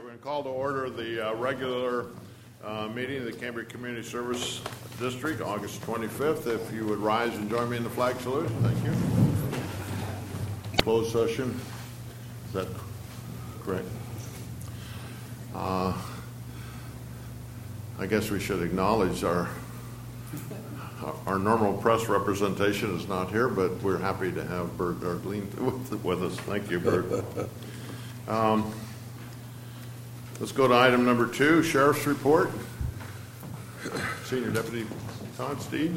going to call to order the regular meeting of the Cambria Community Service District, August 25th. If you would rise and join me in the flag salute. Thank you. Closed session. Is that correct? I guess we should acknowledge our normal press representation is not here, but we're happy to have Bert Dargleen with us. Thank you, Bert. Let's go to item number 2, Sheriff's Report. Senior Deputy Todd Steed.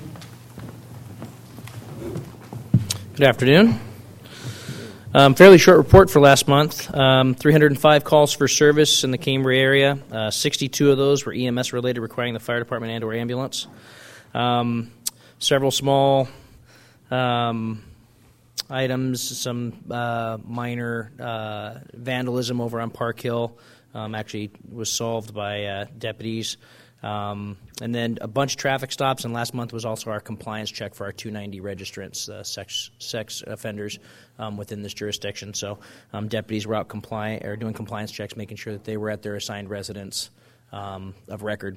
Good afternoon. Fairly short report for last month. 305 calls for service in the Cambria area. 62 of those were EMS related, requiring the fire department and or ambulance. Several small items, some minor vandalism over on Park Hill actually was solved by deputies. And then a bunch of traffic stops, and last month was also our compliance check for our 290 registrants, sex offenders within this jurisdiction. So deputies were out doing compliance checks, making sure that they were at their assigned residence of record.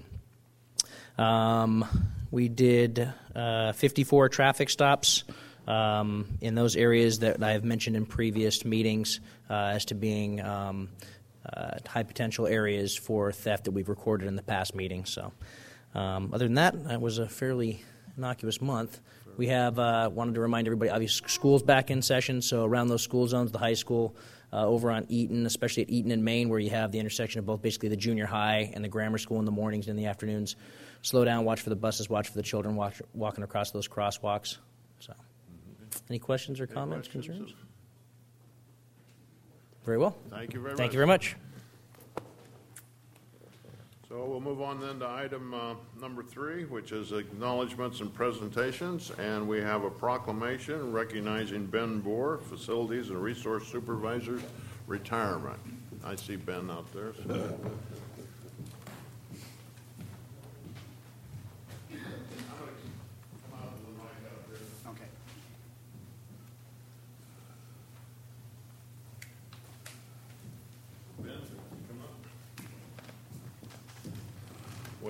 We did 54 traffic stops in those areas that I have mentioned in previous meetings as to being high potential areas for theft that we've recorded in the past meetings. So other than that, that was a fairly innocuous month. We have wanted to remind everybody, obviously, school's back in session, so around those school zones, the high school, over on Eaton, especially at Eaton and Main, where you have the intersection of both basically the junior high and the grammar school in the mornings and in the afternoons. Slow down, watch for the buses, watch for the children walking across those crosswalks. So, any questions or comments, concerns? Very well. Thank you very much. Thank you very much. So we'll move on then to item number 3, which is acknowledgments and presentations. And we have a proclamation recognizing Ben Bohr, Facilities and Resource Supervisor, retirement. I see Ben out there. So. We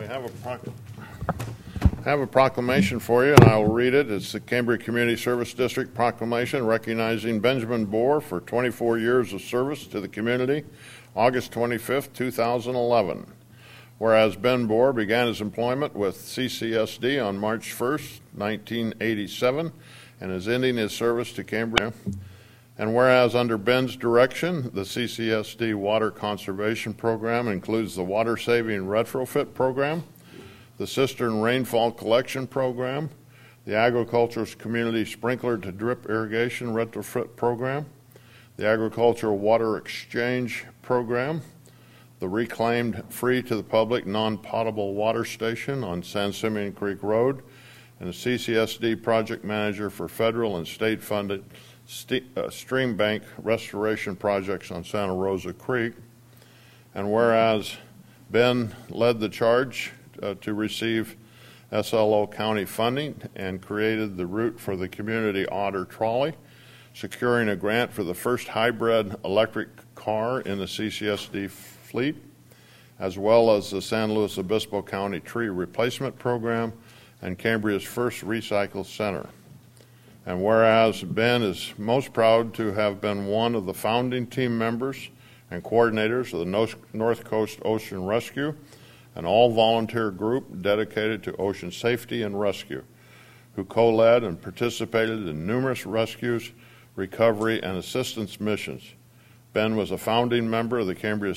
have a proclamation for you, and I will read it. It's the Cambria Community Service District proclamation recognizing Benjamin Bohr for 24 years of service to the community, August 25th, 2011. Whereas Ben Bohr began his employment with CCSD on March 1st, 1987, and is ending his service to Cambria. And whereas under Ben's direction, the CCSD Water Conservation Program includes the Water Saving Retrofit Program, the Cistern Rainfall Collection Program, the Agriculture's Community Sprinkler to Drip Irrigation Retrofit Program, the Agricultural Water Exchange Program, the reclaimed free to the public non-potable water station on San Simeon Creek Road, and the CCSD Project Manager for federal and state-funded stream bank restoration projects on Santa Rosa Creek. And whereas Ben led the charge to receive SLO County funding and created the route for the community otter trolley, securing a grant for the first hybrid electric car in the CCSD fleet, as well as the San Luis Obispo County Tree Replacement Program and Cambria's first recycle center. And whereas Ben is most proud to have been one of the founding team members and coordinators of the North Coast Ocean Rescue, an all-volunteer group dedicated to ocean safety and rescue, who co-led and participated in numerous rescues, recovery, and assistance missions. Ben was a founding member of the Cambria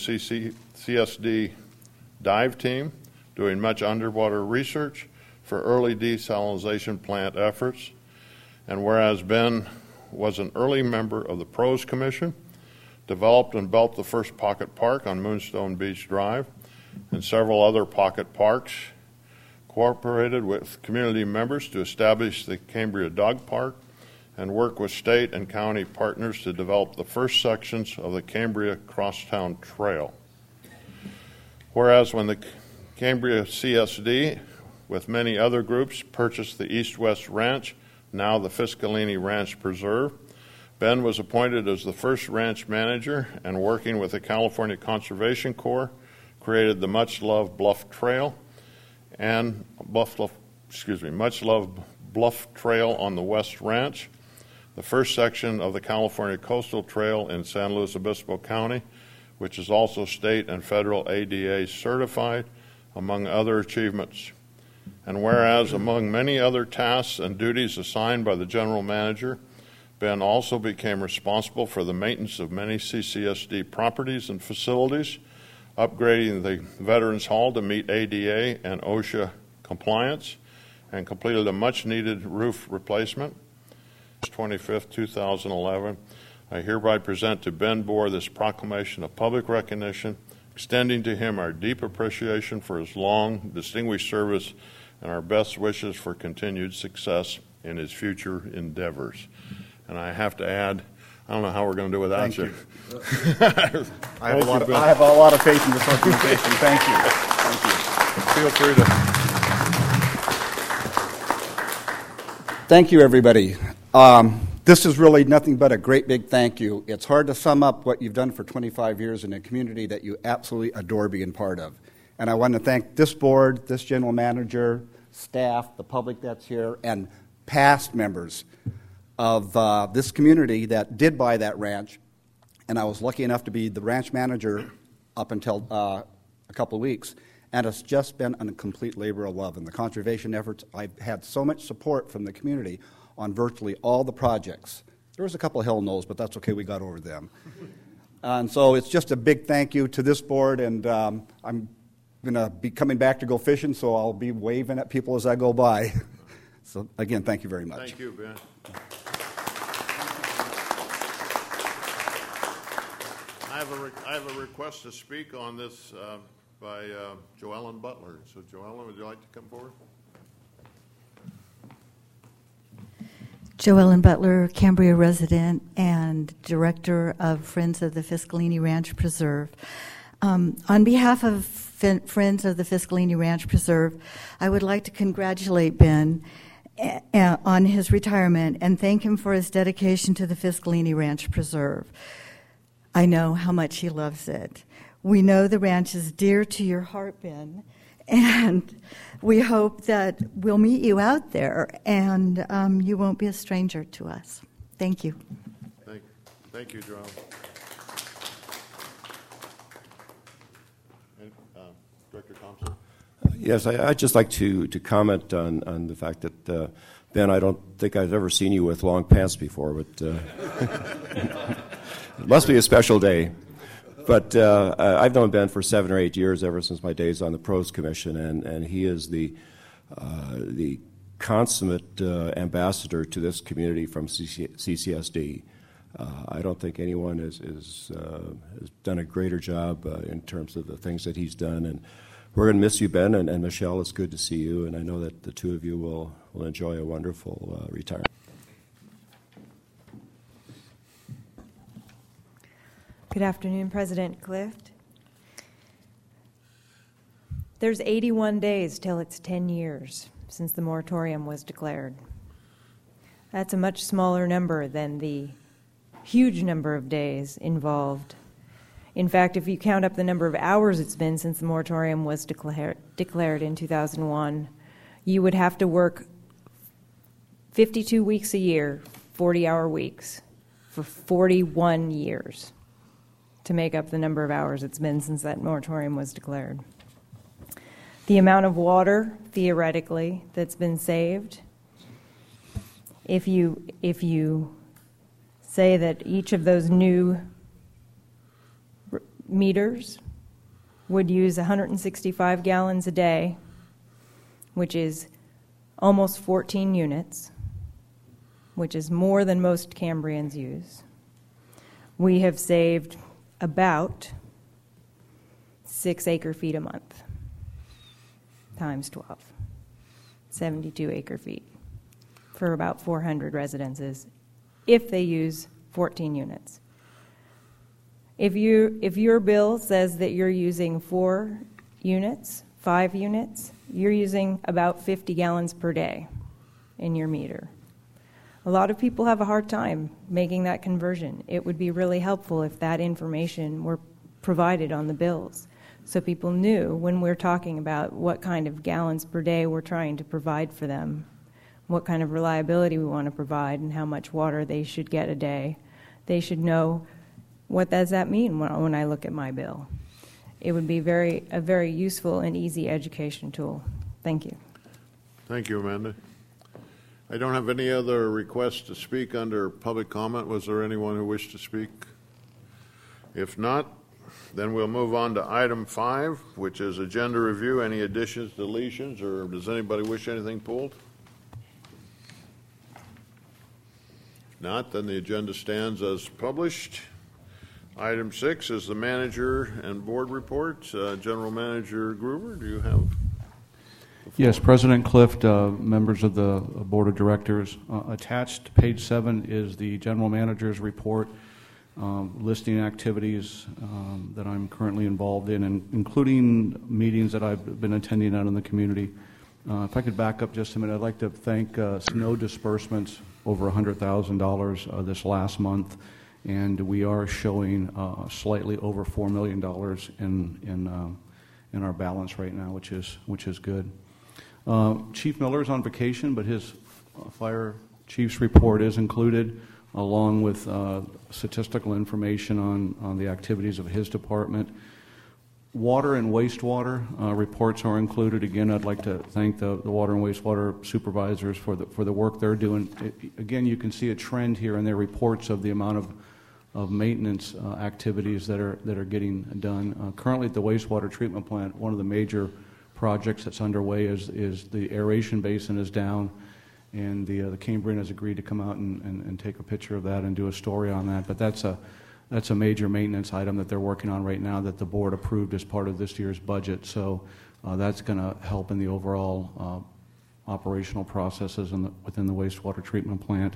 CSD dive team, doing much underwater research for early desalination plant efforts. And whereas Ben was an early member of the Pros Commission, developed and built the first pocket park on Moonstone Beach Drive, and several other pocket parks, cooperated with community members to establish the Cambria Dog Park, and work with state and county partners to develop the first sections of the Cambria Crosstown Trail. Whereas when the Cambria CSD, with many other groups, purchased the East-West Ranch, now the Fiscalini Ranch Preserve, Ben was appointed as the first ranch manager and, working with the California Conservation Corps, created the much-loved Bluff Trail and much-loved Bluff Trail on the West Ranch, the first section of the California Coastal Trail in San Luis Obispo County, which is also state and federal ADA certified, among other achievements. And whereas among many other tasks and duties assigned by the general manager, Ben also became responsible for the maintenance of many CCSD properties and facilities, upgrading the Veterans Hall to meet ADA and OSHA compliance, and completed a much-needed roof replacement. 25th, 2011, I hereby present to Ben Bohr this proclamation of public recognition, extending to him our deep appreciation for his long, distinguished service and our best wishes for continued success in his future endeavors. And I have to add, I don't know how we're going to do without you. I have a lot of faith in this organization. Thank you. Thank you. Feel free to. Thank you, everybody. This is really nothing but a great big thank you. It's hard to sum up what you've done for 25 years in a community that you absolutely adore being part of. And I want to thank this board, this general manager, staff, the public that's here, and past members of this community that did buy that ranch. And I was lucky enough to be the ranch manager up until a couple of weeks. And it's just been a complete labor of love. And the conservation efforts, I've had so much support from the community on virtually all the projects. There was a couple of hell no's, but that's okay, we got over them. And so it's just a big thank you to this board, and I'm going to be coming back to go fishing, so I'll be waving at people as I go by. So again, thank you very much. Thank you, Ben. I have a request to speak on this by Joellen Butler. So Joellen, would you like to come forward? Joellen Butler, Cambria resident and director of Friends of the Fiscalini Ranch Preserve. On behalf of Friends of the Fiscalini Ranch Preserve, I would like to congratulate Ben on his retirement and thank him for his dedication to the Fiscalini Ranch Preserve. I know how much he loves it. We know the ranch is dear to your heart, Ben, and we hope that we'll meet you out there and you won't be a stranger to us. Thank you. Thank you, Joel. Director Thompson? Yes, I'd just like to comment on the fact that, Ben, I don't think I've ever seen you with long pants before, but it must be a special day. But I've known Ben for 7 or 8 years, ever since my days on the Pros Commission, and he is the consummate ambassador to this community from CCSD. I don't think anyone has done a greater job in terms of the things that he's done, and we're going to miss you, Ben, and Michelle, it's good to see you, and I know that the two of you will enjoy a wonderful retirement. Good afternoon, President Clift. There's 81 days till it's 10 years since the moratorium was declared. That's a much smaller number than the huge number of days involved. In fact, if you count up the number of hours it's been since the moratorium was declared in 2001, you would have to work 52 weeks a year, 40-hour weeks, for 41 years. To make up the number of hours it's been since that moratorium was declared. The amount of water, theoretically, that's been saved, if you say that each of those new meters would use 165 gallons a day, which is almost 14 units, which is more than most Cambrians use, we have saved about 6 acre-feet a month, times 12, 72 acre-feet for about 400 residences if they use 14 units. If your bill says that you're using 4 units, 5 units, you're using about 50 gallons per day in your meter. A lot of people have a hard time making that conversion. It would be really helpful if that information were provided on the bills, so people knew when we're talking about what kind of gallons per day we're trying to provide for them, what kind of reliability we want to provide, and how much water they should get a day. They should know, what does that mean when I look at my bill? It would be a very useful and easy education tool. Thank you. Thank you, Amanda. I don't have any other requests to speak under public comment. Was there anyone who wished to speak? If not, then we'll move on to item 5, which is agenda review. Any additions, deletions, or does anybody wish anything pulled? If not, then the agenda stands as published. Item 6 is the manager and board reports. General Manager Gruber, do you have? Yes, President Clift, members of the Board of Directors. Attached to page 7 is the General Manager's report listing activities that I'm currently involved in, and including meetings that I've been attending out in the community. If I could back up just a minute, I'd like to thank snow disbursements, over $100,000 this last month, and we are showing slightly over $4 million in our balance right now, which is good. Chief Miller's on vacation, but his fire chief's report is included, along with statistical information on the activities of his department. Water and wastewater reports are included. Again, I'd like to thank the water and wastewater supervisors for the work they're doing. Again, you can see a trend here in their reports of the amount of maintenance activities that are getting done. Currently at the wastewater treatment plant, one of the major projects that's underway is the aeration basin is down, and the Cambrian has agreed to come out and take a picture of that and do a story on that. But that's a major maintenance item that they're working on right now that the board approved as part of this year's budget. So that's going to help in the overall operational processes within the wastewater treatment plant.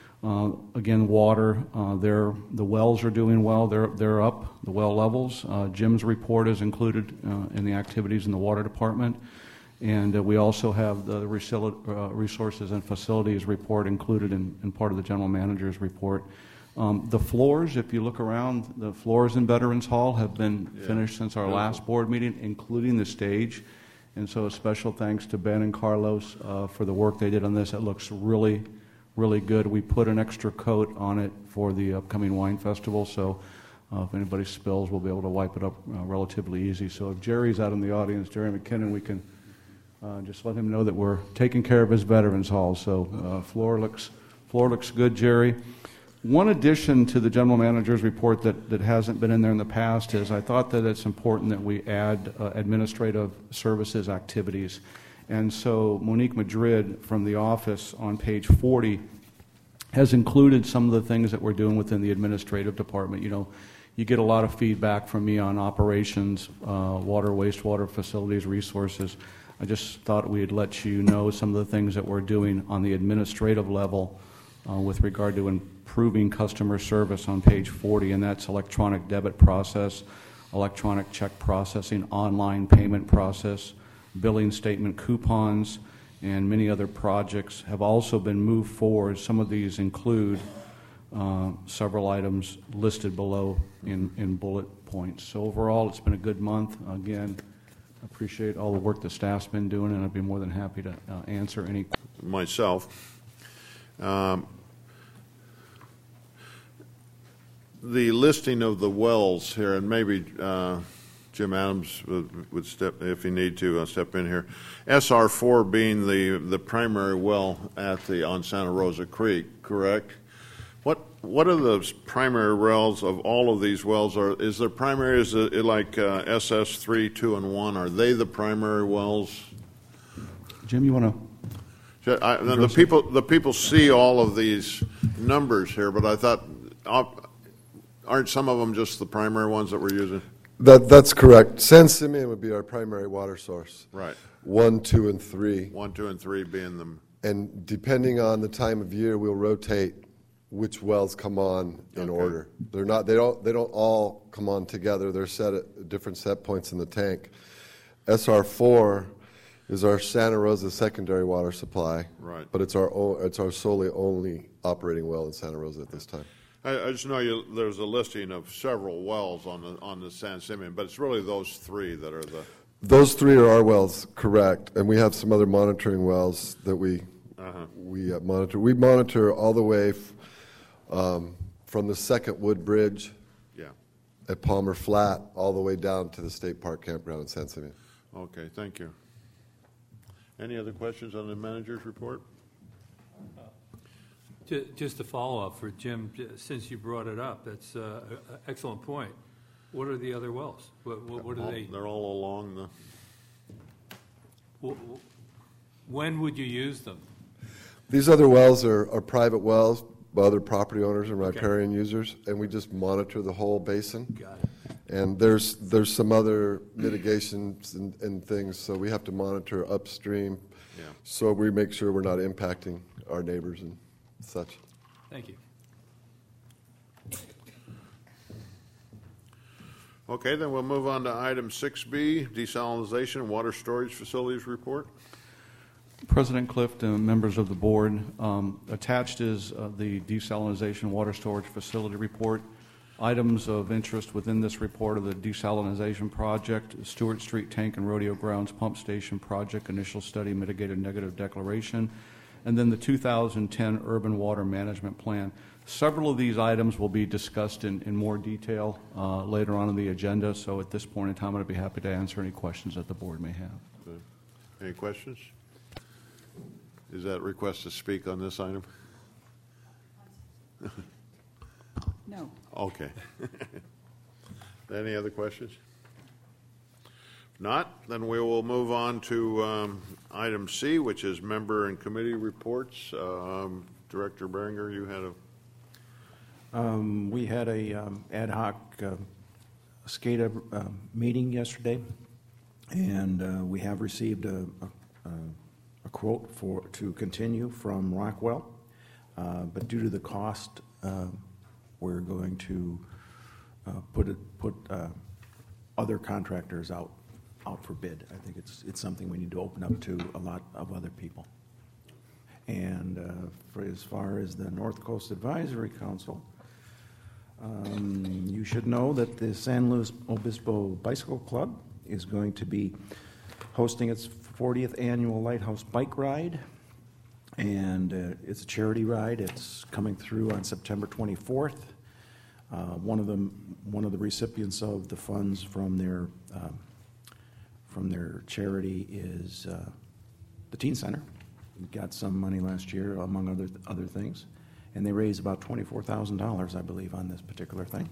Again, water, the wells are doing well. They're up, the well levels. Jim's report is included in the activities in the water department. And we also have the resources and facilities report included in part of the general manager's report. The floors, if you look around, the floors in Veterans Hall have been finished since our last board meeting, including the stage. And so a special thanks to Ben and Carlos for the work they did on this. It looks really, really good. We put an extra coat on it for the upcoming wine festival, so if anybody spills, we'll be able to wipe it up relatively easy. So if Jerry's out in the audience, Jerry McKinnon, we can just let him know that we're taking care of his Veterans Hall. So floor looks good, Jerry. One addition to the general manager's report that hasn't been in there in the past is I thought that it's important that we add administrative services activities. And so Monique Madrid from the office on page 40 has included some of the things that we're doing within the administrative department. You know, you get a lot of feedback from me on operations, water, wastewater, facilities, resources. I just thought we'd let you know some of the things that we're doing on the administrative level with regard to improving customer service on page 40, and that's electronic debit process, electronic check processing, online payment process, billing statement coupons, and many other projects have also been moved forward. Some of these include several items listed below in bullet points. So overall, it's been a good month. Again, appreciate all the work the staff's been doing, and I'd be more than happy to answer any. Myself. The listing of the wells here, and maybe Jim Adams would step, if he need to, step in here. SR4 being the primary well on Santa Rosa Creek, correct? What are the primary wells of all of these wells? Is there primary? Is it like SS3, 2, and 1? Are they the primary wells? Jim, you want to? The people see all of these numbers here, but I thought, aren't some of them just the primary ones that we're using? That's correct. San Simeon would be our primary water source. Right. 1, 2, and 3. 1, 2, and 3 being them. And depending on the time of year, we'll rotate which wells come on in order. They don't all come on together. They're set at different set points in the tank. SR4 is our Santa Rosa secondary water supply. Right. But it's our solely only operating well in Santa Rosa at this time. I just know there's a listing of several wells on the San Simeon, but it's really those three that are the... Those three are our wells, correct. And we have some other monitoring wells that we monitor. We monitor all the way from the second Wood Bridge at Palmer Flat all the way down to the State Park Campground in San Simeon. Okay, thank you. Any other questions on the manager's report? Just a follow-up for Jim, since you brought it up, that's an excellent point. What are the other wells? What are they? They're all along the... When would you use them? These other wells are private wells by other property owners and riparian users, and we just monitor the whole basin. Got it. And there's some other mitigations and things, so we have to monitor upstream. Yeah. So we make sure we're not impacting our neighbors and such. Thank you. Okay, then we'll move on to item 6B, desalination water storage facilities report. President Clift and members of the board, attached is the desalination water storage facility report. Items of interest within this report are the desalination project, Stewart Street Tank and Rodeo Grounds Pump Station project, initial study, mitigated negative declaration, and then the 2010 Urban Water Management Plan. Several of these items will be discussed in more detail later on in the agenda, so at this point in time I'd be happy to answer any questions that the board may have. Good. Any questions? Is that request to speak on this item? No. Okay. Any other questions? If not, then we will move on to item C, which is member and committee reports. Director Beringer, you had a... We had a ad hoc SCADA meeting yesterday, and we have received a quote to continue from Rockwell, but due to the cost, we're going to put other contractors out for bid. I think it's something we need to open up to a lot of other people. And for as far as the North Coast Advisory Council, you should know that the San Luis Obispo Bicycle Club is going to be hosting its 40th annual Lighthouse Bike Ride, and it's a charity ride. It's coming through on September 24th. One of the recipients of the funds from their charity is the Teen Center. We got some money last year, among other things, and they raised about $24,000, I believe, on this particular thing.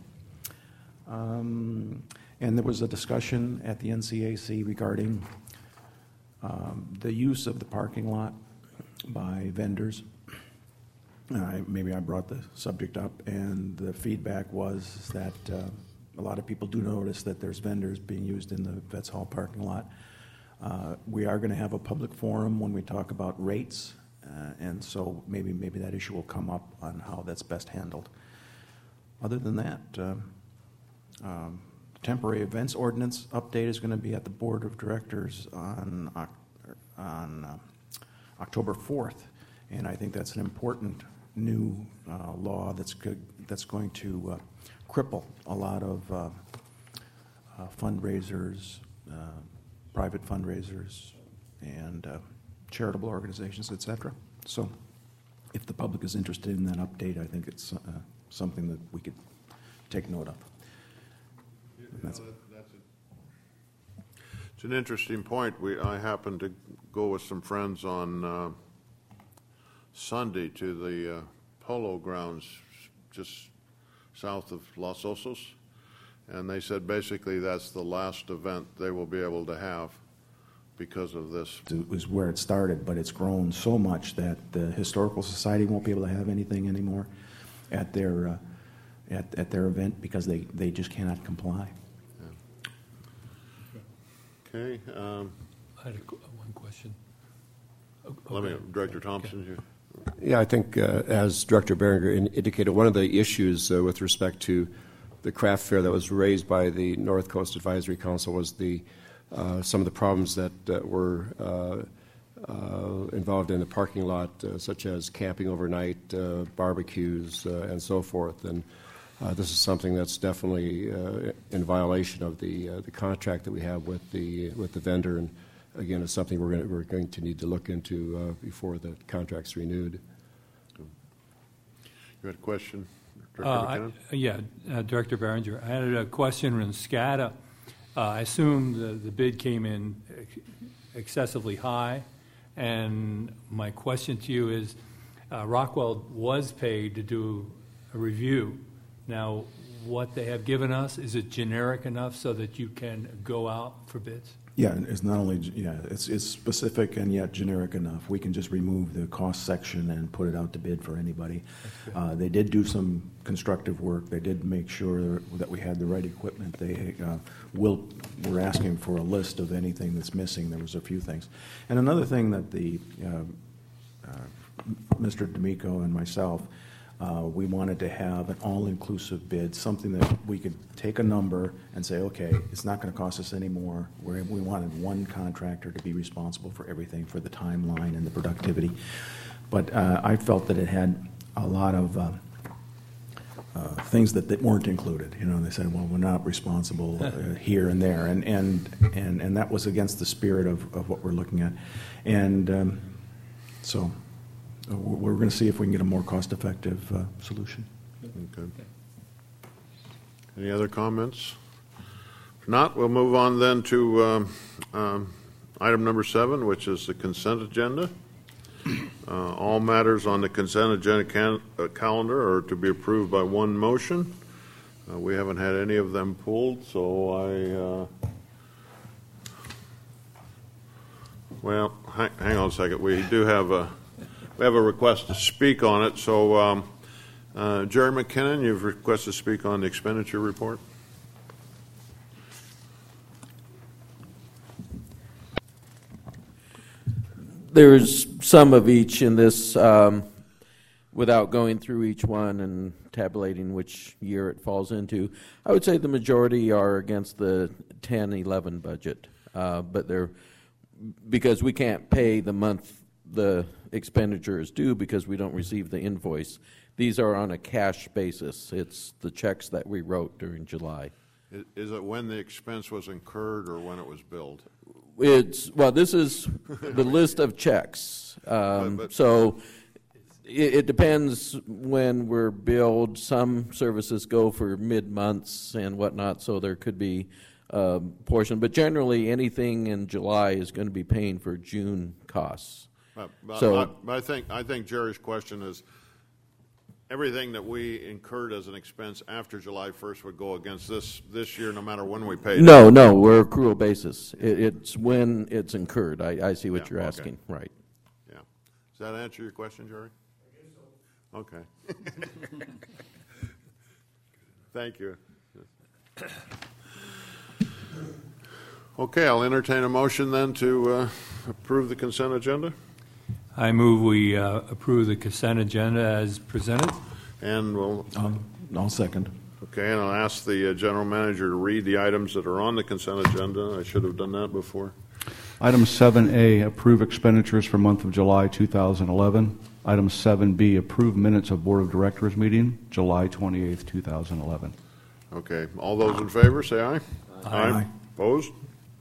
And there was a discussion at the NCAC regarding the use of the parking lot by vendors. Maybe I brought the subject up, and the feedback was that a lot of people do notice that there's vendors being used in the Vets Hall parking lot. We are going to have a public forum when we talk about rates, and so maybe that issue will come up on how that's best handled. Other than that, temporary events ordinance update is going to be at the Board of Directors on October 4th, and I think that's an important new law that's going to cripple a lot of fundraisers, private fundraisers, and charitable organizations, etc. So if the public is interested in that update, I think it's something that we could take note of. It's an interesting point. I happened to go with some friends on Sunday to the polo grounds just south of Los Osos, and they said basically that's the last event they will be able to have because of this. It was where it started, but it's grown so much that the Historical Society won't be able to have anything anymore at their event because they just cannot comply. Okay. I had one question. Director Thompson here. Yeah, I think as Director Beringer indicated, one of the issues with respect to the craft fair that was raised by the North Coast Advisory Council was the some of the problems that were involved in the parking lot, such as camping overnight, barbecues, and so forth. And this is something that's definitely in violation of the contract that we have with the vendor. And again, it's something we're going to need to look into before the contract's renewed. You had a question, Director McKinnon? Director Barringer. I had a question on SCADA. I assume the bid came in excessively high, and my question to you is, Rockwell was paid to do a review. Now, what they have given us, is it generic enough so that you can go out for bids? Yeah, it's not only, it's specific and yet generic enough. We can just remove the cost section and put it out to bid for anybody. They did do some constructive work. They did make sure that we had the right equipment. They were asking for a list of anything that's missing. There was a few things. And another thing that Mr. D'Amico and myself, we wanted to have an all-inclusive bid, something that we could take a number and say, okay, it's not going to cost us any more. We wanted one contractor to be responsible for everything, for the timeline and the productivity. But I felt that it had a lot of things that weren't included. They said, well, we're not responsible here and there. And that was against the spirit of what we're looking at. And so we're going to see if we can get a more cost-effective solution. Okay. Any other comments? If not, we'll move on then to item number 7, which is the consent agenda. All matters on the consent agenda calendar are to be approved by one motion. We haven't had any of them pulled, so well, hang on a second. We do have a request to speak on it. So, Jerry McKinnon, you've requested to speak on the expenditure report. There's some of each in this, without going through each one and tabulating which year it falls into. I would say the majority are against the 10-11 budget, but they're because we can't pay the month the expenditure is due because we don't receive the invoice. These are on a cash basis. It's the checks that we wrote during July. Is it when the expense was incurred or when it was billed? This is the list of checks. So it depends when we're billed. Some services go for mid-months and whatnot, so there could be a portion. But generally, anything in July is going to be paying for June costs. I think Jerry's question is, everything that we incurred as an expense after July 1st would go against this year, no matter when we paid. No, we're accrual basis. It's when it's incurred. I see what you're asking. Right. Yeah. Does that answer your question, Jerry? I guess so. Okay. Thank you. Okay, I'll entertain a motion then to approve the consent agenda. I move we approve the consent agenda as presented. And we'll... I'll second. Okay, and I'll ask the general manager to read the items that are on the consent agenda. I should have done that before. Item 7A, approve expenditures for month of July 2011. Item 7B, approve minutes of Board of Directors meeting, July 28th, 2011. Okay, all those in favor, say aye. Aye. Opposed?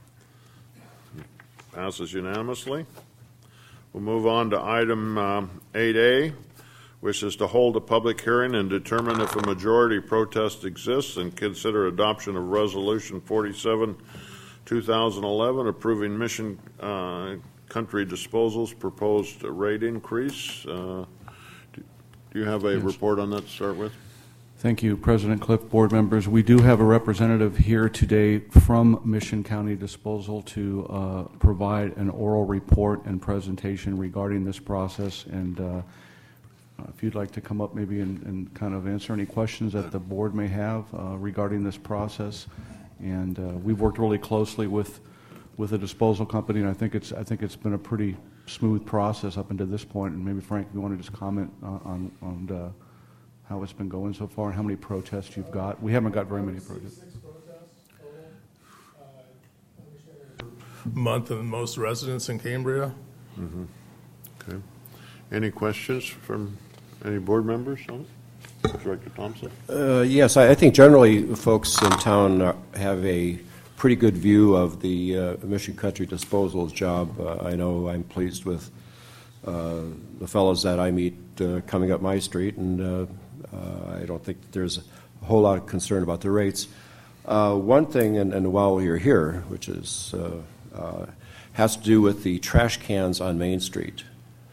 Passes unanimously. We'll move on to item 8A, which is to hold a public hearing and determine if a majority protest exists and consider adoption of Resolution 47, 2011, approving Mission Country Disposal's proposed rate increase. Do you have a report on that to start with? Thank you, President Cliff, board members. We do have a representative here today from Mission County Disposal to provide an oral report and presentation regarding this process. And if you'd like to come up maybe and kind of answer any questions that the board may have regarding this process. And we've worked really closely with the disposal company, and I think it's been a pretty smooth process up until this point. And maybe Frank, if you want to just comment on how it's been going so far and how many protests you've got. We haven't got very many protests. 6 protests total. month than most residents in Cambria. Mm-hmm. Okay. Any questions from any board members on it? Director Thompson? Yes, I think generally folks in town have a pretty good view of the Mission Country Disposal's job. I know I'm pleased with the fellows that I meet coming up my street, and I don't think there's a whole lot of concern about the rates. One thing, and while you're here, which is has to do with the trash cans on Main Street.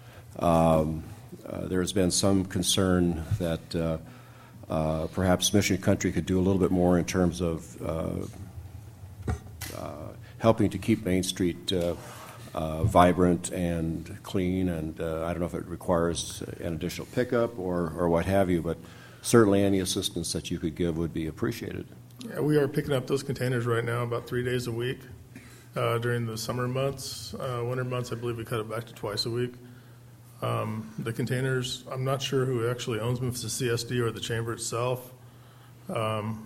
There's been some concern that perhaps Mission Country could do a little bit more in terms of helping to keep Main Street vibrant and clean, and I don't know if it requires an additional pickup or what have you, but certainly any assistance that you could give would be appreciated. Yeah, we are picking up those containers right now about 3 days a week during the summer months. Winter months, I believe we cut it back to twice a week. The containers, I'm not sure who actually owns them, if it's the CSD or the chamber itself. Have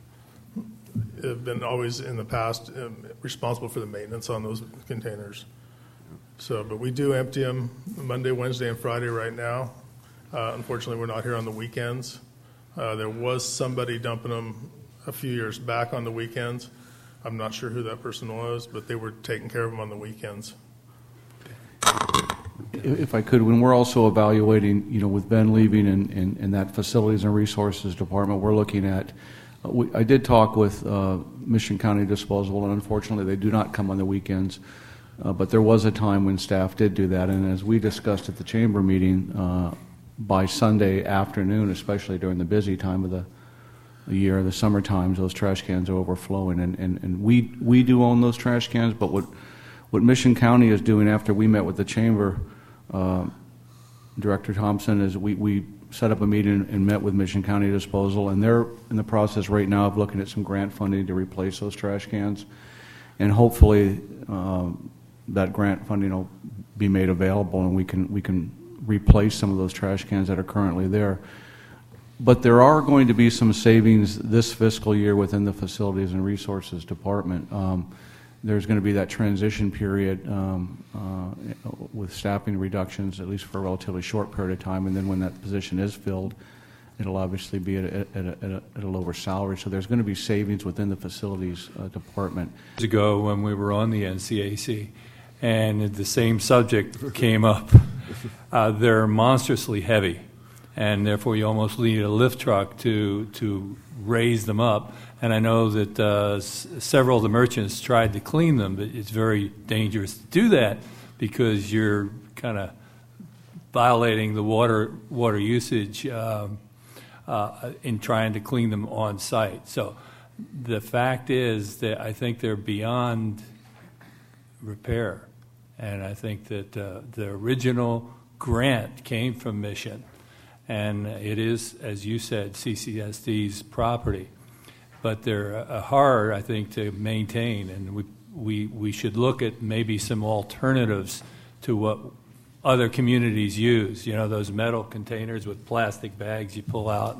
been always in the past responsible for the maintenance on those containers. So, but we do empty them Monday, Wednesday, and Friday right now. Unfortunately, we're not here on the weekends. There was somebody dumping them a few years back on the weekends. I'm not sure who that person was, but they were taking care of them on the weekends. If I could, when we're also evaluating, with Ben leaving and that Facilities and Resources Department, we're looking at, I did talk with Mission County Disposal, and unfortunately they do not come on the weekends, but there was a time when staff did do that, and as we discussed at the chamber meeting, by Sunday afternoon, especially during the busy time of the year, the summer times, those trash cans are overflowing, and we do own those trash cans, but what Mission County is doing after we met with the chamber, Director Thompson, is we set up a meeting and met with Mission County Disposal, and they're in the process right now of looking at some grant funding to replace those trash cans, and hopefully that grant funding will be made available, and we can replace some of those trash cans that are currently there. But there are going to be some savings this fiscal year within the Facilities and Resources Department. There's going to be that transition period with staffing reductions, at least for a relatively short period of time, and then when that position is filled, it'll obviously be at a lower salary. So there's going to be savings within the Facilities Department. Years ago, when we were on the NCAC, and the same subject came up, they're monstrously heavy, and therefore you almost need a lift truck to raise them up. And I know that several of the merchants tried to clean them, but it's very dangerous to do that because you're kind of violating the water usage in trying to clean them on site. So the fact is that I think they're beyond repair, and I think that the original grant came from Mission, and it is, as you said, CCSD's property. But they're hard, I think, to maintain, and we should look at maybe some alternatives to what other communities use. Those metal containers with plastic bags you pull out.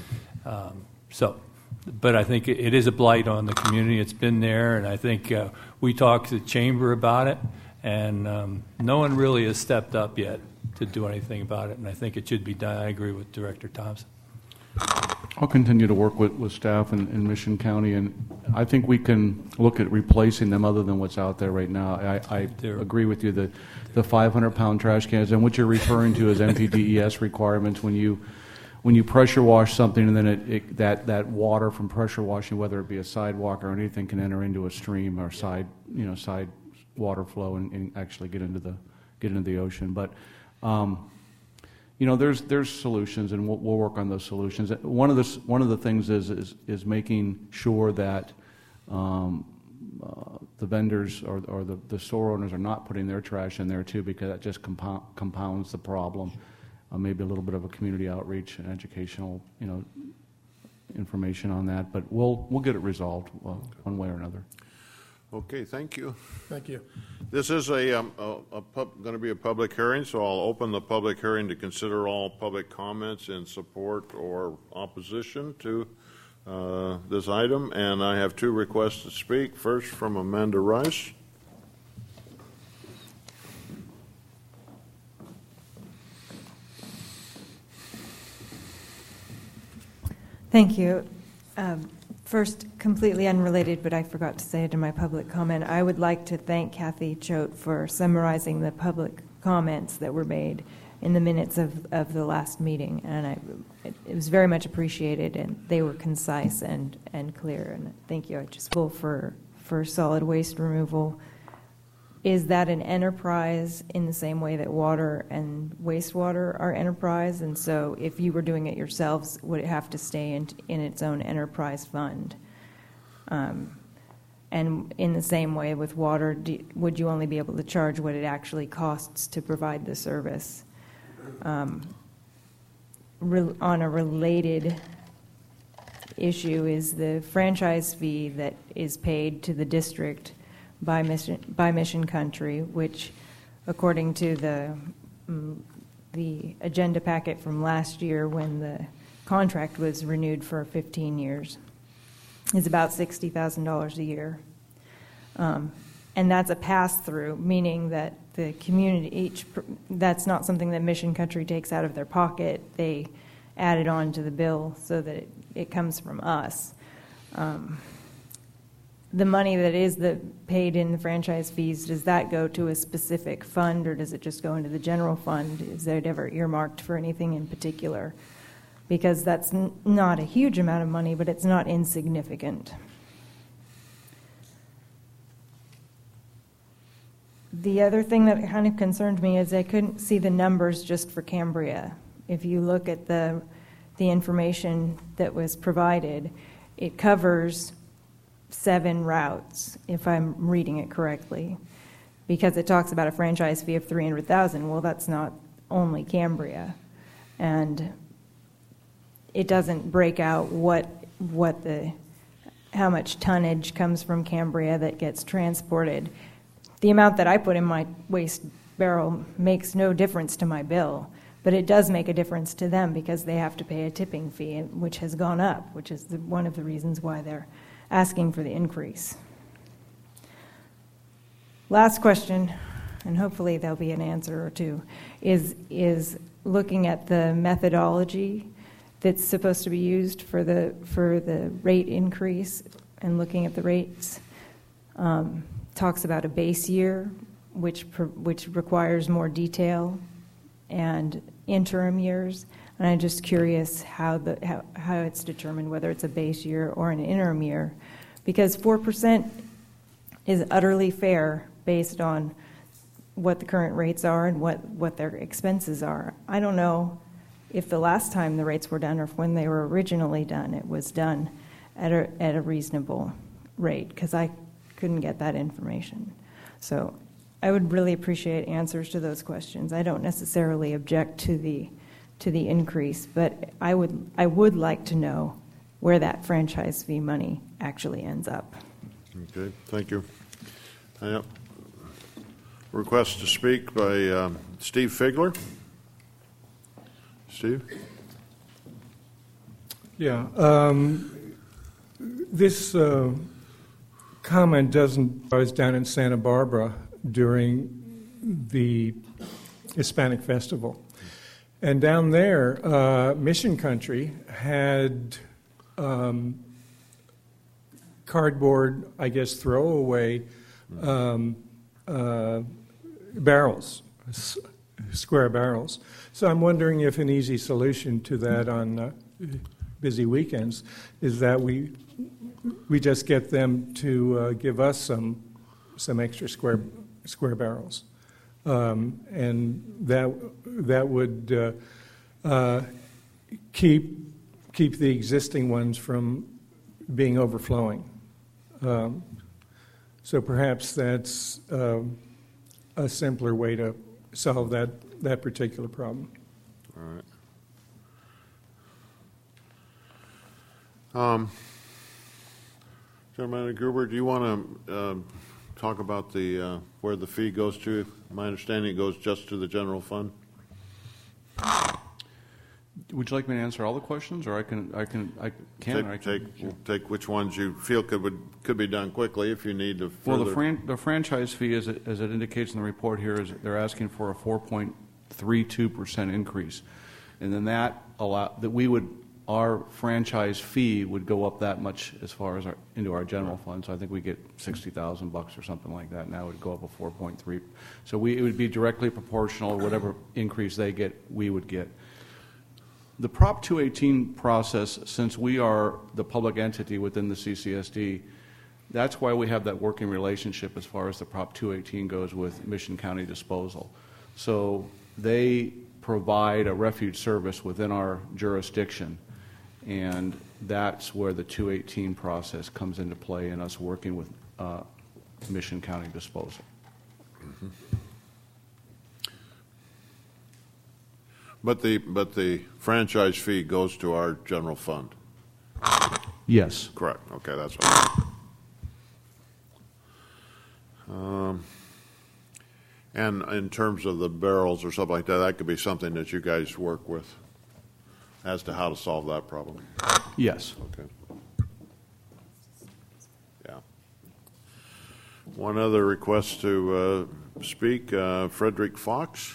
But I think it is a blight on the community. It's been there, and I think we talked to the chamber about it, and no one really has stepped up yet to do anything about it, and I think it should be done. I agree with Director Thompson. I'll continue to work with staff in Mission County, and I think we can look at replacing them other than what's out there right now. I agree with you that the 500-pound trash cans, and what you're referring to as MPDES requirements, when you pressure wash something and then that water from pressure washing, whether it be a sidewalk or anything, can enter into a stream or side water flow and actually get into the ocean. But there's solutions, and we'll work on those solutions. One of the things is making sure that the vendors or the store owners are not putting their trash in there too, because that just compounds the problem. Maybe a little bit of a community outreach and educational, information on that, but we'll get it resolved one way or another. Okay, thank you. Thank you. This is going to be a public hearing, so I'll open the public hearing to consider all public comments in support or opposition to this item, and I have two requests to speak. First, from Amanda Rice. Thank you. First, completely unrelated, but I forgot to say it in my public comment, I would like to thank Kathy Choate for summarizing the public comments that were made in the minutes of the last meeting, and it was very much appreciated, and they were concise and clear, and thank you. I just pull for solid waste removal. Is that an enterprise in the same way that water and wastewater are enterprise? And so if you were doing it yourselves, would it have to stay in its own enterprise fund? And in the same way with water, would you only be able to charge what it actually costs to provide the service? On a related issue is the franchise fee that is paid to the district by Mission Country, which, according to the agenda packet from last year when the contract was renewed for 15 years, is about $60,000 a year. And that's a pass-through, meaning that the community, that's not something that Mission Country takes out of their pocket. They add it on to the bill so that it comes from us. The money that is paid in the franchise fees, does that go to a specific fund, or does it just go into the general fund? Is it ever earmarked for anything in particular? Because that's not a huge amount of money, but it's not insignificant. The other thing that kind of concerned me is I couldn't see the numbers just for Cambria. If you look at the information that was provided, it covers 7 routes, if I'm reading it correctly, because it talks about a franchise fee of $300,000. Well, that's not only Cambria, and it doesn't break out how much tonnage comes from Cambria that gets transported. The amount that I put in my waste barrel makes no difference to my bill, but it does make a difference to them because they have to pay a tipping fee, which has gone up, which is one of the reasons why they're asking for the increase. Last question, and hopefully there'll be an answer or two, is looking at the methodology that's supposed to be used for the rate increase, and looking at the rates. Talks about a base year, which requires more detail, and interim years. And I'm just curious how it's determined, whether it's a base year or an interim year, because 4% is utterly fair based on what the current rates are and what their expenses are. I don't know if the last time the rates were done or when they were originally done, it was done at a reasonable rate, because I couldn't get that information. So I would really appreciate answers to those questions. I don't necessarily object to the increase, but I would like to know where that franchise fee money actually ends up. Okay, thank you. Request to speak by Steve Figler. Steve? Yeah. This comment I was down in Santa Barbara during the Hispanic Festival. And down there, Mission Country had cardboard, I guess, throwaway barrels, square barrels. So I'm wondering if an easy solution to that on busy weekends is that we just get them to give us some extra square barrels. And that would keep the existing ones from being overflowing. So perhaps that's a simpler way to solve that particular problem. All right. Chairman Gruber, do you want to talk about where the fee goes to? My understanding it goes just to the general fund. Would you like me to answer all the questions, or I can take which ones you feel could be done quickly if you need to further. Well, the franchise fee, as it indicates in the report here, is they're asking for a 4.32% increase, and then that we would our franchise fee would go up that much as far as into our general fund. So I think we get $60,000 or something like that. Now it would go up a 4.3. So it would be directly proportional. Whatever increase they get, we would get. The Prop 218 process, since we are the public entity within the CCSD, that's why we have that working relationship as far as the Prop 218 goes with Mission County Disposal. So they provide a refuge service within our jurisdiction, and that's where the 218 process comes into play in us working with Mission County Disposal. Mm-hmm. But the franchise fee goes to our general fund. Yes. Correct. Okay, that's what. And in terms of the barrels or something like that, that could be something that you guys work with as to how to solve that problem. Yes. Okay. Yeah. One other request to speak, Frederick Fox.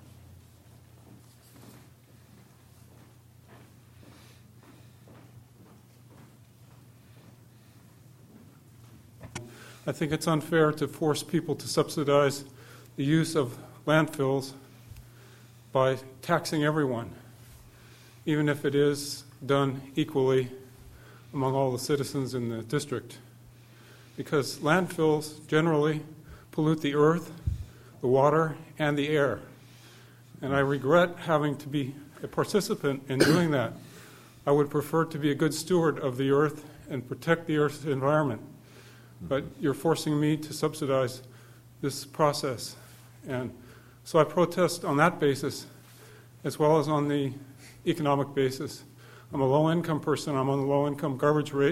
I think it's unfair to force people to subsidize the use of landfills by taxing everyone, even if it is done equally among all the citizens in the district. Because landfills generally pollute the earth, the water, and the air. And I regret having to be a participant in doing that. I would prefer to be a good steward of the earth and protect the earth's environment. But you're forcing me to subsidize this process. And so I protest on that basis, as well as on the economic basis. I'm a low-income person. I'm on the low-income garbage rate.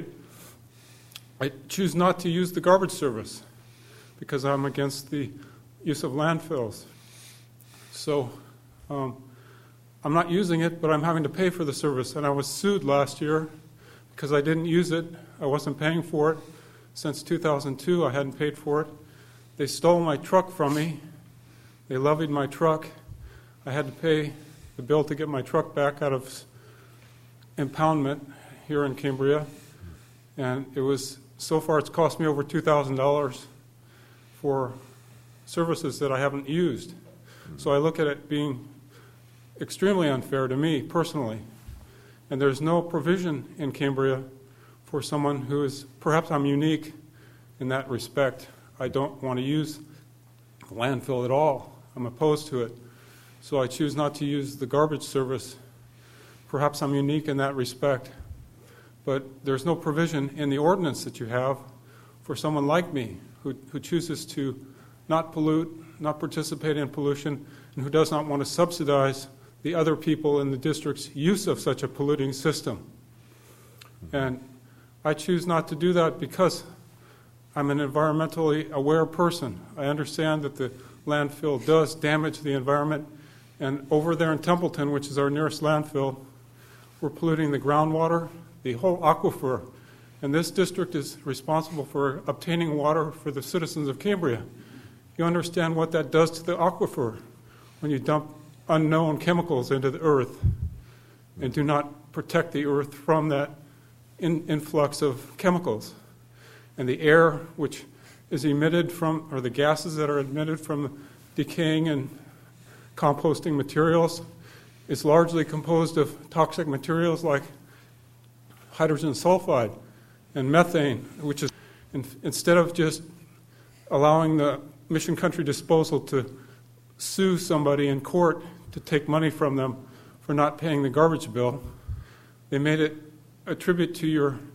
I choose not to use the garbage service because I'm against the use of landfills. So I'm not using it, but I'm having to pay for the service. And I was sued last year because I didn't use it. I wasn't paying for it. Since 2002, I hadn't paid for it. They stole my truck from me. They levied my truck. I had to pay the bill to get my truck back out of impoundment here in Cambria. And it was, so far it's cost me over $2,000 for services that I haven't used. So I look at it being extremely unfair to me personally. And there's no provision in Cambria for someone who is, perhaps I'm unique in that respect. I don't want to use the landfill at all. I'm opposed to it. So I choose not to use the garbage service. Perhaps I'm unique in that respect. But there's no provision in the ordinance that you have for someone like me who chooses to not pollute, not participate in pollution, and who does not want to subsidize the other people in the district's use of such a polluting system. And I choose not to do that because I'm an environmentally aware person. I understand that the landfill does damage the environment. And over there in Templeton, which is our nearest landfill, we're polluting the groundwater, the whole aquifer. And this district is responsible for obtaining water for the citizens of Cambria. You understand what that does to the aquifer when you dump unknown chemicals into the earth and do not protect the earth from that influx of chemicals. And the air which is emitted from, or the gases that are emitted from decaying and composting materials is largely composed of toxic materials like hydrogen sulfide and methane, which is, instead of just allowing the Mission Country Disposal to sue somebody in court to take money from them for not paying the garbage bill, they made it attribute to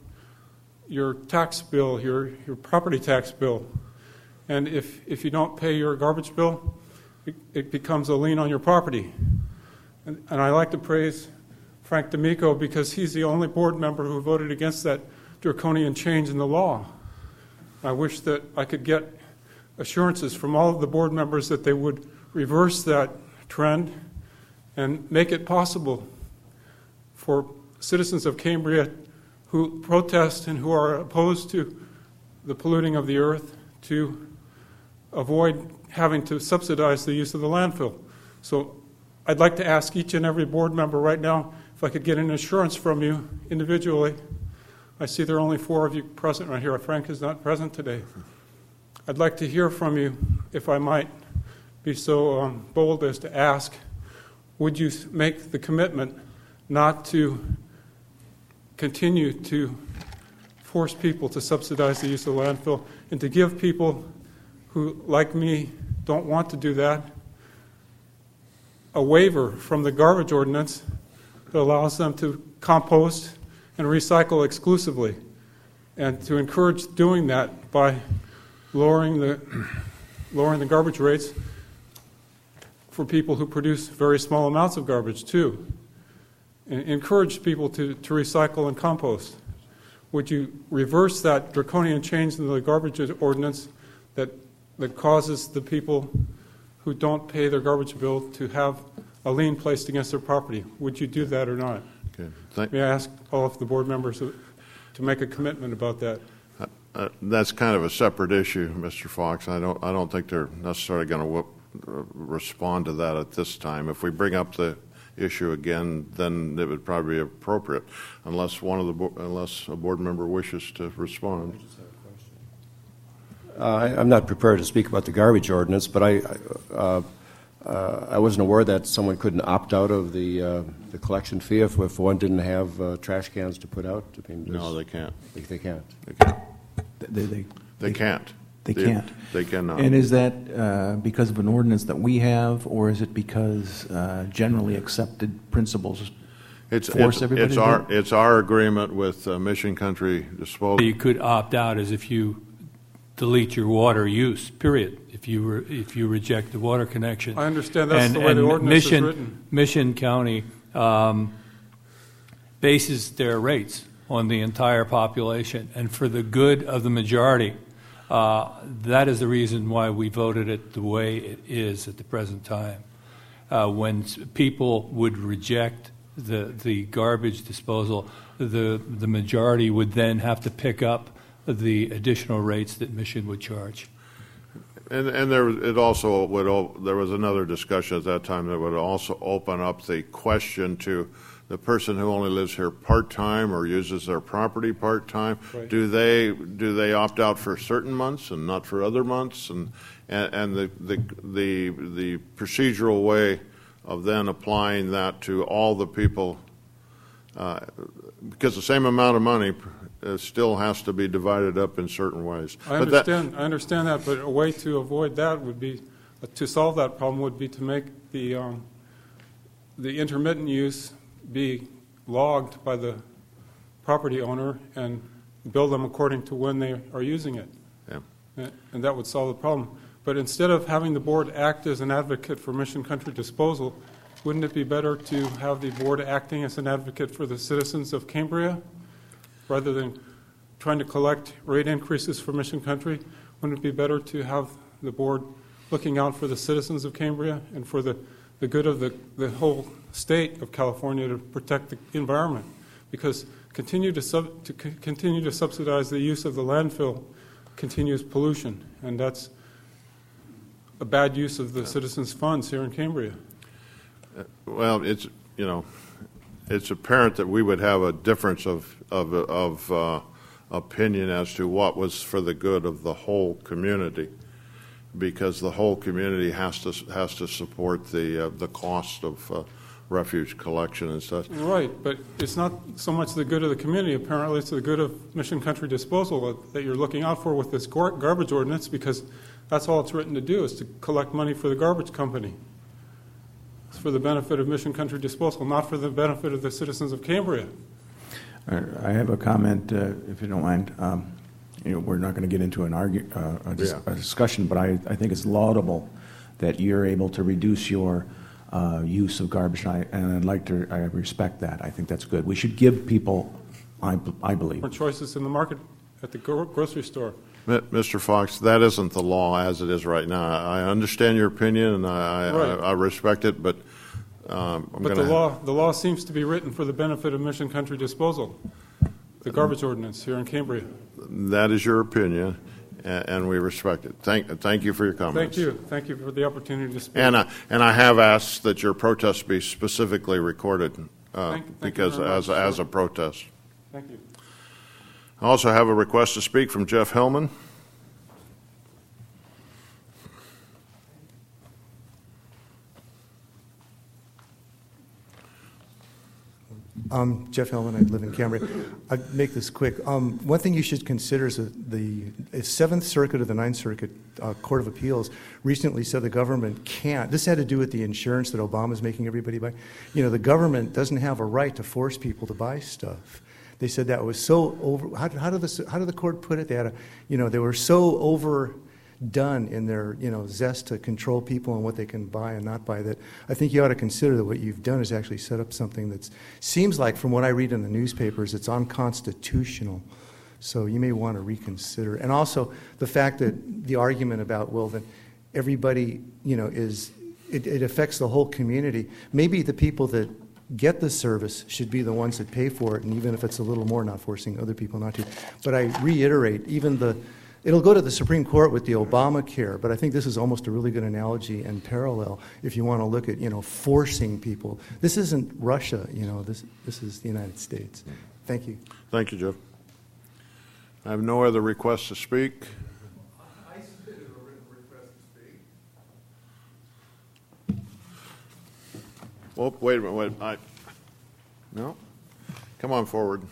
your tax bill, your property tax bill. And if you don't pay your garbage bill, it becomes a lien on your property. And I like to praise Frank D'Amico because he's the only board member who voted against that draconian change in the law. I wish that I could get assurances from all of the board members that they would reverse that trend and make it possible for citizens of Cambria who protest and who are opposed to the polluting of the earth to avoid having to subsidize the use of the landfill. So I'd like to ask each and every board member right now, if I could get an assurance from you individually. I see there are only 4 of you present right here. Frank is not present today. I'd like to hear from you, if I might be so bold as to ask, would you make the commitment not to continue to force people to subsidize the use of landfill and to give people who, like me, don't want to do that a waiver from the garbage ordinance that allows them to compost and recycle exclusively, and to encourage doing that by lowering the garbage rates for people who produce very small amounts of garbage too, and encourage people to recycle and compost. Would you reverse that draconian change in the garbage ordinance that causes the people who don't pay their garbage bill to have a lien placed against their property? Would you do that or not? Okay. May I ask all of the board members to make a commitment about that? That's kind of a separate issue, Mr. Fox. I don't think they're necessarily going to respond to that at this time. If we bring up the issue again, then it would probably be appropriate, unless a board member wishes to respond. I'm not prepared to speak about the garbage ordinance, but I wasn't aware that someone couldn't opt out of the collection fee if one didn't have trash cans to put out. I mean, no, they can't. They can't. They can't. They can't. They can't. They cannot. And is that because of an ordinance that we have, or is it because generally accepted principles force everybody to do it? It's our agreement with Mission Country Disposal. You could opt out as if you delete your water use, period, if you reject the water connection. I understand that's the way the ordinance is written. Mission County bases their rates on the entire population, and for the good of the majority. That is the reason why we voted it the way it is at the present time. When people would reject the garbage disposal, the majority would then have to pick up the additional rates that Mission would charge. And there was another discussion at that time that would also open up the question to the person who only lives here part-time or uses their property part-time. Right. Do they opt out for certain months and not for other months? And the procedural way of then applying that to all the people, because the same amount of money still has to be divided up in certain ways. I understand that, but a way to avoid that would be, to solve that problem would be to make the intermittent use be logged by the property owner and bill them according to when they are using it. Yeah. And that would solve the problem. But instead of having the board act as an advocate for Mission Country Disposal, wouldn't it be better to have the board acting as an advocate for the citizens of Cambria rather than trying to collect rate increases for Mission Country? Wouldn't it be better to have the board looking out for the citizens of Cambria and for the good of the whole state of California to protect the environment? Because continue to subsidize the use of the landfill continues pollution, and that's a bad use of the citizens' funds here in Cambria. Well, it's apparent that we would have a difference of opinion as to what was for the good of the whole community, because the whole community has to support the cost of refuge collection and such. Right, but it's not so much the good of the community. Apparently, it's the good of Mission Country Disposal that you're looking out for with this garbage ordinance, because that's all it's written to do, is to collect money for the garbage company. It's for the benefit of Mission Country Disposal, not for the benefit of the citizens of Cambria. I have a comment, if you don't mind. We're not going to get into a discussion, but I think it's laudable that you're able to reduce your use of garbage, and I respect that. I think that's good. We should give people, I believe, more choices in the market at the grocery store. Mr. Fox, that isn't the law as it is right now. I understand your opinion, and I respect it, but the law seems to be written for the benefit of Mission Country Disposal, the garbage ordinance here in Cambria. That is your opinion, and we respect it. Thank you for your comments. Thank you for the opportunity to speak. And I have asked that your protest be specifically recorded because you very much. as a protest. Thank you. I also have a request to speak from Jeff Hellman. Jeff Hellman, I live in Cambria. I'll make this quick. One thing you should consider is the Seventh Circuit of the Ninth Circuit Court of Appeals recently said the government can't. This had to do with the insurance that Obama's making everybody buy. You know, the government doesn't have a right to force people to buy stuff. They said that was so over. How did the court put it? They had they were so overdone in their zest to control people and what they can buy and not buy that I think you ought to consider that what you've done is actually set up something that seems like, from what I read in the newspapers, it's unconstitutional. So you may want to reconsider. And also the fact that the argument about, well, that everybody it affects the whole community. Maybe the people that get the service should be the ones that pay for it, and even if it's a little more, not forcing other people not to. But I reiterate, it'll go to the Supreme Court with the Obamacare, but I think this is almost a really good analogy and parallel if you want to look at, forcing people. This isn't Russia, this is the United States. Thank you. Thank you, Jeff. I have no other requests to speak. I submitted a written request to speak. Well, wait a minute. No? Come on forward.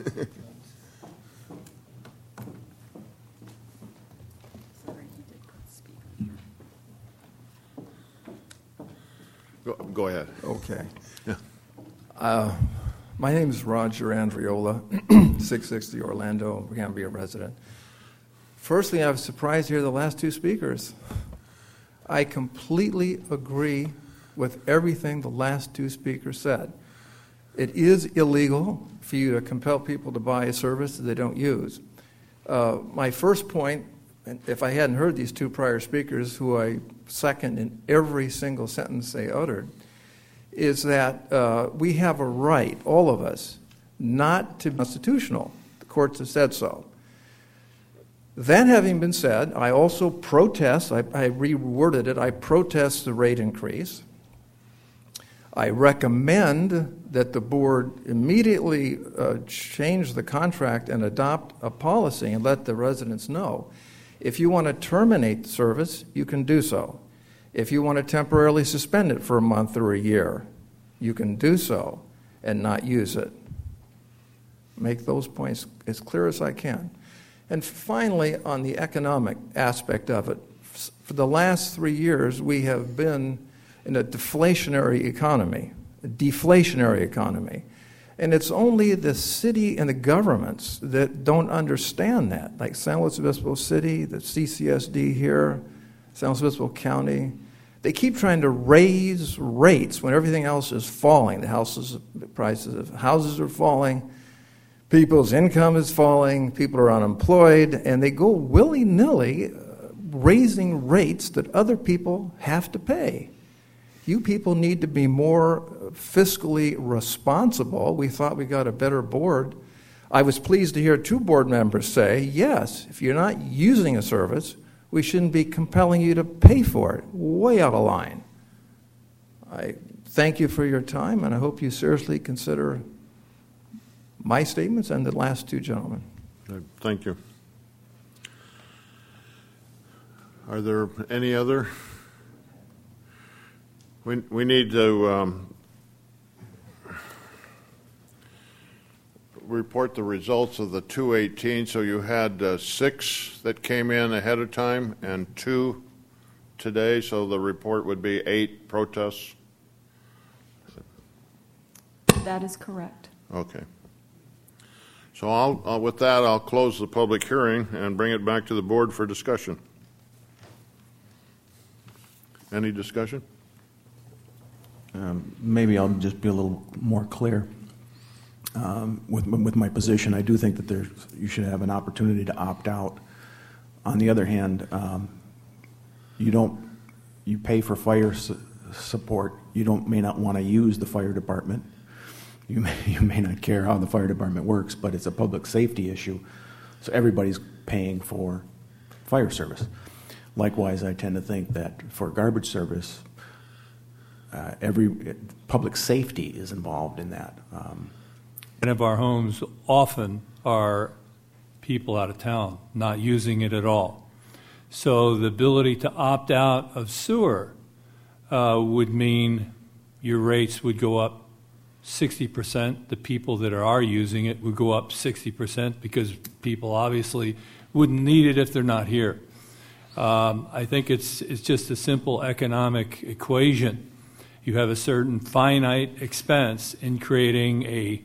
Go ahead. Okay. Yeah. My name is Roger Andriola, 660 Orlando, Cambria resident. Firstly, I was surprised to hear the last two speakers. I completely agree with everything the last two speakers said. It is illegal for you to compel people to buy a service that they don't use. My first point, and if I hadn't heard these two prior speakers, who I second in every single sentence they uttered, is that we have a right, all of us, not to be constitutional. The courts have said so. That having been said, I also protest, I reworded it, I protest the rate increase. I recommend that the board immediately change the contract and adopt a policy and let the residents know. If you want to terminate the service, you can do so. If you want to temporarily suspend it for a month or a year, you can do so and not use it. Make those points as clear as I can. And finally, on the economic aspect of it, for the last 3 years, we have been in a deflationary economy. And it's only the city and the governments that don't understand that, like San Luis Obispo City, the CCSD here, San Luis Obispo County. They keep trying to raise rates when everything else is falling. The prices of houses are falling, people's income is falling, people are unemployed, and they go willy-nilly raising rates that other people have to pay. You people need to be more fiscally responsible. We thought we got a better board. I was pleased to hear two board members say, yes, if you're not using a service, we shouldn't be compelling you to pay for it. Way out of line. I thank you for your time, and I hope you seriously consider my statements and the last two gentlemen. Thank you. Are there any other? We need to report the results of the 218. So you had 6 that came in ahead of time and 2 today. So the report would be 8 protests. That is correct. Okay. So with that, I'll close the public hearing and bring it back to the board for discussion. Any discussion? Maybe I'll just be a little more clear. With my position, I do think that you should have an opportunity to opt out. On the other hand, you pay for fire support. You may not want to use the fire department. You may not care how the fire department works, but it's a public safety issue. So everybody's paying for fire service. Likewise, I tend to think that for garbage service, public safety is involved in that. And of our homes often are people out of town not using it at all. So the ability to opt out of sewer would mean your rates would go up 60%. The people that are using it would go up 60% because people obviously wouldn't need it if they're not here. I think it's just a simple economic equation. You have a certain finite expense in creating a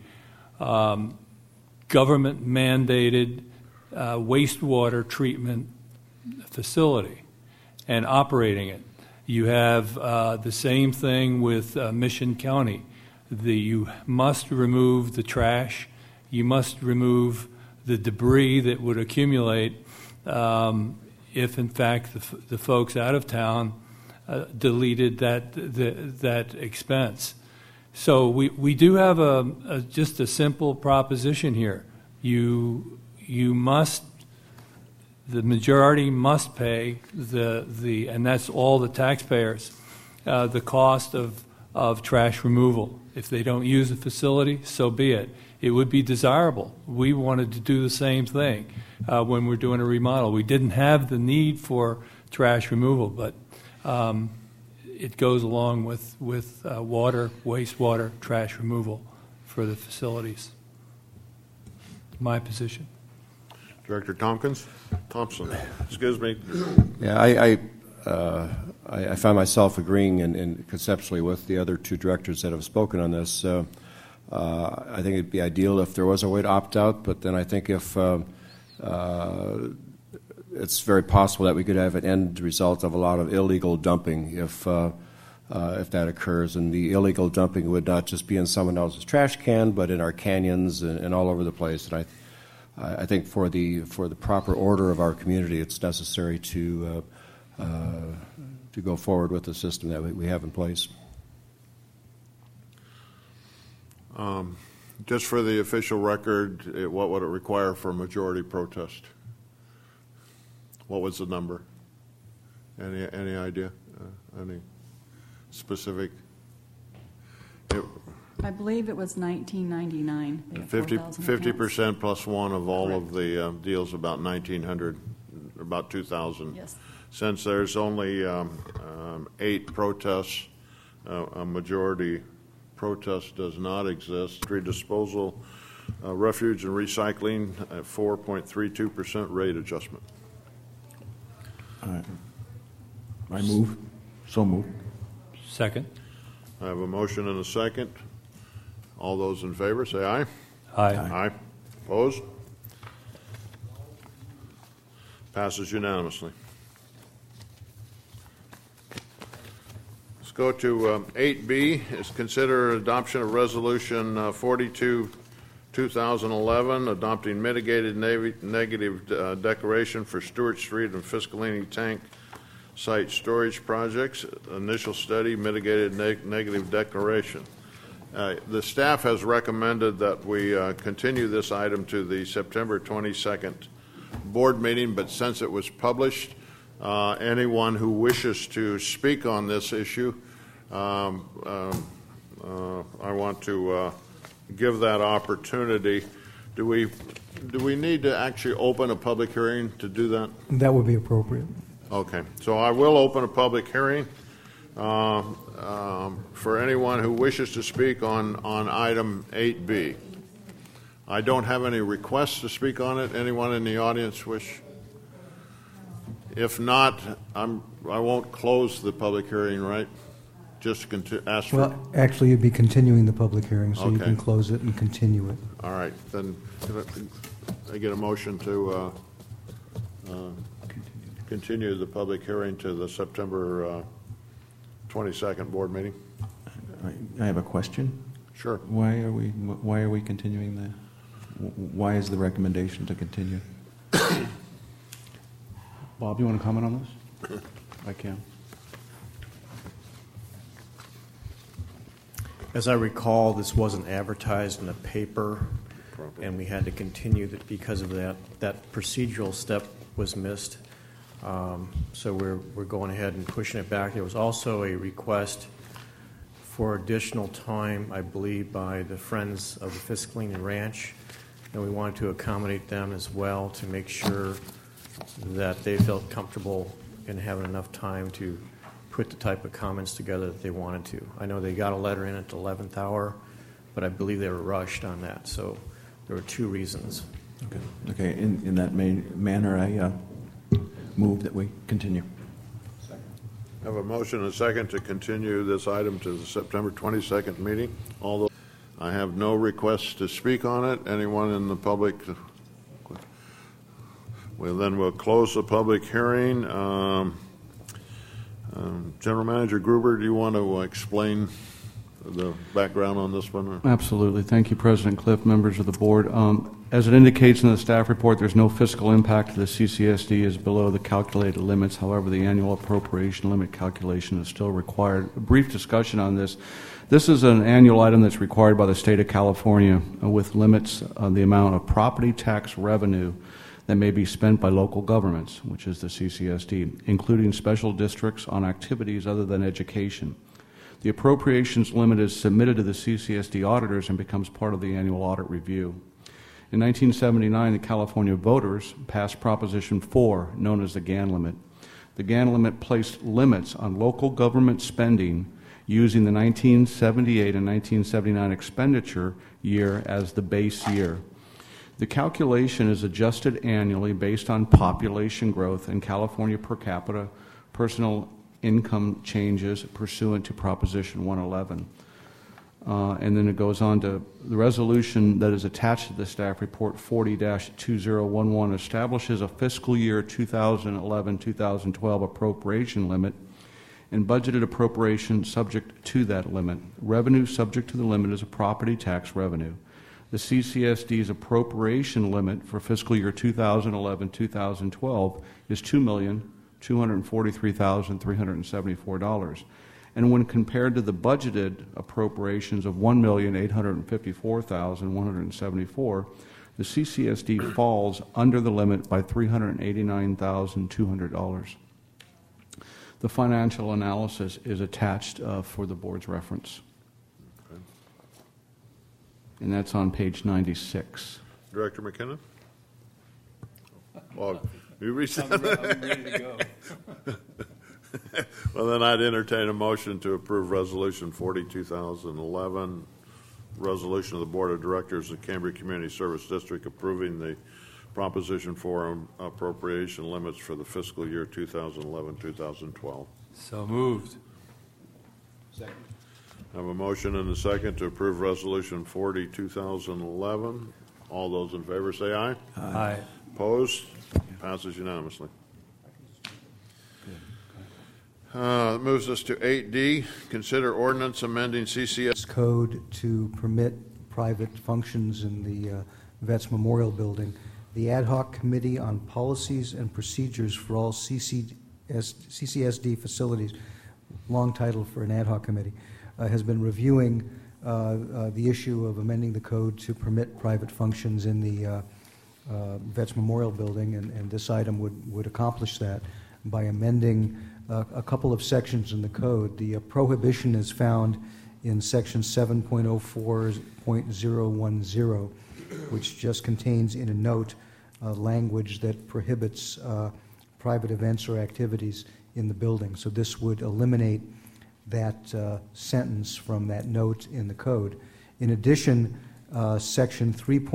government-mandated wastewater treatment facility and operating it. You have the same thing with Mission County. You must remove the trash. You must remove the debris that would accumulate if, in fact, the folks out of town deleted that expense. So we do have just a simple proposition here. You must, the majority must pay and that's all the taxpayers, the cost of trash removal. If they don't use the facility, so be it. It would be desirable. We wanted to do the same thing when we're doing a remodel. We didn't have the need for trash removal, but it goes along with water, wastewater, trash removal for the facilities. My position. Director Thompson, excuse me. Yeah, I find myself agreeing and conceptually with the other two directors that have spoken on this. I think it'd be ideal if there was a way to opt out, but then I think if it's very possible that we could have an end result of a lot of illegal dumping if that occurs. And the illegal dumping would not just be in someone else's trash can, but in our canyons and all over the place. And I think for the proper order of our community, it's necessary to go forward with the system that we have in place. Just for the official record, what would it require for a majority protest? What was the number? Any idea? Any specific? I believe it was $19.99. 50% plus one of all of the deals, about 1,900, about 2,000. Yes. Since there's only 8 protests, a majority protest does not exist. Tree disposal, refuge and recycling, 4.32% rate adjustment. I move. So moved. Second. I have a motion and a second. All those in favor say aye. Aye. Aye. Opposed? Passes unanimously. Let's go to 8B, is consider adoption of Resolution 42, 2011, adopting mitigated negative declaration for Stewart Street and Fiscalini Tank Site Storage Projects. Initial study, mitigated negative declaration. The staff has recommended that we continue this item to the September 22nd board meeting, but since it was published, anyone who wishes to speak on this issue, I want to give that opportunity. Do we need to actually open a public hearing to do that? That would be appropriate. Okay, so I will open a public hearing for anyone who wishes to speak on item 8B. I don't have any requests to speak on it. Anyone in the audience wish? If not, I won't close the public hearing, right? Just ask for... Well, actually, you'd be continuing the public hearing, so you Okay. can close it and continue it. All right, then I get a motion to continue the public hearing to the September 22nd board meeting. I have a question. Sure. Why are we continuing that? Why is the recommendation to continue? Bob, you want to comment on this? I can. As I recall, this wasn't advertised in the paper, and we had to continue that because of that. That procedural step was missed. So we're going ahead and pushing it back. There was also a request for additional time, I believe, by the Friends of the Fiscalini Ranch, and we wanted to accommodate them as well to make sure that they felt comfortable in having enough time to put the type of comments together that they wanted to. I know they got a letter in at the 11th hour, but I believe they were rushed on that, so there were two reasons. Okay. In that manner, I move that we continue. I have a motion and a second to continue this item to the September 22nd meeting. Although I have no requests to speak on it. Anyone in the public? Well, then we'll close the public hearing. General Manager Gruber, do you want to explain the background on this one? Absolutely. Thank you, President Cliff, members of the board. As it indicates in the staff report, there's no fiscal impact to the CCSD is below the calculated limits. However, the annual appropriation limit calculation is still required. A brief discussion on this. This is an annual item that's required by the state of California with limits on the amount of property tax revenue that may be spent by local governments, which is the CCSD, including special districts on activities other than education. The appropriations limit is submitted to the CCSD auditors and becomes part of the annual audit review. In 1979, the California voters passed Proposition 4, known as the GAN limit. The GAN limit placed limits on local government spending using the 1978 and 1979 expenditure year as the base year. The calculation is adjusted annually based on population growth and California per capita personal income changes pursuant to Proposition 111. And then it goes on to the resolution that is attached to the staff report 40-2011 establishes a fiscal year 2011-2012 appropriation limit and budgeted appropriation subject to that limit. Revenue subject to the limit is a property tax revenue. The CCSD's appropriation limit for fiscal year 2011-2012 is $2,243,374. And when compared to the budgeted appropriations of $1,854,174, the CCSD falls under the limit by $389,200. The financial analysis is attached for the board's reference. Okay. And that's on page 96. Director McKinnon? Well, you reset. I'm ready to go. Well, then I'd entertain a motion to approve Resolution 40-2011, resolution of the Board of Directors of Cambria Community Service District approving the Proposition 4 appropriation limits for the fiscal year 2011-2012. So moved. Second. I have a motion and a second to approve Resolution 40-2011. All those in favor say aye. Aye. Opposed? Passes unanimously. Moves us to 8D, consider ordinance amending CCS code to permit private functions in the Vets Memorial Building. The Ad Hoc Committee on Policies and Procedures for all CCSD facilities, long title for an ad hoc committee, has been reviewing the issue of amending the code to permit private functions in the Vets Memorial Building, and this item would accomplish that by amending a couple of sections in the code. The prohibition is found in section 7.04.010, which just contains in a note language that prohibits private events or activities in the building. So this would eliminate that sentence from that note in the code. In addition, section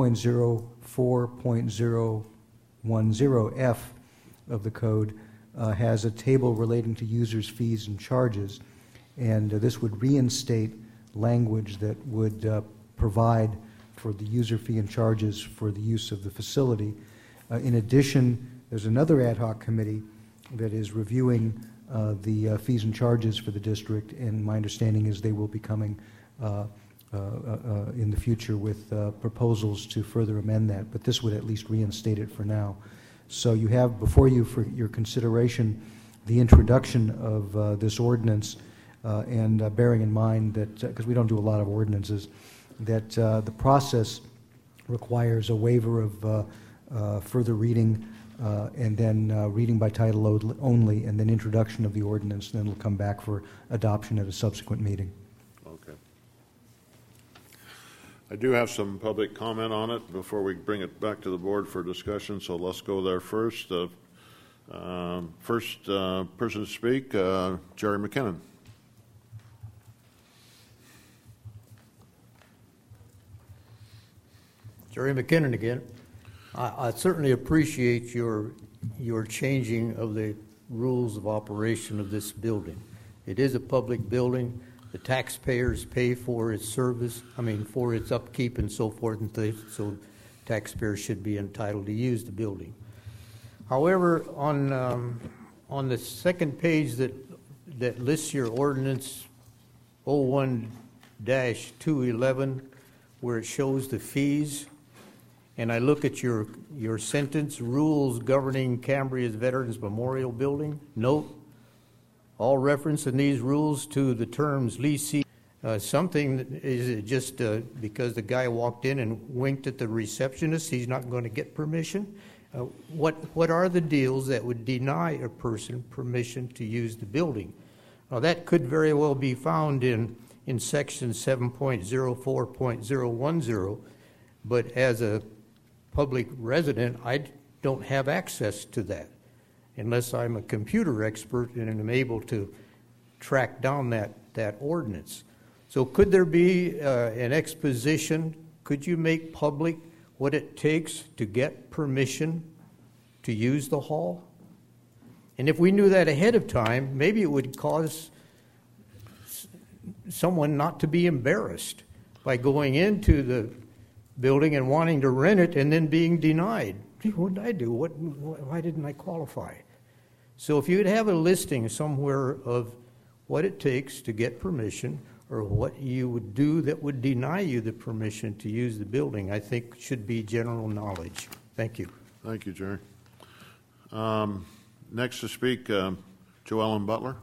3.04.010F of the code has a table relating to users' fees and charges, and this would reinstate language that would provide for the user fee and charges for the use of the facility. In addition, there's another ad hoc committee that is reviewing the fees and charges for the district, and my understanding is they will be coming in the future with proposals to further amend that, but this would at least reinstate it for now. So you have before you for your consideration the introduction of this ordinance, and bearing in mind that, because we don't do a lot of ordinances, that the process requires a waiver of further reading, and then reading by title only, and then introduction of the ordinance, and then it'll come back for adoption at a subsequent meeting. I do have some public comment on it before we bring it back to the board for discussion, so let's go there first. First person to speak, Jerry McKinnon. Jerry McKinnon again. I certainly appreciate your changing of the rules of operation of this building. It is a public building. The taxpayers pay for its service, for its upkeep and so forth, and so taxpayers should be entitled to use the building. However, on the second page that lists your ordinance 01-211, where it shows the fees, and I look at your sentence, rules governing Cambria's Veterans Memorial Building, note, all reference in these rules to the terms leasee. Something is just because the guy walked in and winked at the receptionist, he's not going to get permission. What are the deals that would deny a person permission to use the building? Now, that could very well be found in section 7.04.010, but as a public resident, I don't have access to that unless I'm a computer expert and am able to track down that ordinance. So could there be an exposition? Could you make public what it takes to get permission to use the hall? And if we knew that ahead of time, maybe it would cause someone not to be embarrassed by going into the building and wanting to rent it and then being denied. What did I do? Why didn't I qualify? So if you could have a listing somewhere of what it takes to get permission or what you would do that would deny you the permission to use the building, I think should be general knowledge. Thank you. Thank you, Jerry. Next to speak, Joellen Butler.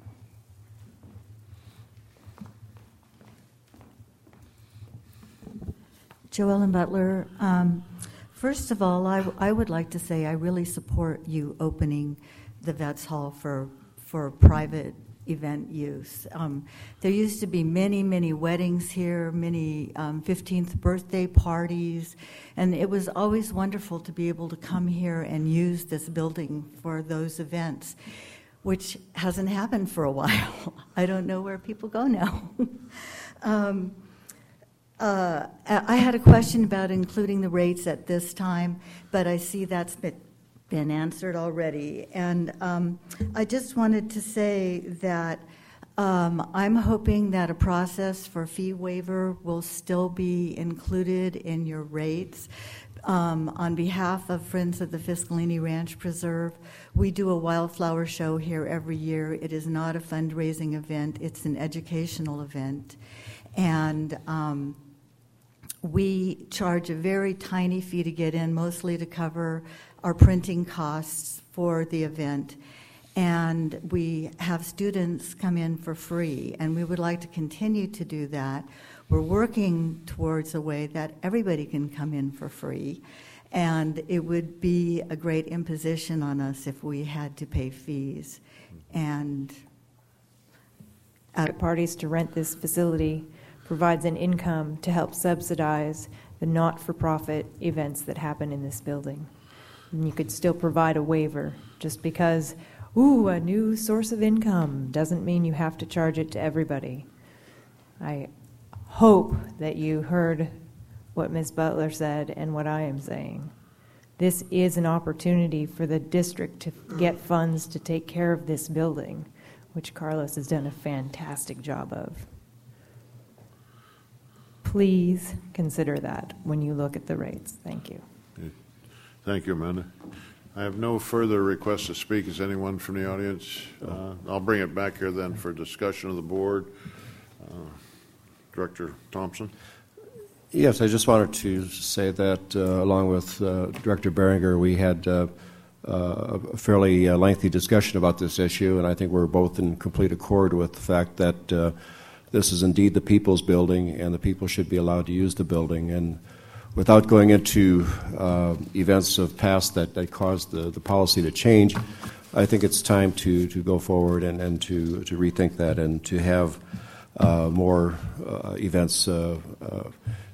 Joellen Butler. First of all, I would like to say I really support you opening the Vets Hall for private event use. There used to be many, many weddings here, many 15th birthday parties, and it was always wonderful to be able to come here and use this building for those events, which hasn't happened for a while. I don't know where people go now. I had a question about including the rates at this time, but I see that's been answered already. And I just wanted to say that I'm hoping that a process for fee waiver will still be included in your rates. On behalf of Friends of the Fiscalini Ranch Preserve, we do a wildflower show here every year. It is not a fundraising event, it's an educational event. And we charge a very tiny fee to get in, mostly to cover our printing costs for the event. And we have students come in for free, and we would like to continue to do that. We're working towards a way that everybody can come in for free, and it would be a great imposition on us if we had to pay fees. And parties to rent this facility provides an income to help subsidize the not-for-profit events that happen in this building. And you could still provide a waiver. Just because, a new source of income doesn't mean you have to charge it to everybody. I hope that you heard what Ms. Butler said and what I am saying. This is an opportunity for the district to get funds to take care of this building, which Carlos has done a fantastic job of. Please consider that when you look at the rates. Thank you. Thank you, Amanda. I have no further requests to speak. Is anyone from the audience? I'll bring it back here then for discussion of the board. Director Thompson. Yes, I just wanted to say that along with Director Beringer, we had a fairly lengthy discussion about this issue, and I think we're both in complete accord with the fact that this is indeed the people's building, and the people should be allowed to use the building. And without going into events of past that caused the policy to change, I think it's time to go forward and to rethink that and to have more events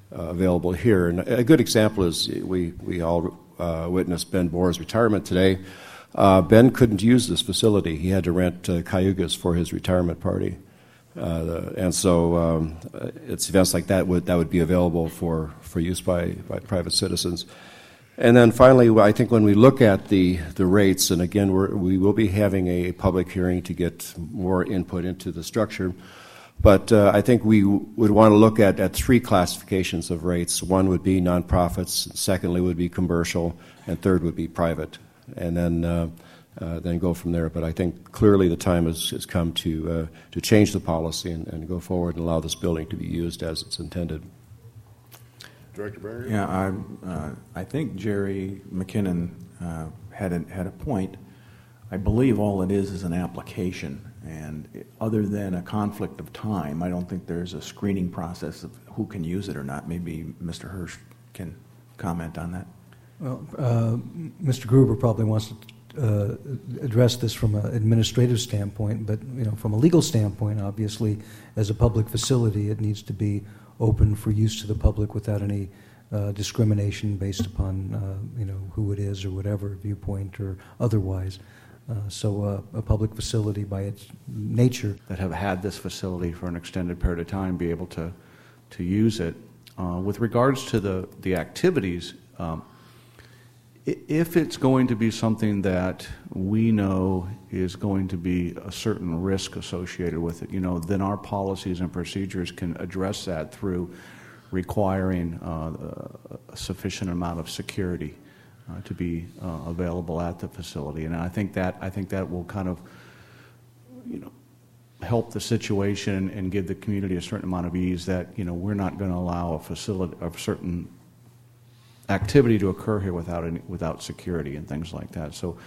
available here. And a good example is we all witnessed Ben Boer's retirement today. Ben couldn't use this facility. He had to rent Cayugas for his retirement party. And so it's events like that would be available for use by private citizens. And then finally, I think when we look at the rates, and again, we will be having a public hearing to get more input into the structure, but I think we would want to look at three classifications of rates. One would be nonprofits, secondly would be commercial, and third would be private, and then go from there. But I think clearly the time has come to change the policy and go forward and allow this building to be used as it's intended. Director Barry? Yeah, I think Jerry McKinnon had a point. I believe all it is an application, and other than a conflict of time, I don't think there's a screening process of who can use it or not. Maybe Mr. Hirsch can comment on that. Well, Mr. Gruber probably wants to address this from an administrative standpoint, but from a legal standpoint, obviously, as a public facility, it needs to be open for use to the public without any discrimination based upon who it is or whatever viewpoint or otherwise. So a public facility by its nature that have had this facility for an extended period of time be able to use it. With regards to the activities, if it's going to be something that we know is going to be a certain risk associated with it, then our policies and procedures can address that through requiring a sufficient amount of security to be available at the facility. And I think that will kind of, help the situation and give the community a certain amount of ease that we're not going to allow a certain activity to occur here without security and things like that. So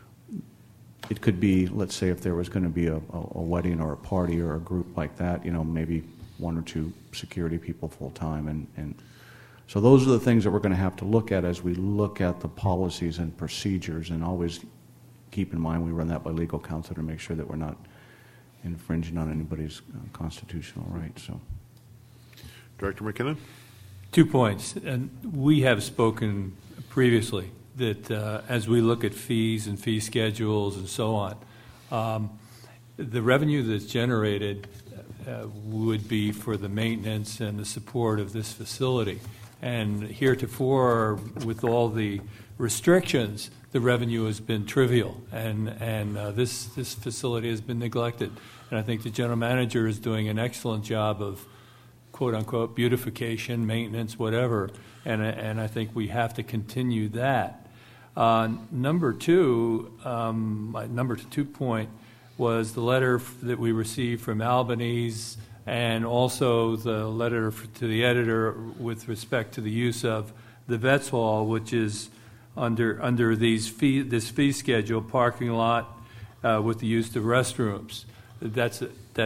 it could be, let's say, if there was going to be a wedding or a party or a group like that, maybe one or two security people full time, and so those are the things that we're going to have to look at as we look at the policies and procedures, and always keep in mind we run that by legal counsel to make sure that we're not infringing on anybody's constitutional rights. So, Director McKinnon? 2 points, and we have spoken previously that as we look at fees and fee schedules and so on, the revenue that's generated would be for the maintenance and the support of this facility. And heretofore, with all the restrictions, the revenue has been trivial, and this facility has been neglected. And I think the general manager is doing an excellent job of quote-unquote beautification, maintenance, whatever, and I think we have to continue that. Number two point was the letter that we received from Albanese, and also the letter to the editor with respect to the use of the Vets Hall, which is under this fee schedule, parking lot with the use of restrooms. That's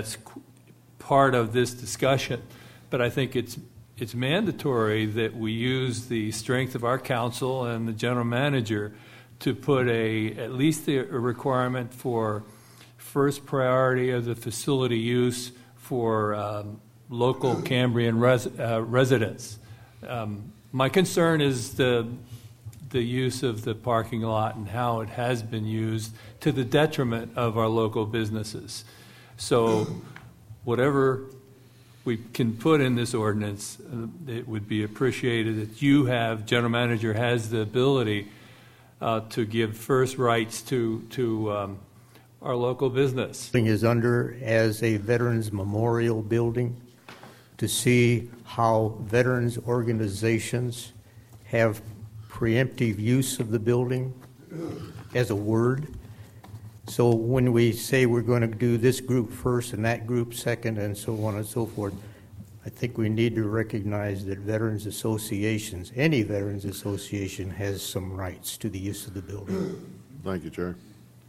part of this discussion. But I think it's mandatory that we use the strength of our council and the general manager to put at least a requirement for first priority of the facility use for local Cambrian residents. My concern is the use of the parking lot and how it has been used to the detriment of our local businesses. So whatever we can put in this ordinance, it would be appreciated that general manager has the ability to give first rights to our local business. Thing is under as a Veterans Memorial Building to see how veterans organizations have preemptive use of the building as a word. So when we say we're going to do this group first and that group second and so on and so forth, I think we need to recognize that veterans associations, any veterans association, has some rights to the use of the building. Thank you, Chair.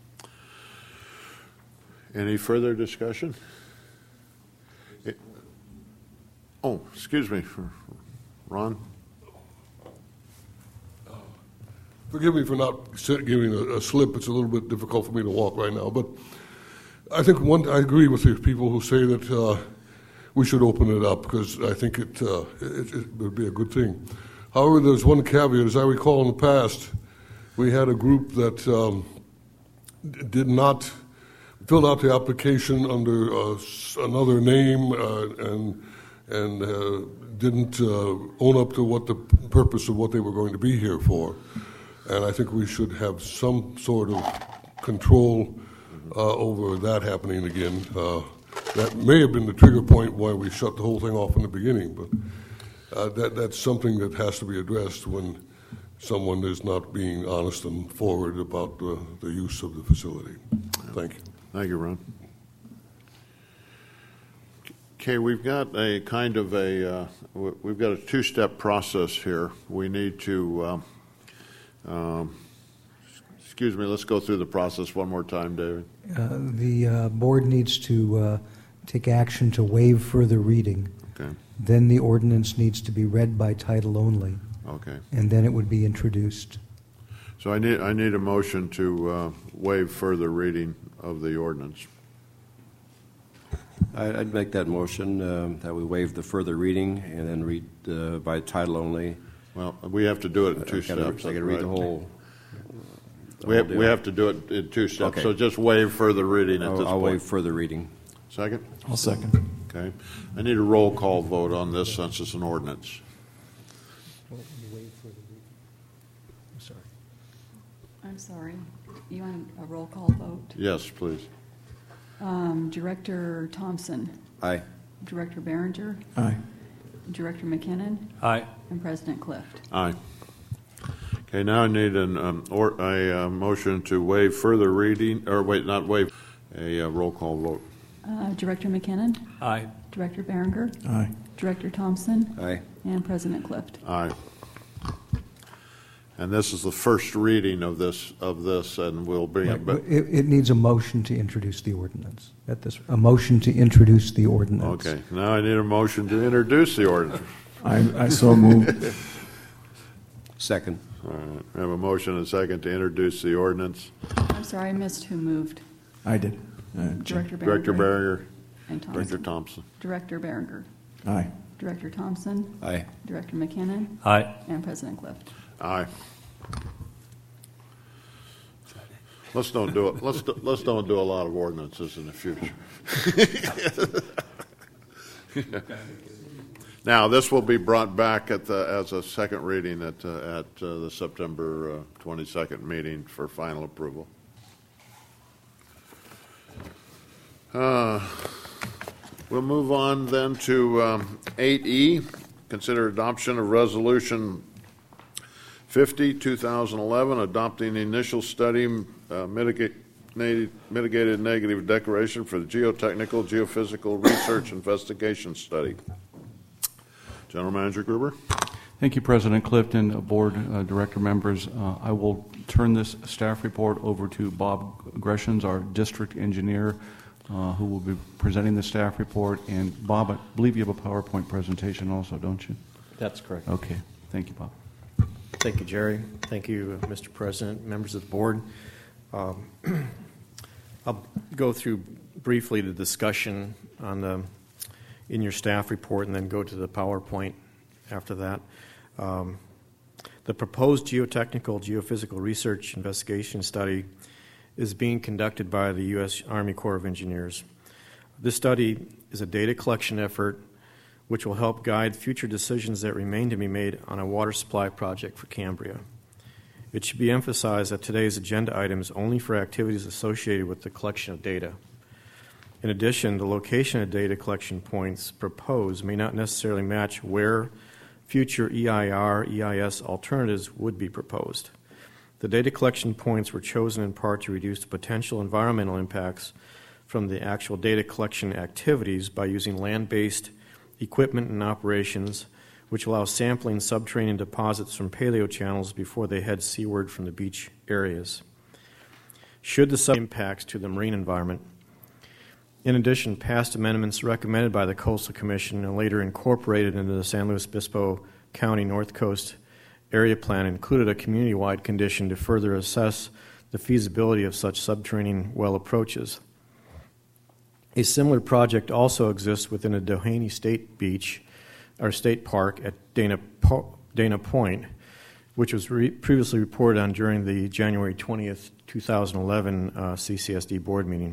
Any further discussion? Excuse me, Ron. Forgive me for not giving a slip. It's a little bit difficult for me to walk right now. But I think I agree with the people who say that we should open it up because I think it would be a good thing. However, there's one caveat. As I recall in the past, we had a group that did not fill out the application under another name and didn't own up to what the purpose of what they were going to be here for. And I think we should have some sort of control over that happening again. That may have been the trigger point why we shut the whole thing off in the beginning, but that's something that has to be addressed when someone is not being honest and forward about the use of the facility. Thank you. Thank you, Ron. Okay, we've got a kind of we've got a two-step process here. We need to, excuse me, let's go through the process one more time, David. The board needs to take action to waive further reading. Okay. Then the ordinance needs to be read by title only. Okay. And then it would be introduced. So I need a motion to waive further reading of the ordinance. I'd make that motion that we waive the further reading and then read by title only. Well, we have to do it in two steps. I got to read the whole. We have to do it in two steps. Okay. So just waive further reading at this point. I'll waive further reading. Second? I'll second. Okay. I need a roll call vote on this since it's an ordinance. I'm sorry. You want a roll call vote? Yes, please. Director Thompson. Aye. Director Behringer. Aye. Director McKinnon. Aye. And President Clift. Aye. Okay, now I need a motion to waive further reading, or wait, not waive, a roll call vote. Director McKinnon. Aye. Director Behringer. Aye. Director Thompson. Aye. And President Clift. Aye. And this is the first reading of this, and we'll bring it back. It needs a motion to introduce the ordinance. A motion to introduce the ordinance. Okay, now I need a motion to introduce the ordinance. I so move. Second. All right, we have a motion and a second to introduce the ordinance. I'm sorry, I missed who moved. I did. Director Behringer. Director Behringer. And Thompson. Director Thompson. Director Behringer. Aye. Director Thompson. Aye. Director McKinnon. Aye. And President Clift. Aye. Let's don't do it. Let's don't do a lot of ordinances in the future. Now, this will be brought back as a second reading at the September 22nd meeting for final approval. We'll move on then to 8E, consider adoption of Resolution 50, 2011, adopting the initial study mitigated negative declaration for the geotechnical, geophysical research investigation study. General Manager Gruber. Thank you, President Clifton, board director members. I will turn this staff report over to Bob Greshams, our district engineer, who will be presenting the staff report. And Bob, I believe you have a PowerPoint presentation also, don't you? That's correct. Okay. Thank you, Bob. Thank you, Jerry. Thank you, Mr. President, members of the board. I'll go through briefly the discussion on in your staff report and then go to the PowerPoint after that. The proposed geotechnical geophysical research investigation study is being conducted by the U.S. Army Corps of Engineers. This study is a data collection effort which will help guide future decisions that remain to be made on a water supply project for Cambria. It should be emphasized that today's agenda item is only for activities associated with the collection of data. In addition, the location of data collection points proposed may not necessarily match where future EIR, EIS alternatives would be proposed. The data collection points were chosen in part to reduce the potential environmental impacts from the actual data collection activities by using land-based equipment and operations, which allow sampling subterranean deposits from paleochannels before they head seaward from the beach areas. Should the impacts to the marine environment. In addition, past amendments recommended by the Coastal Commission and later incorporated into the San Luis Obispo County North Coast Area Plan included a community-wide condition to further assess the feasibility of such subterranean well approaches. A similar project also exists within a Doheny State Beach, or State Park at Dana Point, which was previously reported on during the January 20th, 2011 CCSD board meeting.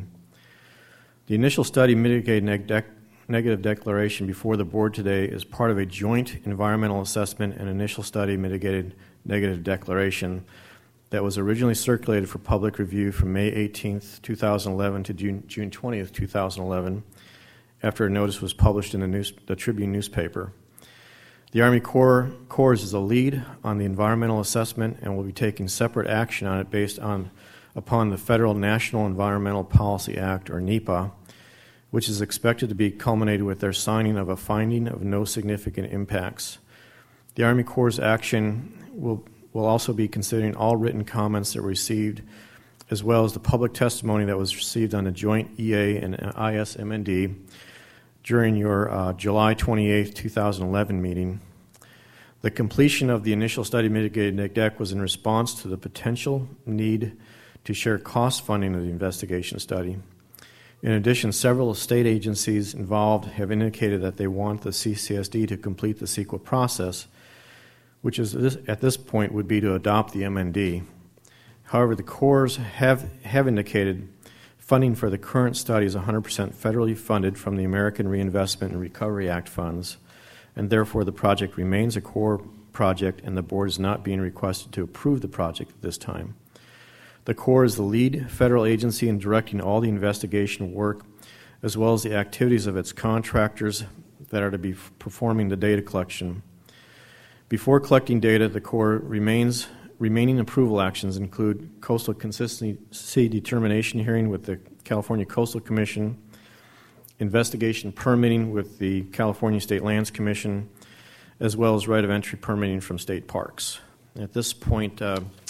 The initial study mitigated negative declaration before the board today is part of a joint environmental assessment and initial study mitigated negative declaration that was originally circulated for public review from May 18th, 2011 to June 20th, 2011, after a notice was published in the Tribune newspaper. The Army Corps is the lead on the environmental assessment and will be taking separate action on it based upon the Federal National Environmental Policy Act, or NEPA, which is expected to be culminated with their signing of a finding of no significant impacts. The Army Corps' action will also be considering all written comments that were received, as well as the public testimony that was received on the joint EA and ISMND during your July 28, 2011 meeting. The completion of the initial study mitigated NECDEC was in response to the potential need to share cost funding of the investigation study. In addition, several state agencies involved have indicated that they want the CCSD to complete the CEQA process, which is at this point would be to adopt the MND. However, the Corps have indicated funding for the current study is 100% federally funded from the American Reinvestment and Recovery Act funds, and therefore the project remains a Corps project and the board is not being requested to approve the project at this time. The Corps is the lead federal agency in directing all the investigation work, as well as the activities of its contractors that are to be performing the data collection. Before collecting data, the Corps remaining approval actions include coastal consistency determination hearing with the California Coastal Commission, investigation permitting with the California State Lands Commission, as well as right of entry permitting from state parks. At this point,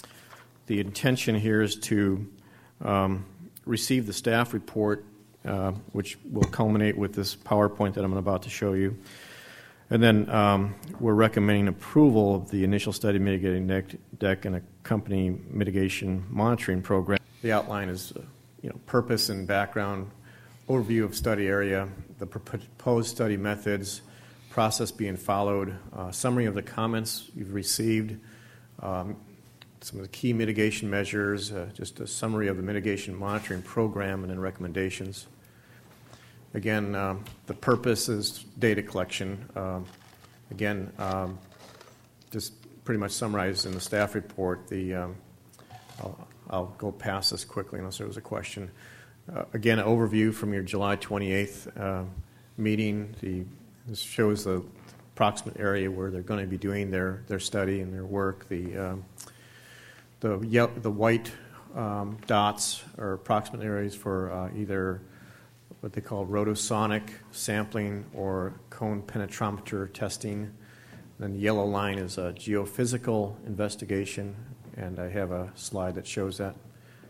the intention here is to receive the staff report, which will culminate with this PowerPoint that I'm about to show you. And then we're recommending approval of the initial study mitigating NECDEC and accompanying mitigation monitoring program. The outline is purpose and background, overview of study area, the proposed study methods, process being followed, summary of the comments you've received, some of the key mitigation measures, just a summary of the mitigation monitoring program, and then recommendations. Again, the purpose is data collection. Just pretty much summarized in the staff report. I'll go past this quickly unless there was a question. Again, an overview from your July 28th meeting. This shows the approximate area where they're going to be doing their study and their work. The white dots are approximate areas for either what they call rotosonic sampling or cone penetrometer testing. Then the yellow line is a geophysical investigation, and I have a slide that shows that.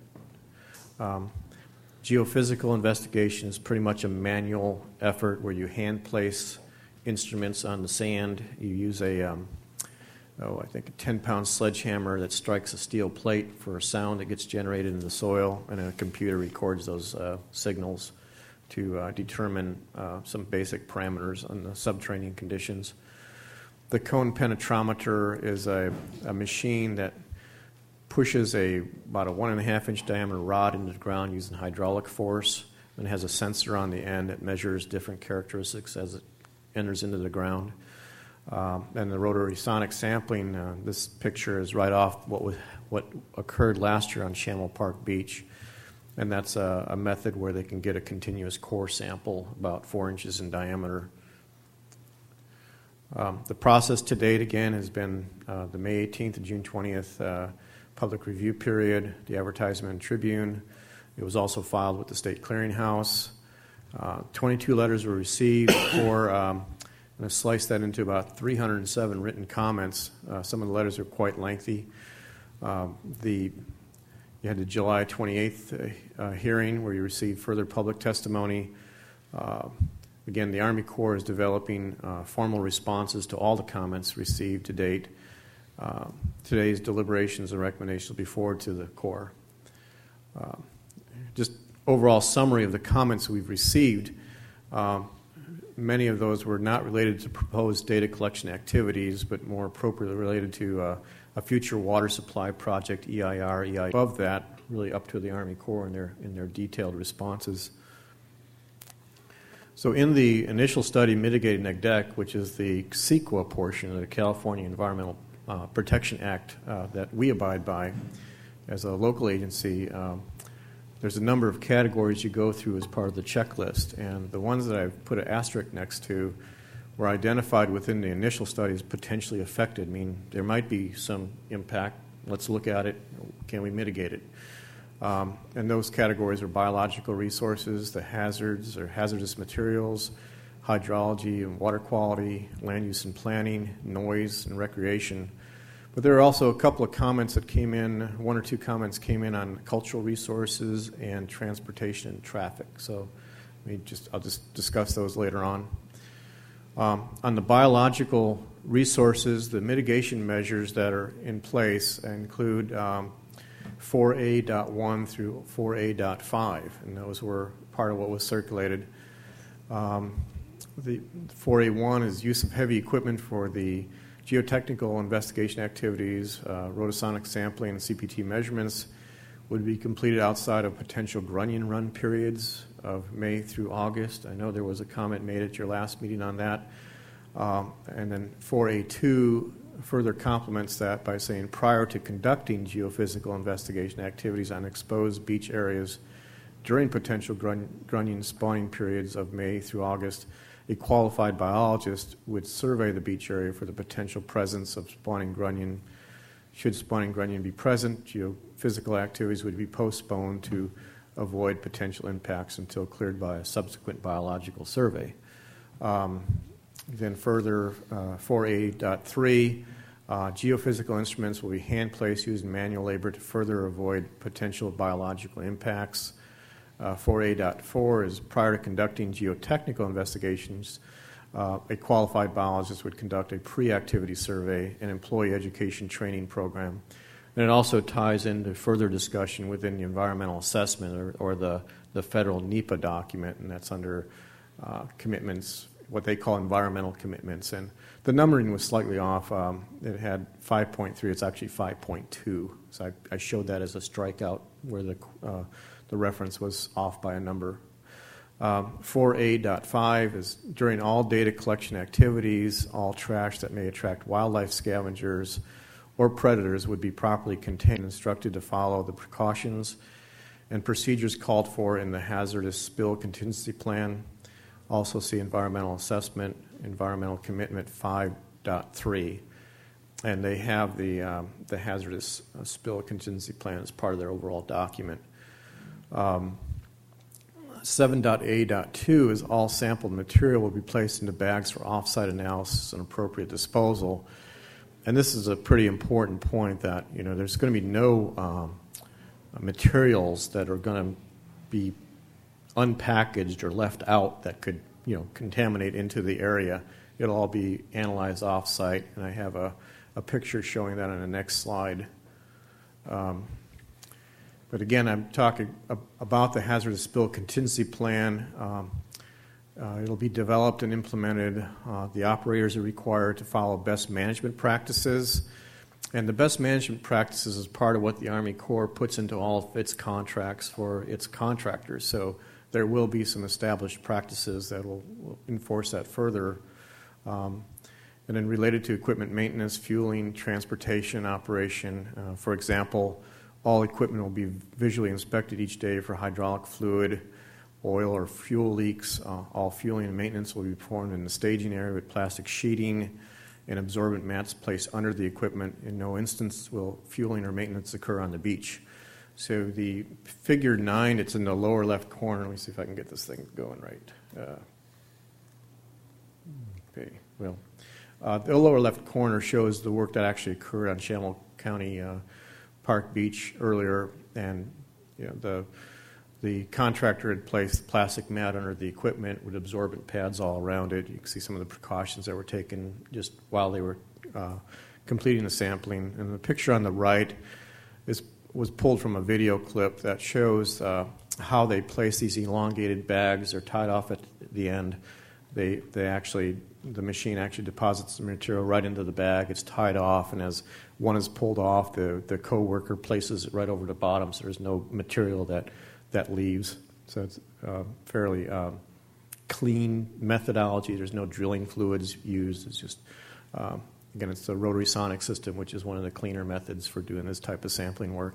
Geophysical investigation is pretty much a manual effort where you hand place instruments on the sand. You use I think a 10-pound sledgehammer that strikes a steel plate for a sound that gets generated in the soil, and a computer records those signals to determine some basic parameters on the subterranean conditions. The cone penetrometer is a machine that pushes about a 1.5-inch diameter rod into the ground using hydraulic force, and has a sensor on the end that measures different characteristics as it enters into the ground. And the rotary sonic sampling, this picture is right off what occurred last year on Chammel Park Beach. And that's a method where they can get a continuous core sample about 4 inches in diameter. The process to date, again, has been the May 18th to June 20th public review period, the advertisement in Tribune. It was also filed with the State Clearinghouse. 22 letters were received for, I'm going to slice that into about 307 written comments. Some of the letters are quite lengthy. You had the July 28th hearing where you received further public testimony. Again, the Army Corps is developing formal responses to all the comments received to date. Today's deliberations and recommendations will be forwarded to the Corps. Just overall summary of the comments we've received. Many of those were not related to proposed data collection activities, but more appropriately related to a future water supply project, EIR. Above that, really up to the Army Corps in their detailed responses. So in the initial study, Mitigating NEGDEC, which is the CEQA portion of the California Environmental Protection Act that we abide by as a local agency, there's a number of categories you go through as part of the checklist, and the ones that I've put an asterisk next to were identified within the initial study as potentially affected. I mean, there might be some impact. Let's look at it. Can we mitigate it? And those categories are biological resources, the hazards or hazardous materials, hydrology and water quality, land use and planning, noise and recreation. But there are also a couple of comments that came in, one or two comments came in on cultural resources and transportation and traffic. So I'll just discuss those later on. On the biological resources, the mitigation measures that are in place include 4A.1 through 4A.5, and those were part of what was circulated. The 4A1 is use of heavy equipment for the geotechnical investigation activities, rotosonic sampling and CPT measurements would be completed outside of potential grunion run periods of May through August. I know there was a comment made at your last meeting on that. And then 4A2 further complements that by saying prior to conducting geophysical investigation activities on exposed beach areas during potential grunion spawning periods of May through August, a qualified biologist would survey the beach area for the potential presence of spawning grunion. Should spawning grunion be present, geophysical activities would be postponed to avoid potential impacts until cleared by a subsequent biological survey. Then further, 4A.3, geophysical instruments will be hand-placed using manual labor to further avoid potential biological impacts. 4A.4 is prior to conducting geotechnical investigations, a qualified biologist would conduct a pre-activity survey and employee education training program. And it also ties into further discussion within the environmental assessment or the federal NEPA document, and that's under commitments, what they call environmental commitments. And the numbering was slightly off. It had 5.3. It's actually 5.2. So I showed that as a strikeout where the reference was off by a number. 4A.5 is during all data collection activities, all trash that may attract wildlife scavengers or predators would be properly contained and instructed to follow the precautions and procedures called for in the hazardous spill contingency plan. Also see environmental assessment, environmental commitment 5.3. And they have the hazardous spill contingency plan as part of their overall document. 7.A.2 is all sampled material will be placed into bags for off-site analysis and appropriate disposal. And this is a pretty important point that, there's going to be no materials that are going to be unpackaged or left out that could, contaminate into the area. It'll all be analyzed off-site, and I have a picture showing that on the next slide. But again, I'm talking about the hazardous spill contingency plan. It'll be developed and implemented. The operators are required to follow best management practices. And the best management practices is part of what the Army Corps puts into all of its contracts for its contractors. So there will be some established practices that will enforce that further. And then related to equipment maintenance, fueling, transportation, operation, for example, all equipment will be visually inspected each day for hydraulic fluid, oil or fuel leaks. All fueling and maintenance will be performed in the staging area with plastic sheeting and absorbent mats placed under the equipment. In no instance will fueling or maintenance occur on the beach. So the figure 9, it's in the lower left corner. Let me see if I can get this thing going right. Okay, well, the lower left corner shows the work that actually occurred on Chammel County Park Beach earlier, and the contractor had placed plastic mat under the equipment with absorbent pads all around it. You can see some of the precautions that were taken just while they were completing the sampling. And the picture on the right was pulled from a video clip that shows how they place these elongated bags. They're tied off at the end. The machine actually deposits the material right into the bag. It's tied off, and as one is pulled off, the co-worker places it right over the bottom, so there's no material that leaves. So it's fairly clean methodology. There's no drilling fluids used. It's just, again, it's the rotary sonic system, which is one of the cleaner methods for doing this type of sampling work.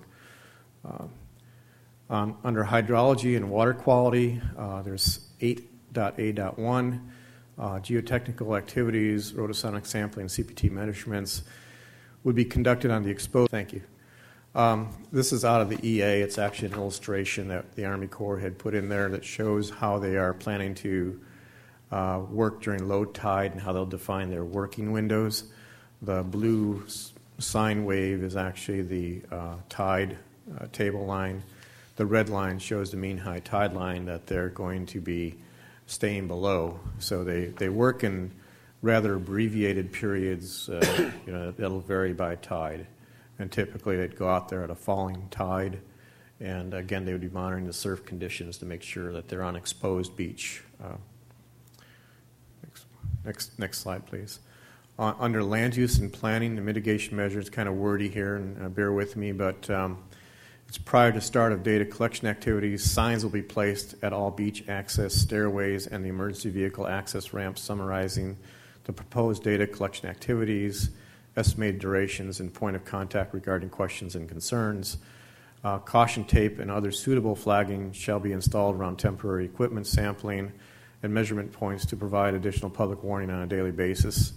Under hydrology and water quality, there's 8.A.1, geotechnical activities, rotosonic sampling, CPT measurements would be conducted on the exposed. Thank you. This is out of the EA. It's actually an illustration that the Army Corps had put in there that shows how they are planning to work during low tide and how they'll define their working windows. The blue sine wave is actually the tide table line. The red line shows the mean high tide line that they're going to be staying below. So they work in rather abbreviated periods. That'll vary by tide. And typically they'd go out there at a falling tide. And again, they would be monitoring the surf conditions to make sure that they're on exposed beach. Next slide, please. Under land use and planning, the mitigation measure is kind of wordy here, and bear with me, but it's prior to start of data collection activities. Signs will be placed at all beach access stairways and the emergency vehicle access ramps summarizing the proposed data collection activities, estimated durations, and point of contact regarding questions and concerns. Caution tape and other suitable flagging shall be installed around temporary equipment sampling and measurement points to provide additional public warning on a daily basis.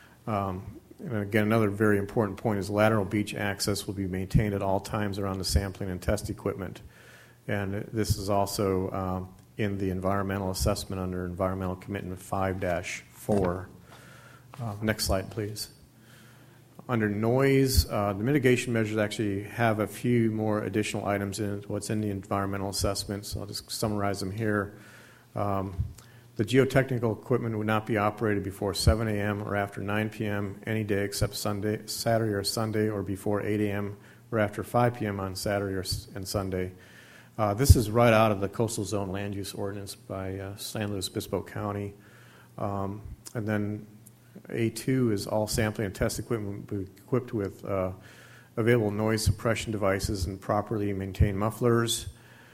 And again, another very important point is lateral beach access will be maintained at all times around the sampling and test equipment. And this is also in the environmental assessment under Environmental Commitment 5-4. Next slide, please. Under noise, the mitigation measures actually have a few more additional items in what's in the environmental assessment, so I'll just summarize them here. The geotechnical equipment would not be operated before 7 a.m. or after 9 p.m. any day except Saturday or Sunday, or before 8 a.m. or after 5 p.m. on Saturday and Sunday. This is right out of the Coastal Zone Land Use Ordinance by San Luis Obispo County. And then A2 is all sampling and test equipment will be equipped with available noise suppression devices and properly maintained mufflers.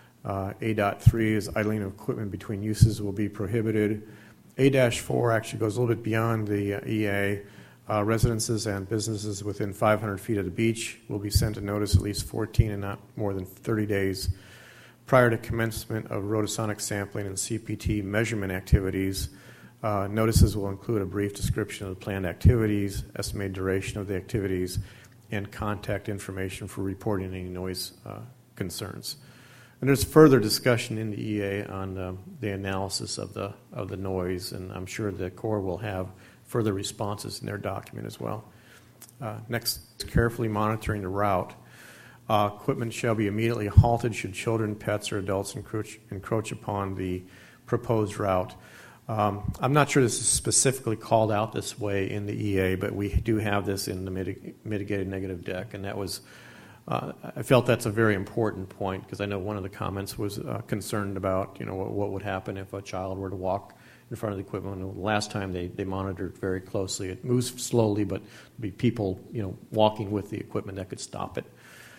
A.3 is idling of equipment between uses will be prohibited. A-4 actually goes a little bit beyond the EA. Residences and businesses within 500 feet of the beach will be sent a notice at least 14 and not more than 30 days prior to commencement of rotosonic sampling and CPT measurement activities. Notices will include a brief description of the planned activities, estimated duration of the activities, and contact information for reporting any noise concerns. And there's further discussion in the EA on the analysis of the noise, and I'm sure the Corps will have further responses in their document as well. Next, carefully monitoring the route. Equipment shall be immediately halted should children, pets, or adults encroach upon the proposed route. I'm not sure this is specifically called out this way in the EA, but we do have this in the mitigated negative deck, and that was I felt that's a very important point because I know one of the comments was concerned about what would happen if a child were to walk in front of the equipment. Last time they monitored very closely. It moves slowly, but there'd be people walking with the equipment that could stop it.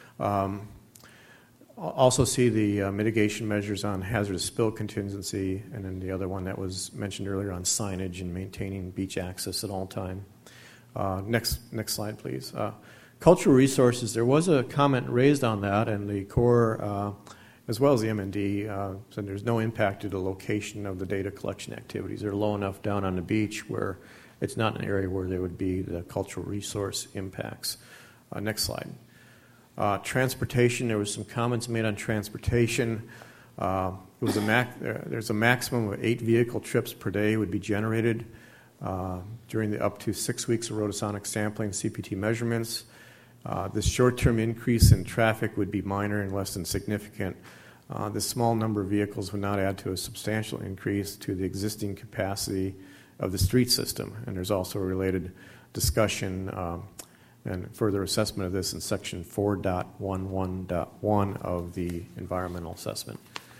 Also see the mitigation measures on hazardous spill contingency, and then the other one that was mentioned earlier on signage and maintaining beach access at all time. Next slide, please. Cultural resources, there was a comment raised on that, and the Corps, as well as the M&D, said there's no impact to the location of the data collection activities. They're low enough down on the beach where it's not an area where there would be the cultural resource impacts. Next slide. Transportation, there was some comments made on transportation. There's a maximum of 8 vehicle trips per day would be generated during the up to 6 weeks of rotosonic sampling CPT measurements. This short-term increase in traffic would be minor and less than significant. This small number of vehicles would not add to a substantial increase to the existing capacity of the street system. And there's also a related discussion and further assessment of this in section 4.11.1 of the environmental assessment.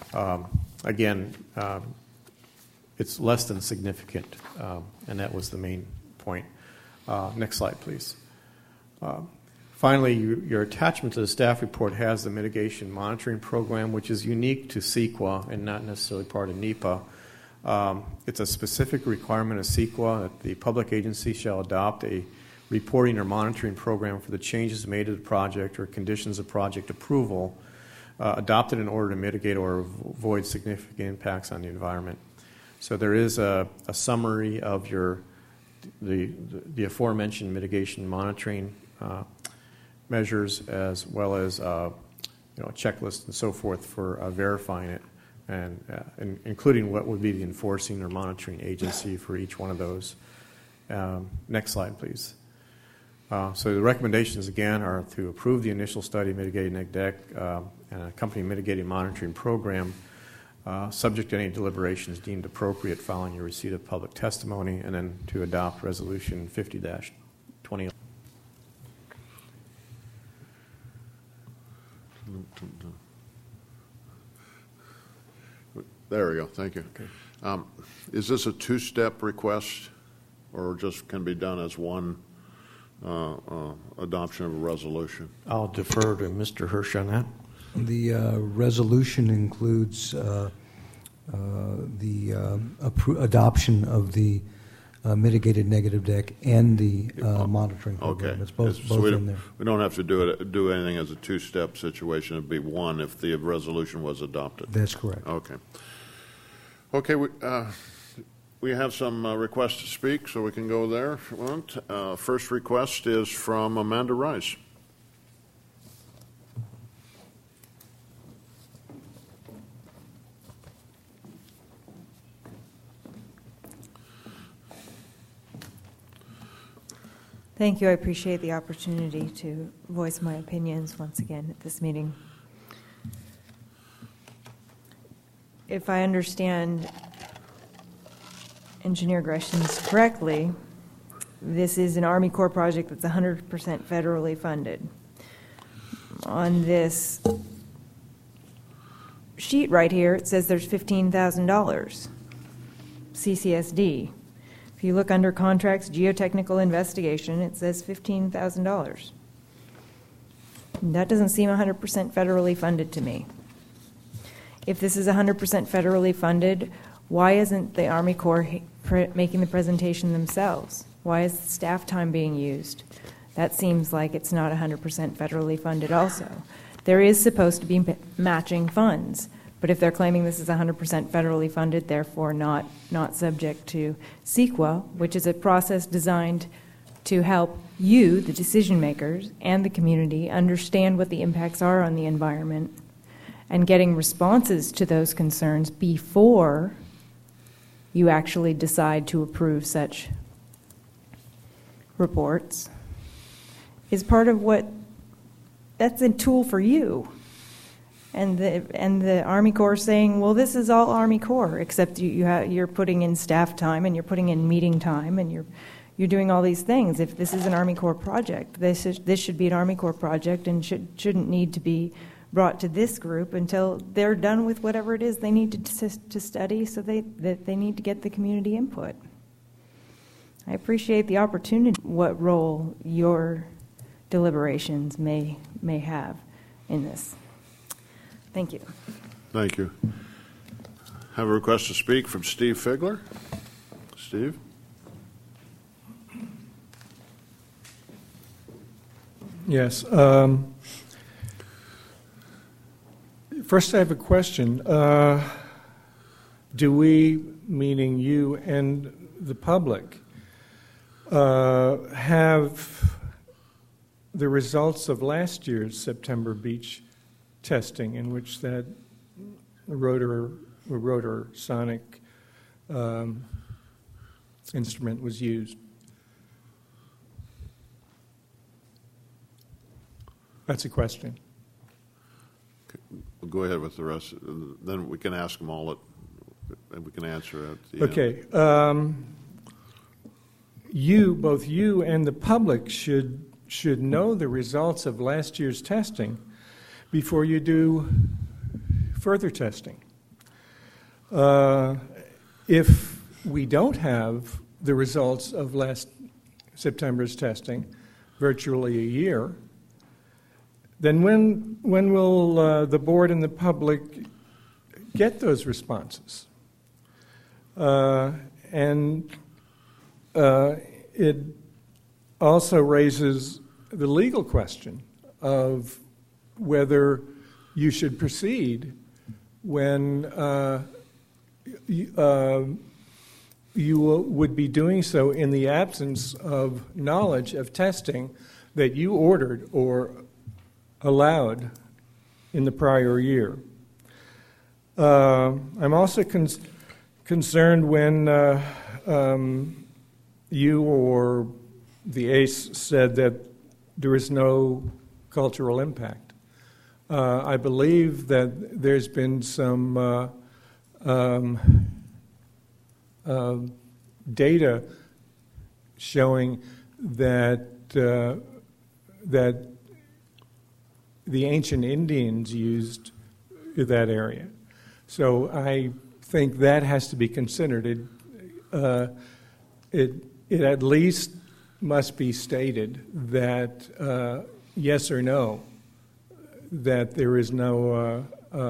Again, it's less than significant, and that was the main point. Next slide, please. Finally, your attachment to the staff report has the mitigation monitoring program, which is unique to CEQA and not necessarily part of NEPA. It's a specific requirement of CEQA that the public agency shall adopt a reporting or monitoring program for the changes made to the project or conditions of project approval adopted in order to mitigate or avoid significant impacts on the environment. So there is a summary of the aforementioned mitigation monitoring measures, as well as a checklist and so forth for verifying it, and including what would be the enforcing or monitoring agency for each one of those. Next slide, please. So the recommendations, again, are to approve the initial study mitigating neg deck and accompanying mitigating monitoring program, subject to any deliberations deemed appropriate following your receipt of public testimony, and then to adopt Resolution 50-20. There we go. Thank you. Okay. Is this a two-step request, or just can be done as one adoption of a resolution? I'll defer to Mr. Hirsch on that. The resolution includes the adoption of the mitigated negative deck and the monitoring program. Okay. It's both So in there. we don't have to do anything as a two-step situation. It'd be one if the resolution was adopted. That's correct. Okay. Okay. We have some requests to speak, so we can go there if you want. First request is from Amanda Rice. Thank you. I appreciate the opportunity to voice my opinions once again at this meeting. If I understand Engineer Gresham's correctly, this is an Army Corps project that's 100% federally funded. On this sheet right here, it says there's $15,000 CCSD. If you look under contracts, geotechnical investigation, it says $15,000. That doesn't seem 100% federally funded to me. If this is 100% federally funded, why isn't the Army Corps making the presentation themselves? Why is the staff time being used? That seems like it's not 100% federally funded also. There is supposed to be matching funds, but if they're claiming this is 100% federally funded, therefore not subject to CEQA, which is a process designed to help you, the decision makers, and the community understand what the impacts are on the environment and getting responses to those concerns before you actually decide to approve such reports, is part of what, that's a tool for you. And the Army Corps saying, well, this is all Army Corps, except you're putting in staff time and you're putting in meeting time and you're doing all these things. If this is an Army Corps project, this should be an Army Corps project and shouldn't need to be brought to this group until they're done with whatever it is they need to study, so they need to get the community input. I appreciate the opportunity, what role your deliberations may have in this. Thank you. Thank you. Have a request to speak from Steve Figler. Steve? Yes. First, I have a question. Do we, meaning you and the public, have the results of last year's September Beach testing, in which that rotor sonic instrument was used? That's a question. We'll go ahead with the rest. Then we can ask them all, and we can answer it. Okay. Both you and the public should know the results of last year's testing before you do further testing. If we don't have the results of last September's testing, virtually a year, then when will the board and the public get those responses? And it also raises the legal question of whether you should proceed when you would be doing so in the absence of knowledge of testing that you ordered or allowed in the prior year. I'm also concerned when you or the ACE said that there is no cultural impact. I believe that there's been some data showing that that the ancient Indians used that area. So I think that has to be considered. It at least must be stated that yes or no, that there is no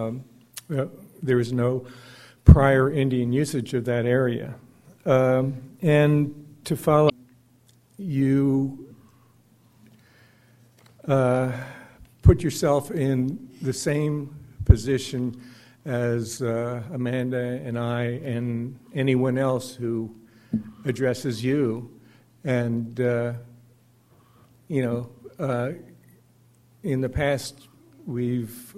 prior Indian usage of that area. And to follow, you put yourself in the same position as Amanda and I and anyone else who addresses you. And, in the past, we've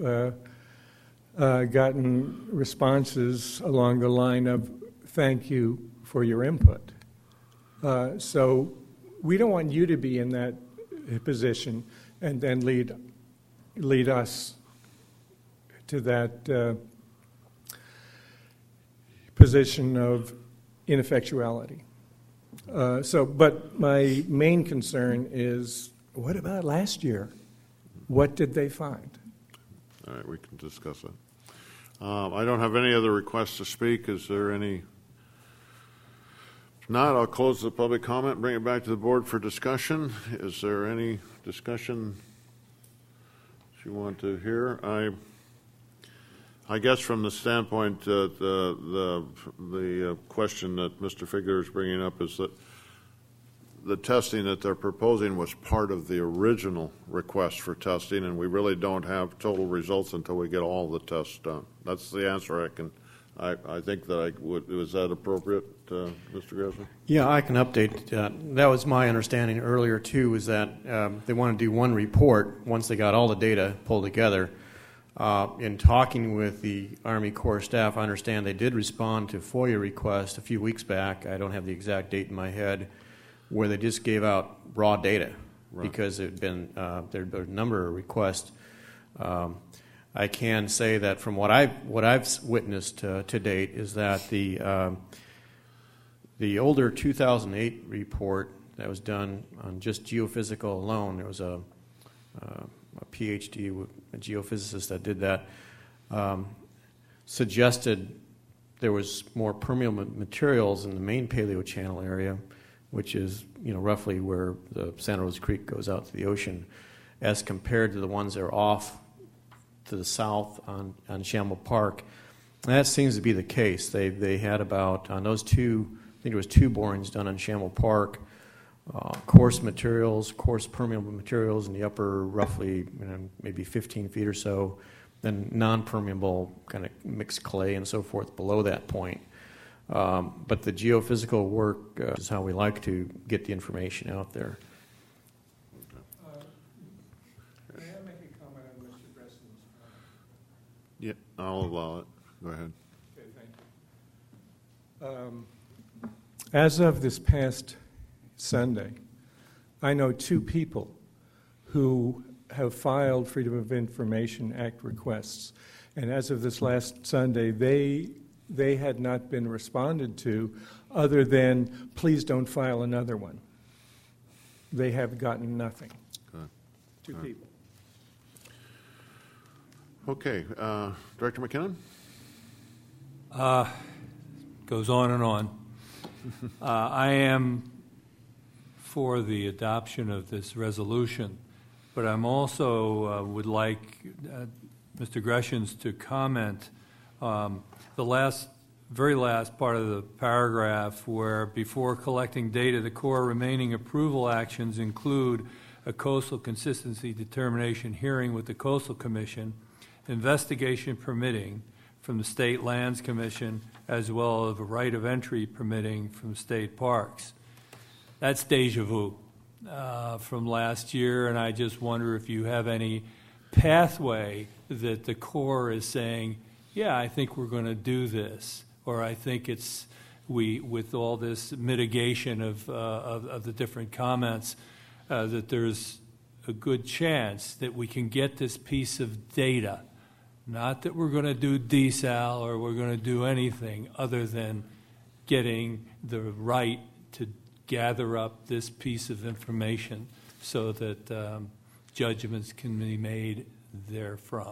gotten responses along the line of, thank you for your input. So we don't want you to be in that position and then lead us to that position of ineffectuality. But my main concern is, what about last year? What did they find? All right, we can discuss it. I don't have any other requests to speak. Is there any? If not, I'll close the public comment, bring it back to the board for discussion. Is there any discussion you want to hear? I guess from the standpoint, the question that Mr. Figler is bringing up is that the testing that they're proposing was part of the original request for testing, and we really don't have total results until we get all the tests done. That's the answer I think that I would. Was that appropriate, Mr. Gressman? Yeah, I can update. That was my understanding earlier, too, is that they want to do one report once they got all the data pulled together. In talking with the Army Corps staff, I understand they did respond to FOIA requests a few weeks back. I don't have the exact date in my head, where they just gave out raw data because there'd been there'd been a number of requests. I can say that from what I've witnessed to date is that the older 2008 report that was done on just geophysical alone, there was a PhD, a geophysicist that did that, suggested there was more permeable materials in the main Paleochannel area, which is roughly where the Santa Rosa Creek goes out to the ocean, as compared to the ones that are off to the south on Shamble Park. And that seems to be the case. They had about, on those two, I think it was 2 borings done on Shamble Park, coarse materials, coarse permeable materials in the upper roughly maybe 15 feet or so, then non-permeable kind of mixed clay and so forth below that point. But the geophysical work is how we like to get the information out there. May I make a comment on Mr. Gressman's comment? Yeah, I'll allow it. Go ahead. Okay, thank you. As of this past Sunday, I know 2 people who have filed Freedom of Information Act requests, and as of this last Sunday, they had not been responded to other than, please don't file another one. They have gotten nothing. Good. 2 people. Okay. Director McKinnon? Goes on and on. I am for the adoption of this resolution, but I'm also would like Mr. Greshams to comment the very last part of the paragraph where before collecting data, the core remaining approval actions include a coastal consistency determination hearing with the Coastal Commission, investigation permitting from the State Lands Commission, as well as a right of entry permitting from state parks. That's deja vu from last year, and I just wonder if you have any pathway that the Corps is saying, yeah, I think we're going to do this, or I think it's with all this mitigation of the different comments, that there's a good chance that we can get this piece of data. Not that we're going to do desal or we're going to do anything other than getting the right to gather up this piece of information so that judgments can be made therefrom.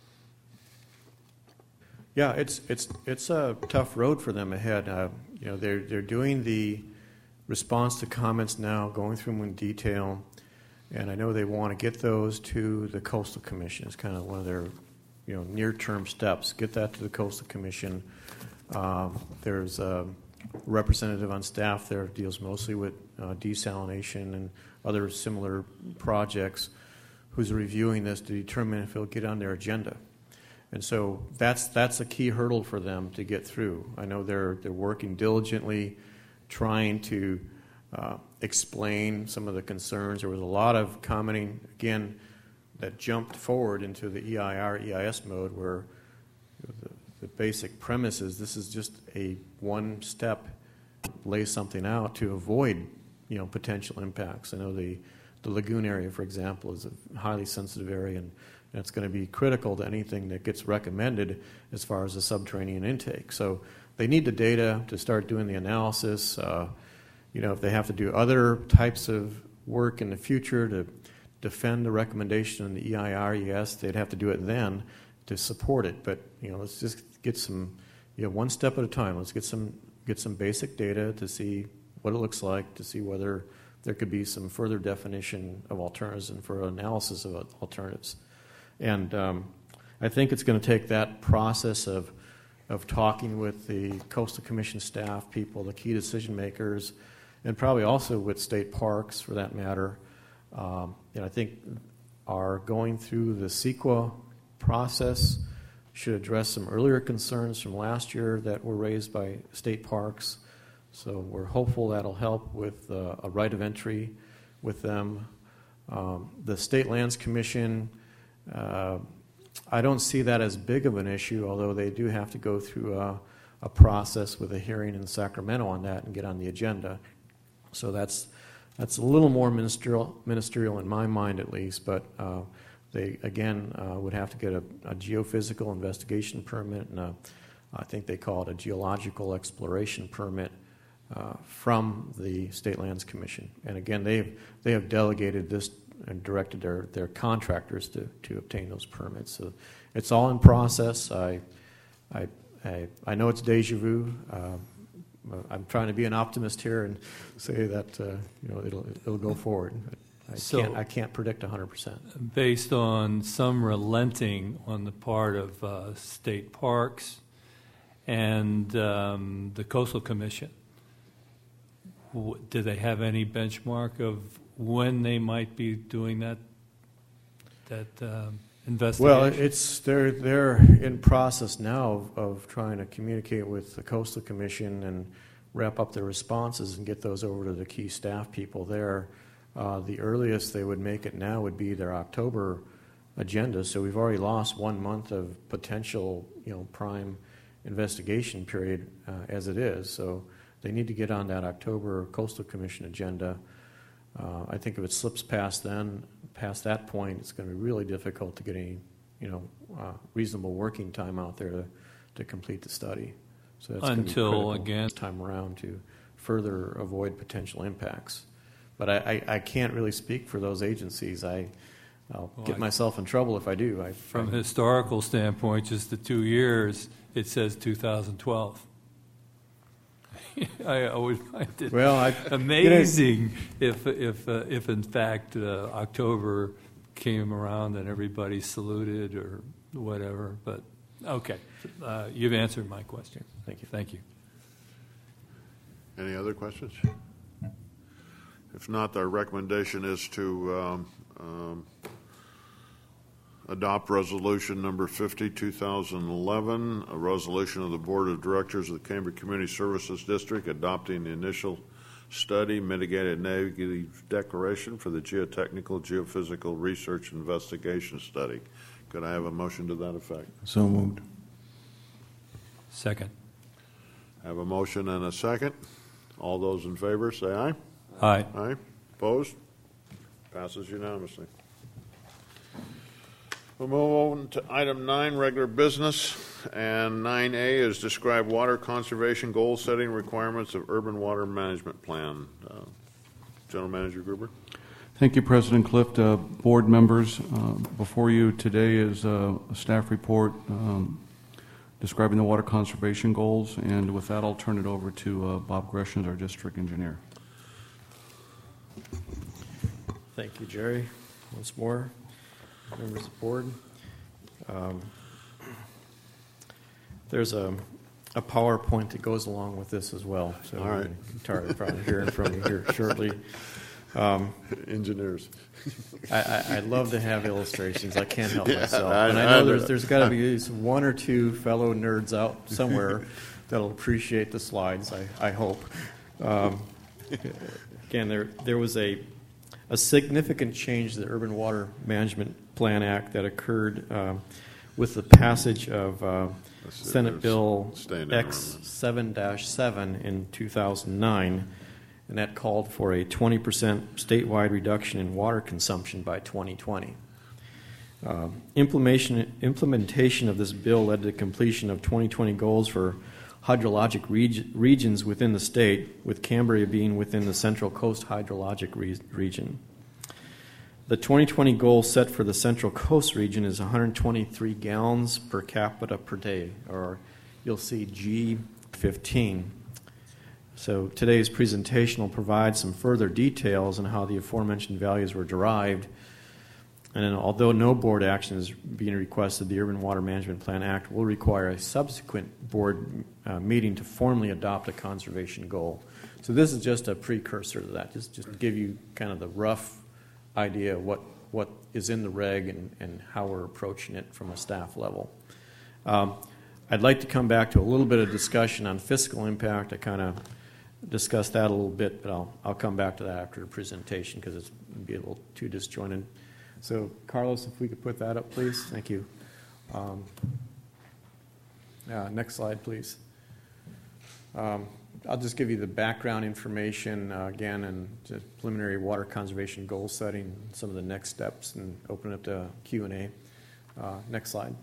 Yeah, it's a tough road for them ahead. They're doing the response to comments now, going through them in detail, and I know they want to get those to the Coastal Commission. It's kind of one of their near-term steps. Get that to the Coastal Commission. There's a representative on staff there who deals mostly with desalination and other similar projects who's reviewing this to determine if it'll get on their agenda. And so that's a key hurdle for them to get through. I know they're working diligently, trying to explain some of the concerns. There was a lot of commenting, again, that jumped forward into the EIR, EIS mode where the basic premise is this is just a one step, lay something out to avoid potential impacts. I know the lagoon area, for example, is a highly sensitive area, and it's going to be critical to anything that gets recommended as far as the subterranean intake. So they need the data to start doing the analysis. If they have to do other types of work in the future to defend the recommendation in the EIR, yes, they'd have to do it then to support it. But let's just get some, one step at a time. Let's get some basic data to see what it looks like, to see whether there could be some further definition of alternatives and for analysis of alternatives. And I think it's going to take that process of talking with the Coastal Commission staff, people, the key decision makers, and probably also with state parks for that matter. I think our going through the CEQA process should address some earlier concerns from last year that were raised by state parks. So we're hopeful that'll help with a right of entry with them. The State Lands Commission, I don't see that as big of an issue, although they do have to go through a process with a hearing in Sacramento on that and get on the agenda. So that's a little more ministerial in my mind, at least. But they again would have to get a geophysical investigation permit, and I think they call it a geological exploration permit from the State Lands Commission. And again, they have delegated this and directed their contractors to obtain those permits. So it's all in process. I know it's deja vu. I'm trying to be an optimist here and say that it'll go forward. I can't predict 100%. Based on some relenting on the part of state parks and the Coastal Commission, do they have any benchmark of when they might be doing that investigation? Well, they're in process now of trying to communicate with the Coastal Commission and wrap up their responses and get those over to the key staff people there. The earliest they would make it now would be their October agenda. So we've already lost 1 month of potential, prime investigation period as it is. So they need to get on that October Coastal Commission agenda. I think if it slips past that point, it's going to be really difficult to get any, reasonable working time out there to complete the study. So that's until again time around to further avoid potential impacts. But I can't really speak for those agencies. I'll get myself in trouble if I do. From a historical standpoint, just the 2 years, it says 2012. I always find it amazing if in fact October came around and everybody saluted or whatever. But okay, you've answered my question. Thank you. Thank you. Any other questions? If not, our recommendation is to adopt resolution number 50, 2011, a resolution of the Board of Directors of the Cambria Community Services District adopting the initial study mitigated negative declaration for the geotechnical geophysical research investigation study. Could I have a motion to that effect? So moved. Second. I have a motion and a second. All those in favor say aye. Aye. Aye. Opposed? Passes unanimously. We'll move on to item 9, regular business, and 9A is describe water conservation goal setting requirements of urban water management plan. General Manager Gruber. Thank you, President Clift. Board members, before you today is a staff report describing the water conservation goals, and with that I'll turn it over to Bob Gresham, our district engineer. Thank you, Jerry. Once more, members of the board. There's a PowerPoint that goes along with this as well. So all right. Tired probably hearing from you here shortly. Engineers. I love to have illustrations. I can't help myself. And I know there's got to be one or two fellow nerds out somewhere that'll appreciate the slides, I hope. Again, there was a significant change to the Urban Water Management Plan Act that occurred with the passage of Senate Bill X7-7 in 2009, and that called for a 20% statewide reduction in water consumption by 2020. Implementation of this bill led to the completion of 2020 goals for hydrologic regions within the state, with Cambria being within the Central Coast hydrologic region. The 2020 goal set for the Central Coast region is 123 gallons per capita per day, or you'll see G15. So today's presentation will provide some further details on how the aforementioned values were derived. And then, although no board action is being requested, the Urban Water Management Plan Act will require a subsequent board meeting to formally adopt a conservation goal. So this is just a precursor to that, just to give you kind of the rough idea of what is in the reg and how we're approaching it from a staff level. I'd like to come back to a little bit of discussion on fiscal impact. I kind of discussed that a little bit, but I'll come back to that after the presentation because it's be a little too disjointed. So, Carlos, if we could put that up, please. Thank you. Next slide, please. I'll just give you the background information again and the preliminary water conservation goal setting, some of the next steps, and open up to Q&A. Next slide.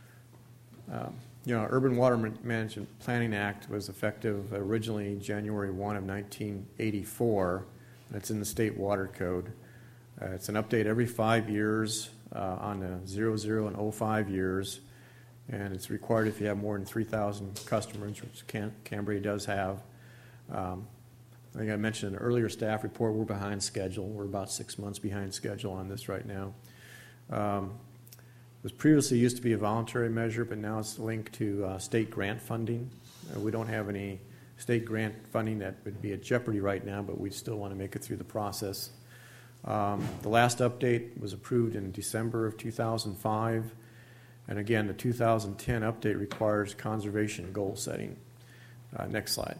Urban Water Management Planning Act was effective originally January 1 of 1984, and it's in the State Water Code. It's an update every 5 years on the 00 and 05 years, and it's required if you have more than 3,000 customers, which Cambria does have. I think I mentioned in an earlier staff report, we're behind schedule. We're about 6 months behind schedule on this right now. It was previously used to be a voluntary measure, but now it's linked to state grant funding. We don't have any state grant funding that would be at jeopardy right now, but we still want to make it through the process. The last update was approved in December of 2005, and again, the 2010 update requires conservation goal setting. Next slide.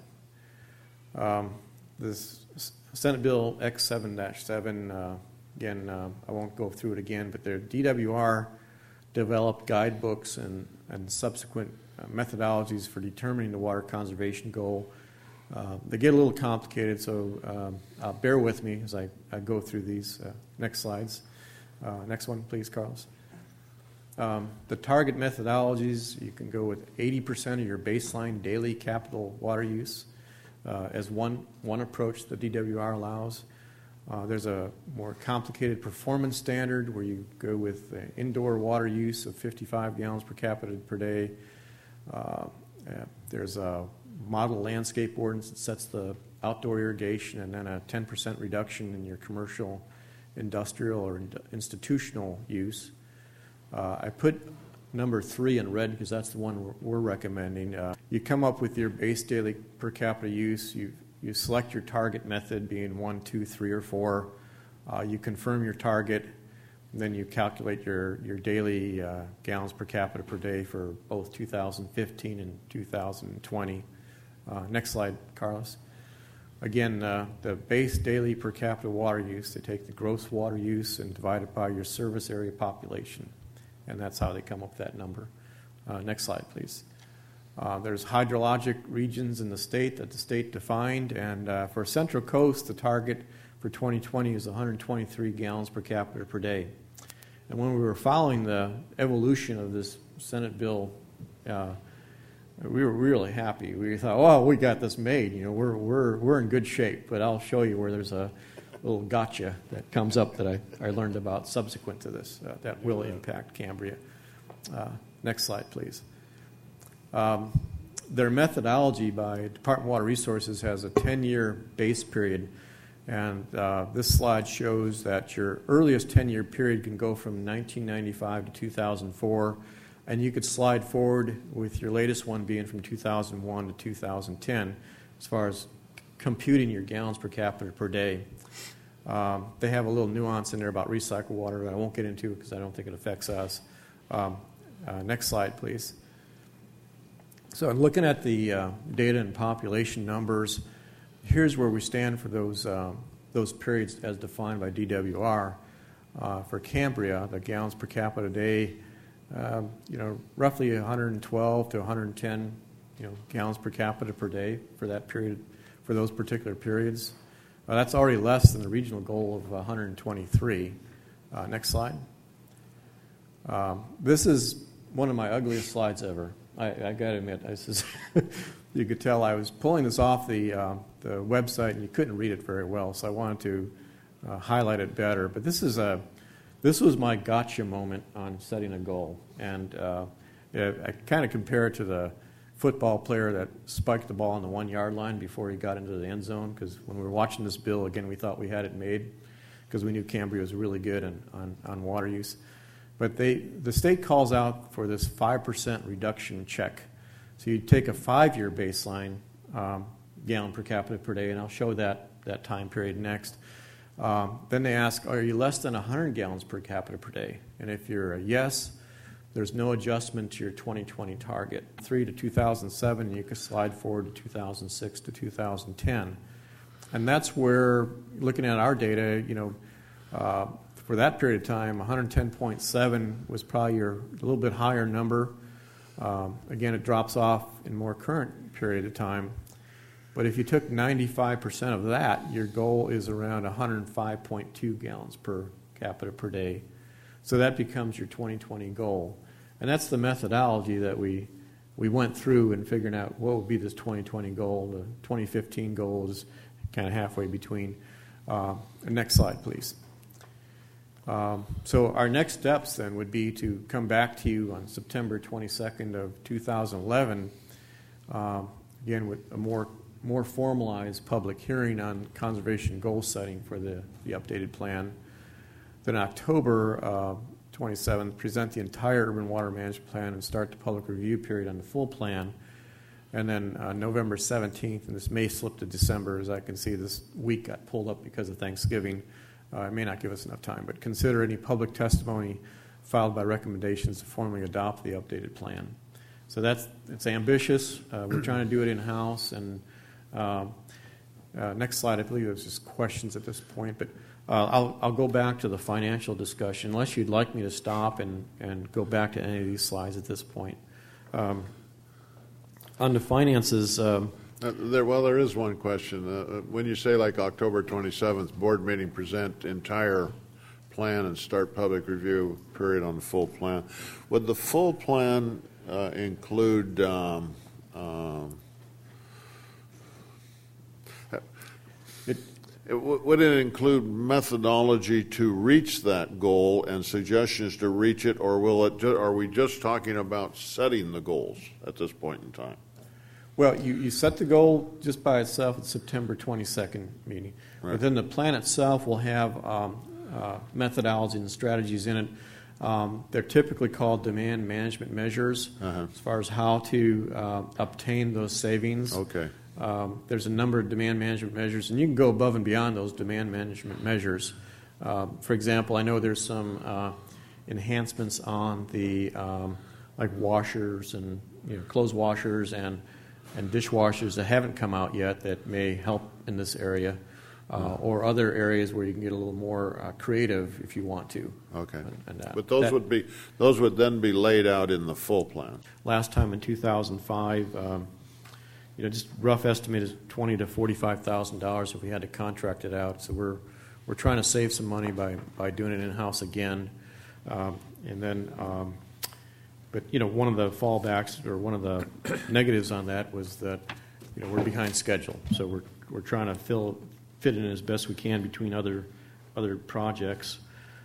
This Senate Bill X7-7, again, I won't go through it again, but the DWR developed guidebooks and subsequent methodologies for determining the water conservation goal. They get a little complicated, so bear with me as I go through these next slides. Next one, please, Carlos. The target methodologies, you can go with 80% of your baseline daily capital water use as one approach the DWR allows. There's a more complicated performance standard where you go with indoor water use of 55 gallons per capita per day. There's a model landscape ordinance that sets the outdoor irrigation, and then a 10% reduction in your commercial, industrial, or institutional use. I put number 3 in red because that's the one we're recommending. You come up with your base daily per capita use. You select your target method, being 1, 2, 3, or 4. You confirm your target, and then you calculate your daily gallons per capita per day for both 2015 and 2020. Next slide, Carlos. Again, the base daily per capita water use, they take the gross water use and divide it by your service area population, and that's how they come up with that number. Next slide, please. There's hydrologic regions in the state that the state defined, and for Central Coast, the target for 2020 is 123 gallons per capita per day. And when we were following the evolution of this Senate bill, we were really happy. We thought, "Oh, we got this made. You know, we're in good shape." But I'll show you where there's a little gotcha that comes up that I learned about subsequent to this that will impact Cambria. Next slide, please. Their methodology by Department of Water Resources has a 10-year base period, and this slide shows that your earliest 10-year period can go from 1995 to 2004, and you could slide forward with your latest one being from 2001 to 2010 as far as computing your gallons per capita per day. They have a little nuance in there about recycled water that I won't get into because I don't think it affects us. Next slide, please. So I'm looking at the data and population numbers. Here's where we stand for those periods as defined by DWR. For Cambria, the gallons per capita a day, roughly 112 to 110, gallons per capita per day for that period, for those particular periods. That's already less than the regional goal of 123. Next slide. This is one of my ugliest slides ever. I got to admit, you could tell I was pulling this off the website, and you couldn't read it very well, so I wanted to highlight it better. But this was my gotcha moment on setting a goal, and I kind of compare it to the football player that spiked the ball on the 1-yard line before he got into the end zone, because when we were watching this bill, again, we thought we had it made because we knew Cambria was really good on water use. But the state calls out for this 5% reduction check. So you take a 5-year baseline gallon per capita per day, and I'll show that time period next. Then they ask, are you less than 100 gallons per capita per day? And if you're a yes, there's no adjustment to your 2020 target. 3 to 2007, you could slide forward to 2006 to 2010. And that's where, looking at our data, for that period of time, 110.7 was probably a little bit higher number. Again, it drops off in more current period of time. But if you took 95% of that, your goal is around 105.2 gallons per capita per day. So that becomes your 2020 goal. And that's the methodology that we went through in figuring out what would be this 2020 goal. The 2015 goal is kind of halfway between. Next slide, please. So our next steps then would be to come back to you on September 22nd of 2011, again with a more formalized public hearing on conservation goal setting for the updated plan. Then October 27th, present the entire urban water management plan and start the public review period on the full plan. And then November 17th, and this may slip to December, as I can see this week got pulled up because of Thanksgiving. It may not give us enough time, but consider any public testimony filed by recommendations to formally adopt the updated plan. So it's ambitious. We're trying to do it in-house. And next slide, I believe there's just questions at this point. But I'll go back to the financial discussion, unless you'd like me to stop and go back to any of these slides at this point. On the finances... there is one question. When you say like October 27th, board meeting, present entire plan and start public review period on the full plan, would the full plan include Would it include methodology to reach that goal and suggestions to reach it, or are we just talking about setting the goals at this point in time? Well, you set the goal just by itself at September 22nd meeting. Right. But then the plan itself will have methodology and strategies in it. They're typically called demand management measures as far as how to obtain those savings. Okay. There's a number of demand management measures, and you can go above and beyond those demand management measures. For example, I know there's some enhancements on the like washers and clothes washers and dishwashers that haven't come out yet that may help in this area, or other areas where you can get a little more creative if you want to. Okay. But those would then be laid out in the full plan. Last time in 2005. Just rough estimate is $20,000 to $45,000 if we had to contract it out. So we're trying to save some money by doing it in-house again. But one of the fallbacks or one of the negatives on that was that we're behind schedule. So we're trying to fit in as best we can between other projects.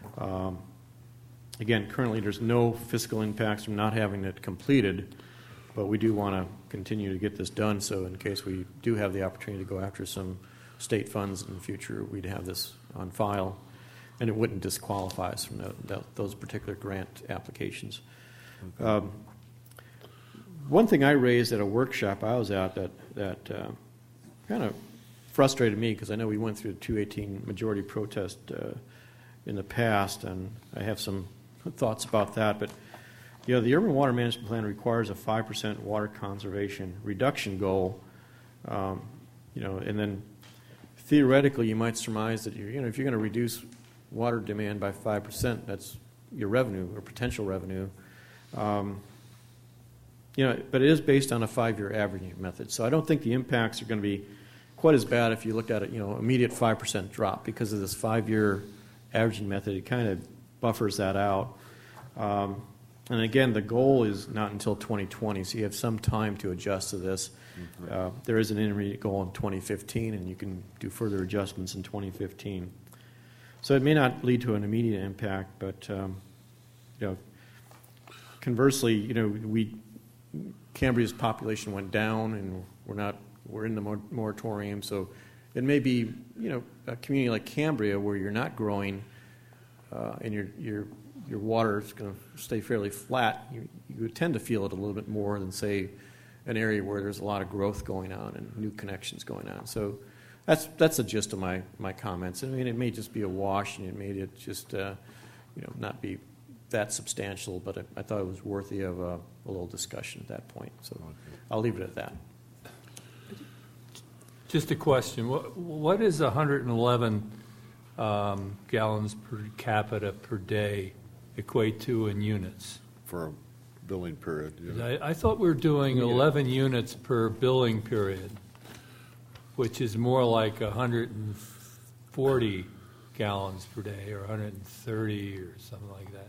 Again, currently there's no fiscal impacts from not having it completed. But we do want to continue to get this done, so in case we do have the opportunity to go after some state funds in the future, we'd have this on file, and it wouldn't disqualify us from those particular grant applications. Okay. One thing I raised at a workshop I was at that kind of frustrated me, because I know we went through the 218 majority protest in the past, and I have some thoughts about that, but the Urban Water Management Plan requires a 5% water conservation reduction goal, and then theoretically you might surmise that if you're going to reduce water demand by 5%, that's your revenue or potential revenue. But it is based on a 5-year averaging method, so I don't think the impacts are going to be quite as bad if you looked at it, immediate 5% drop because of this 5-year averaging method. It kind of buffers that out. And again, the goal is not until 2020, so you have some time to adjust to this. Mm-hmm. There is an intermediate goal in 2015, and you can do further adjustments in 2015. So it may not lead to an immediate impact, but conversely, Cambria's population went down, and we're in the moratorium. So it may be a community like Cambria where you're not growing, and your water is going to stay fairly flat. You would tend to feel it a little bit more than, say, an area where there's a lot of growth going on and new connections going on. So that's the gist of my comments. I mean, it may just be a wash, and it may just not be that substantial, but I thought it was worthy of a little discussion at that point. So I'll leave it at that. Just a question. What is 111 gallons per capita per day equate to in units? For a billing period. I thought we were doing 11 units per billing period, which is more like 140 gallons per day or 130 or something like that.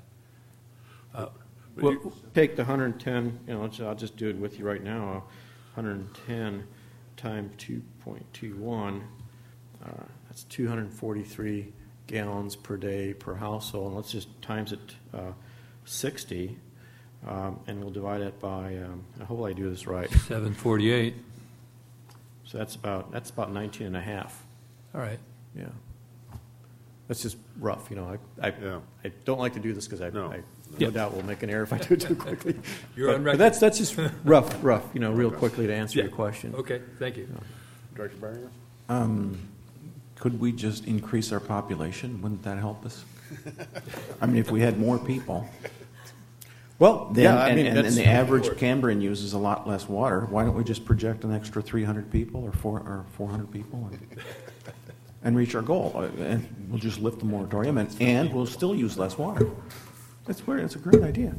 Take the 110, I'll just do it with you right now, 110 times 2.21, that's 243 gallons per day per household, and let's just times it 60, and we'll divide it by, hopefully I do this right. 748. So that's about 19 and a half. All right. Yeah. That's just rough, I don't like to do this because I no doubt will make an error if I do it too quickly. You're on record. But that's just rough, real quickly to answer your question. Okay, thank you. Director Barringer? Could we just increase our population? Wouldn't that help us? I mean, if we had more people. Well, and the average Cambrian uses a lot less water. Why don't we just project an extra 300 people or 400 people and reach our goal? And we'll just lift the moratorium, and we'll still use less water. It's a great idea.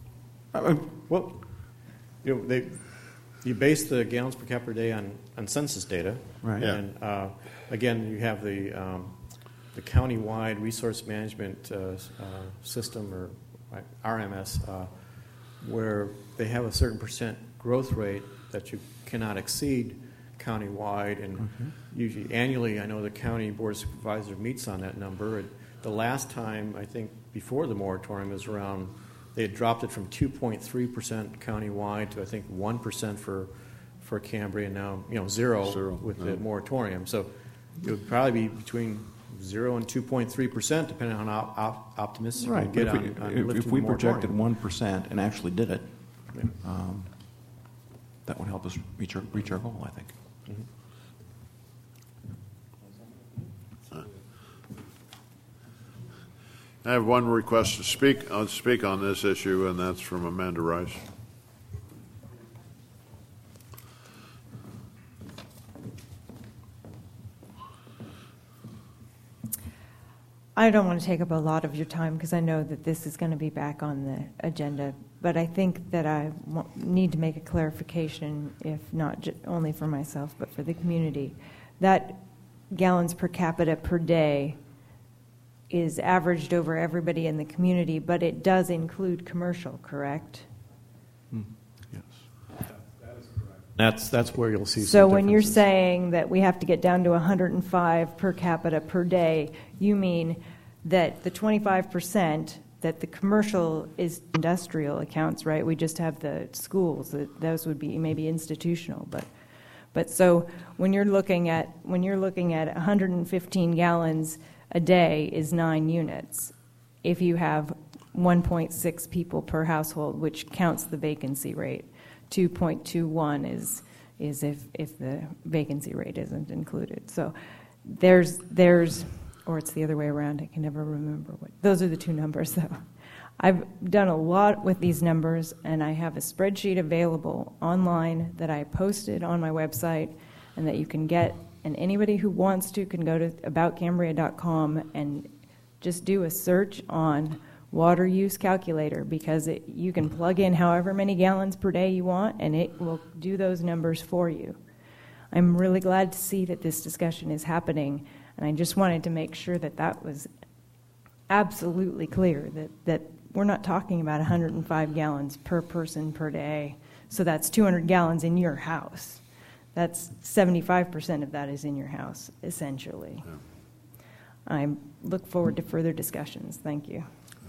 You base the gallons per capita per day on census data, right? Yeah. And again, you have the county-wide resource management system, or RMS, where they have a certain percent growth rate that you cannot exceed countywide, and usually annually, I know the county board of supervisors meets on that number. The last time, I think, before the moratorium was around, they had dropped it from 2.3% countywide to I think 1% for Cambria, and now 0 with the moratorium. So it would probably be between 0 and 2.3%, depending on how optimistic you Right. get But on if we the projected moratorium. 1% and actually did it, that would help us reach our goal, I think. I have one request to speak on this issue, and that's from Amanda Rice. I don't want to take up a lot of your time because I know that this is going to be back on the agenda, but I think that I need to make a clarification, if not only for myself, but for the community. That gallons per capita per day is averaged over everybody in the community, but it does include commercial, correct? That's where you'll see. So some when you're differences. saying that we have to get down to 105 per capita per day, you mean that the 25% that the commercial is industrial accounts, right? We just have the schools; those would be maybe institutional, but so when you're looking at 115 gallons a day is 9 units. If you have 1.6 people per household, which counts the vacancy rate. 2.21 is if the vacancy rate isn't included. So there's or it's the other way around. I can never remember what. Those are the two numbers, though. I've done a lot with these numbers, and I have a spreadsheet available online that I posted on my website, and that you can get. And anybody who wants to can go to aboutcambria.com and just do a search on water use calculator, because you can plug in however many gallons per day you want, and it will do those numbers for you. I'm really glad to see that this discussion is happening, and I just wanted to make sure that that was absolutely clear, that we're not talking about 105 gallons per person per day, so that's 200 gallons in your house. That's 75% of that is in your house, essentially. Yeah. I look forward to further discussions. Thank you.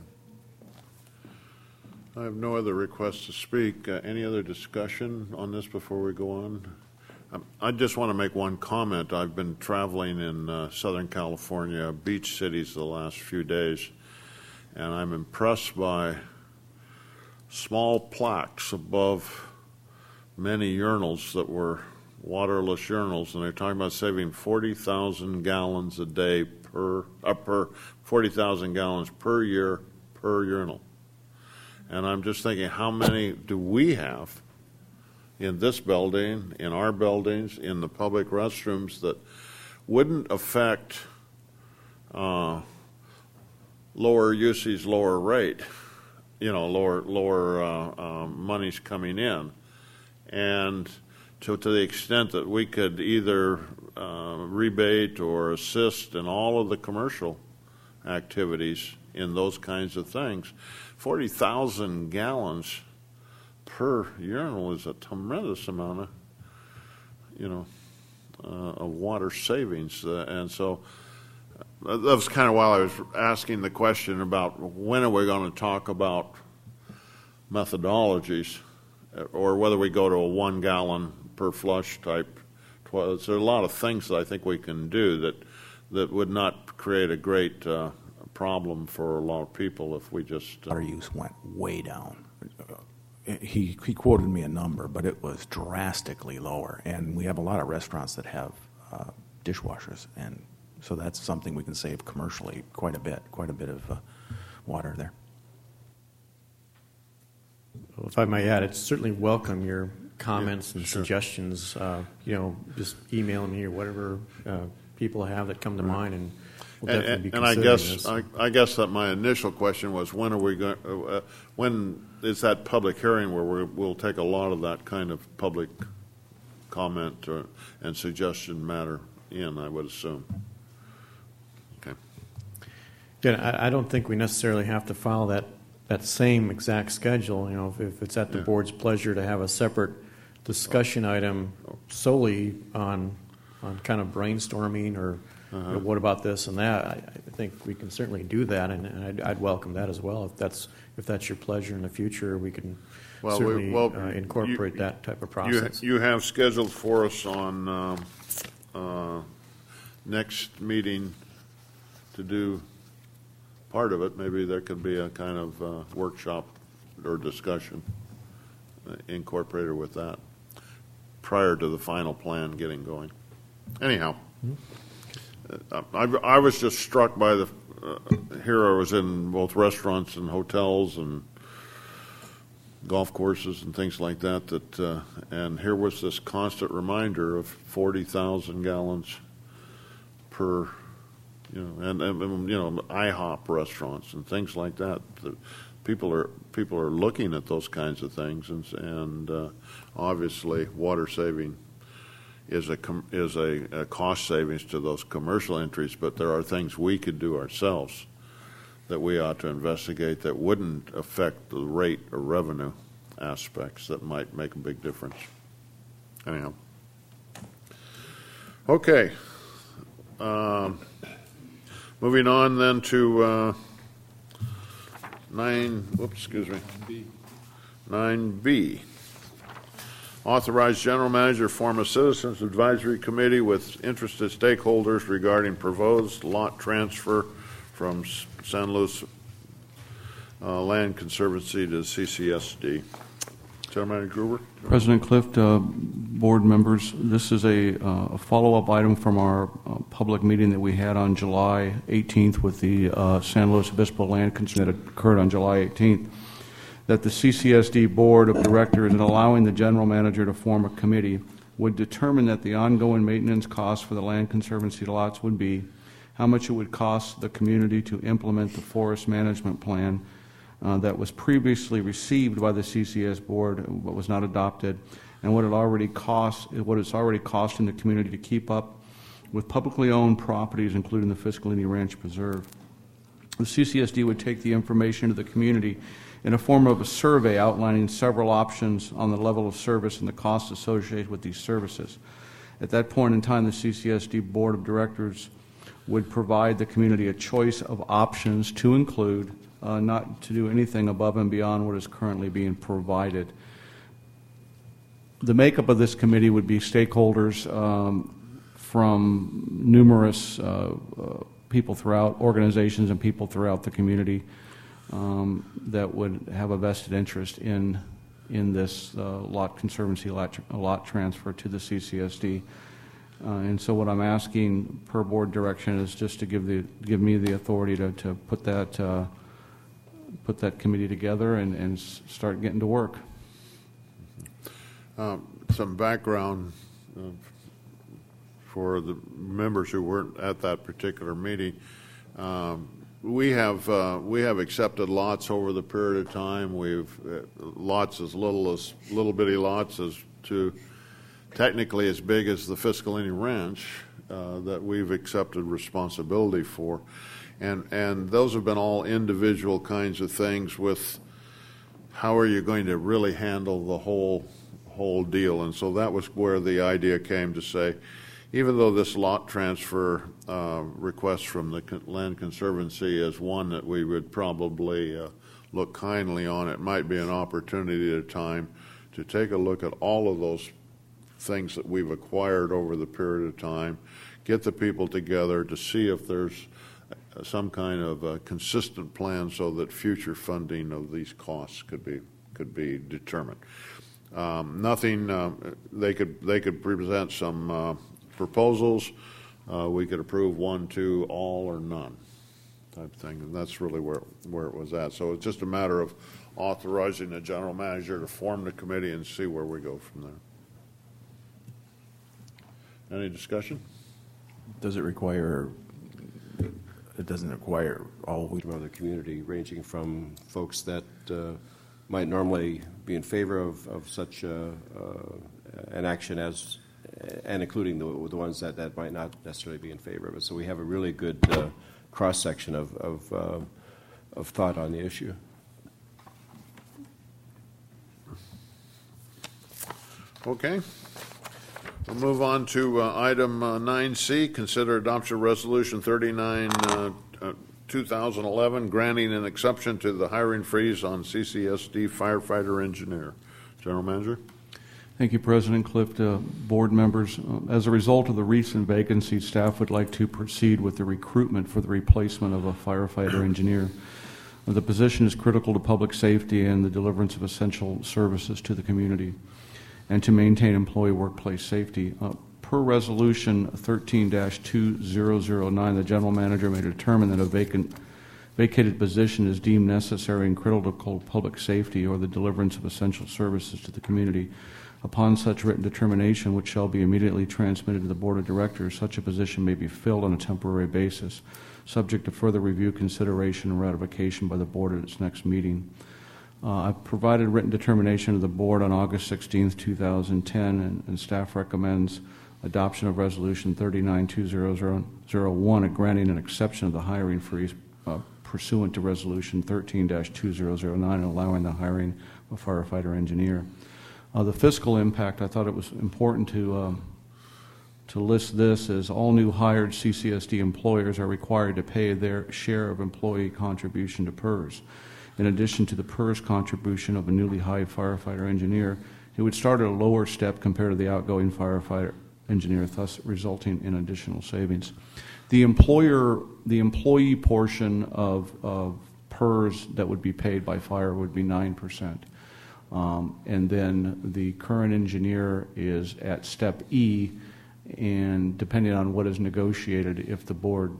I have no other requests to speak. Any other discussion on this before we go on? I just want to make one comment. I've been traveling in Southern California, beach cities, the last few days, and I'm impressed by small plaques above many urinals that were waterless urinals, and they're talking about saving 40,000 gallons a day per 40,000 gallons per year per urinal. And I'm just thinking, how many do we have in this building, in our buildings, in the public restrooms that wouldn't affect lower usage, lower rate, lower monies coming in. And to the extent that we could either rebate or assist in all of the commercial activities in those kinds of things, 40,000 gallons per urinal is a tremendous amount of water savings. And so that was kind of why I was asking the question about when are we going to talk about methodologies, or whether we go to a 1 gallon per flush type. There's a lot of things that I think we can do that would not create a great problem for a lot of people if we just... Water use went way down. He quoted me a number, but it was drastically lower. And we have a lot of restaurants that have dishwashers, and so that's something we can save commercially quite a bit of water there. Well, if I may add, it's certainly welcome your comments and suggestions. Just email me or whatever people have that come to mind, and we'll definitely be considering this. I guess that my initial question was, when are we going? When is that public hearing where we'll take a lot of that kind of public comment and suggestion matter in? I would assume. Okay. Yeah, I don't think we necessarily have to follow that same exact schedule. If it's at the board's pleasure to have a separate discussion item solely on kind of brainstorming or you know, what about this and that, I think we can certainly do that, and I'd welcome that as well. If that's your pleasure in the future, we can certainly incorporate that type of process. You have scheduled for us on next meeting to do part of it. Maybe there could be a kind of workshop or discussion incorporated with that prior to the final plan getting going. Anyhow, I was just struck by the here I was in both restaurants and hotels and golf courses and things like that, and here was this constant reminder of 40,000 gallons per, you know, and you know, IHOP restaurants and things like that. People are looking at those kinds of things, and obviously water saving is a cost savings to those commercial entries, but there are things we could do ourselves that we ought to investigate that wouldn't affect the rate or revenue aspects that might make a big difference. Anyhow. Okay. Moving on then to 9B. Authorize general manager form a citizens advisory committee with interested stakeholders regarding proposed lot transfer from San Luis Land Conservancy to CCSD. General Manager Gruber. President Clift, board members, this is a follow-up item from our public meeting that we had on July 18th with the San Luis Obispo Land Conservancy that occurred on July 18th. That the CCSD Board of Directors, in allowing the General Manager to form a committee, would determine that the ongoing maintenance costs for the Land Conservancy lots would be how much it would cost the community to implement the forest management plan that was previously received by the CCS Board but was not adopted, and what it's already costing the community to keep up with publicly owned properties, including the Fiscalini Ranch Preserve. The CCSD would take the information to the community in a form of a survey outlining several options on the level of service and the costs associated with these services. At that point in time, the CCSD Board of Directors would provide the community a choice of options to include, not to do anything above and beyond what is currently being provided. The makeup of this committee would be stakeholders from numerous people throughout, organizations and people throughout the community that would have a vested interest in this lot conservancy lot transfer to the CCSD. And so what I'm asking per board direction is just to give me the authority to put that committee together and start getting to work. Some background for the members who weren't at that particular meeting. We have accepted lots over the period of time. We've lots as little bitty lots as to technically as big as the Fiscalini Ranch that we've accepted responsibility for, and those have been all individual kinds of things with how are you going to really handle the whole deal, and so that was where the idea came to say, even though this lot transfer request from the Land Conservancy is one that we would probably look kindly on, it might be an opportunity at a time to take a look at all of those things that we've acquired over the period of time, get the people together to see if there's some kind of a consistent plan so that future funding of these costs could be determined. They could present some proposals. We could approve 1, 2, all, or none type thing, and that's really where it was at. So it's just a matter of authorizing the general manager to form the committee and see where we go from there. Any discussion? It doesn't require all of the community, ranging from folks that might normally be in favor of such an action as, and including the ones that might not necessarily be in favor of it. So we have a really good cross-section of thought on the issue. Okay. We'll move on to item 9C, consider adoption of Resolution 39, 2011, granting an exception to the hiring freeze on CCSD firefighter engineer. General Manager. Thank you, President Clift. Board members, as a result of the recent vacancy, staff would like to proceed with the recruitment for the replacement of a firefighter engineer. The position is critical to public safety and the deliverance of essential services to the community, and to maintain employee workplace safety. Per Resolution 13-2009, the General Manager may determine that a vacated position is deemed necessary and critical to public safety or the deliverance of essential services to the community. Upon such written determination, which shall be immediately transmitted to the Board of Directors, such a position may be filled on a temporary basis, subject to further review, consideration, and ratification by the Board at its next meeting. I provided written determination to the Board on August 16, 2010, and staff recommends adoption of Resolution 39-2001, granting an exception of the hiring freeze pursuant to Resolution 13-2009 and allowing the hiring of a firefighter engineer. The fiscal impact, I thought it was important to list this as all new hired CCSD employers are required to pay their share of employee contribution to PERS. In addition to the PERS contribution of a newly hired firefighter engineer, it would start at a lower step compared to the outgoing firefighter engineer, thus resulting in additional savings. The employee portion of PERS that would be paid by fire would be 9%. And then the current engineer is at step E, and depending on what is negotiated, if the board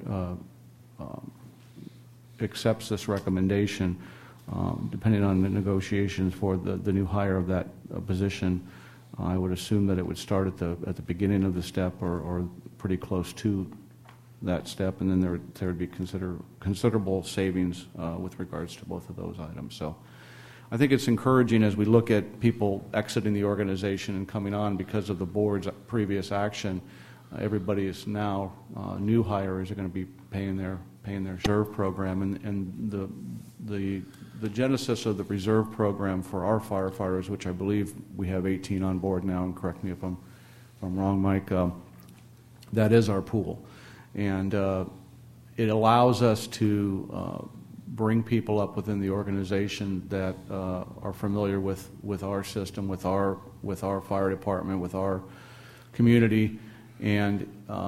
accepts this recommendation, depending on the negotiations for the new hire of that position, I would assume that it would start at the beginning of the step or pretty close to that step, and then there would be considerable savings with regards to both of those items. So I think it's encouraging as we look at people exiting the organization and coming on because of the board's previous action. Everybody is now new hires are going to be paying their reserve program, and the genesis of the reserve program for our firefighters, which I believe we have 18 on board now, and correct me if I'm wrong, Mike. That is our pool, and it allows us to bring people up within the organization that are familiar with our system, with our fire department, with our community, and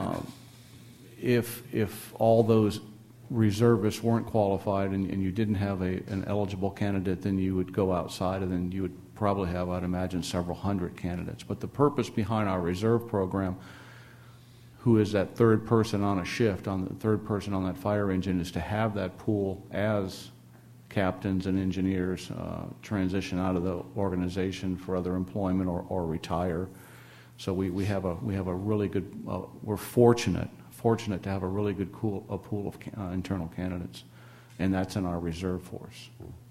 if all those reservists weren't qualified and you didn't have an eligible candidate, then you would go outside, and then you would probably have, I'd imagine, several hundred candidates. But the purpose behind our reserve program, who is that third person on a shift, on the third person on that fire engine, is to have that pool as captains and engineers transition out of the organization for other employment or retire. So we have a really good. We're fortunate to have a really good pool of internal candidates, and that's in our reserve force.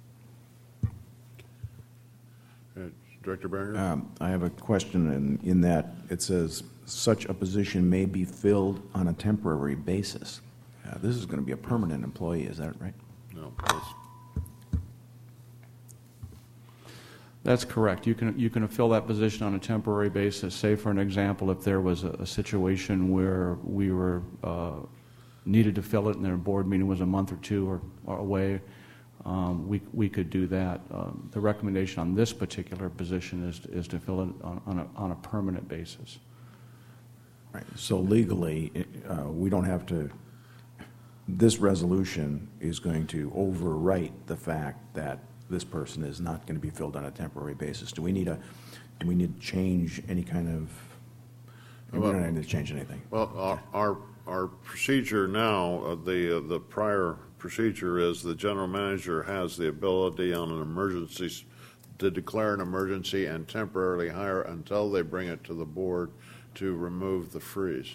Director Berger? I have a question in that it says such a position may be filled on a temporary basis. This is going to be a permanent employee, is that right? No. That's correct. You can fill that position on a temporary basis. Say, for an example, if there was a situation where we were needed to fill it and their board meeting was a month or two or away, we could do that. The recommendation on this particular position is to fill it on a permanent basis. Right. So legally, we don't have to. This resolution is going to overwrite the fact that this person is not going to be filled on a temporary basis. Do we need to change any kind of? We don't need to change anything. Well, our procedure now, the prior procedure is the general manager has the ability on an emergency to declare an emergency and temporarily hire until they bring it to the board to remove the freeze.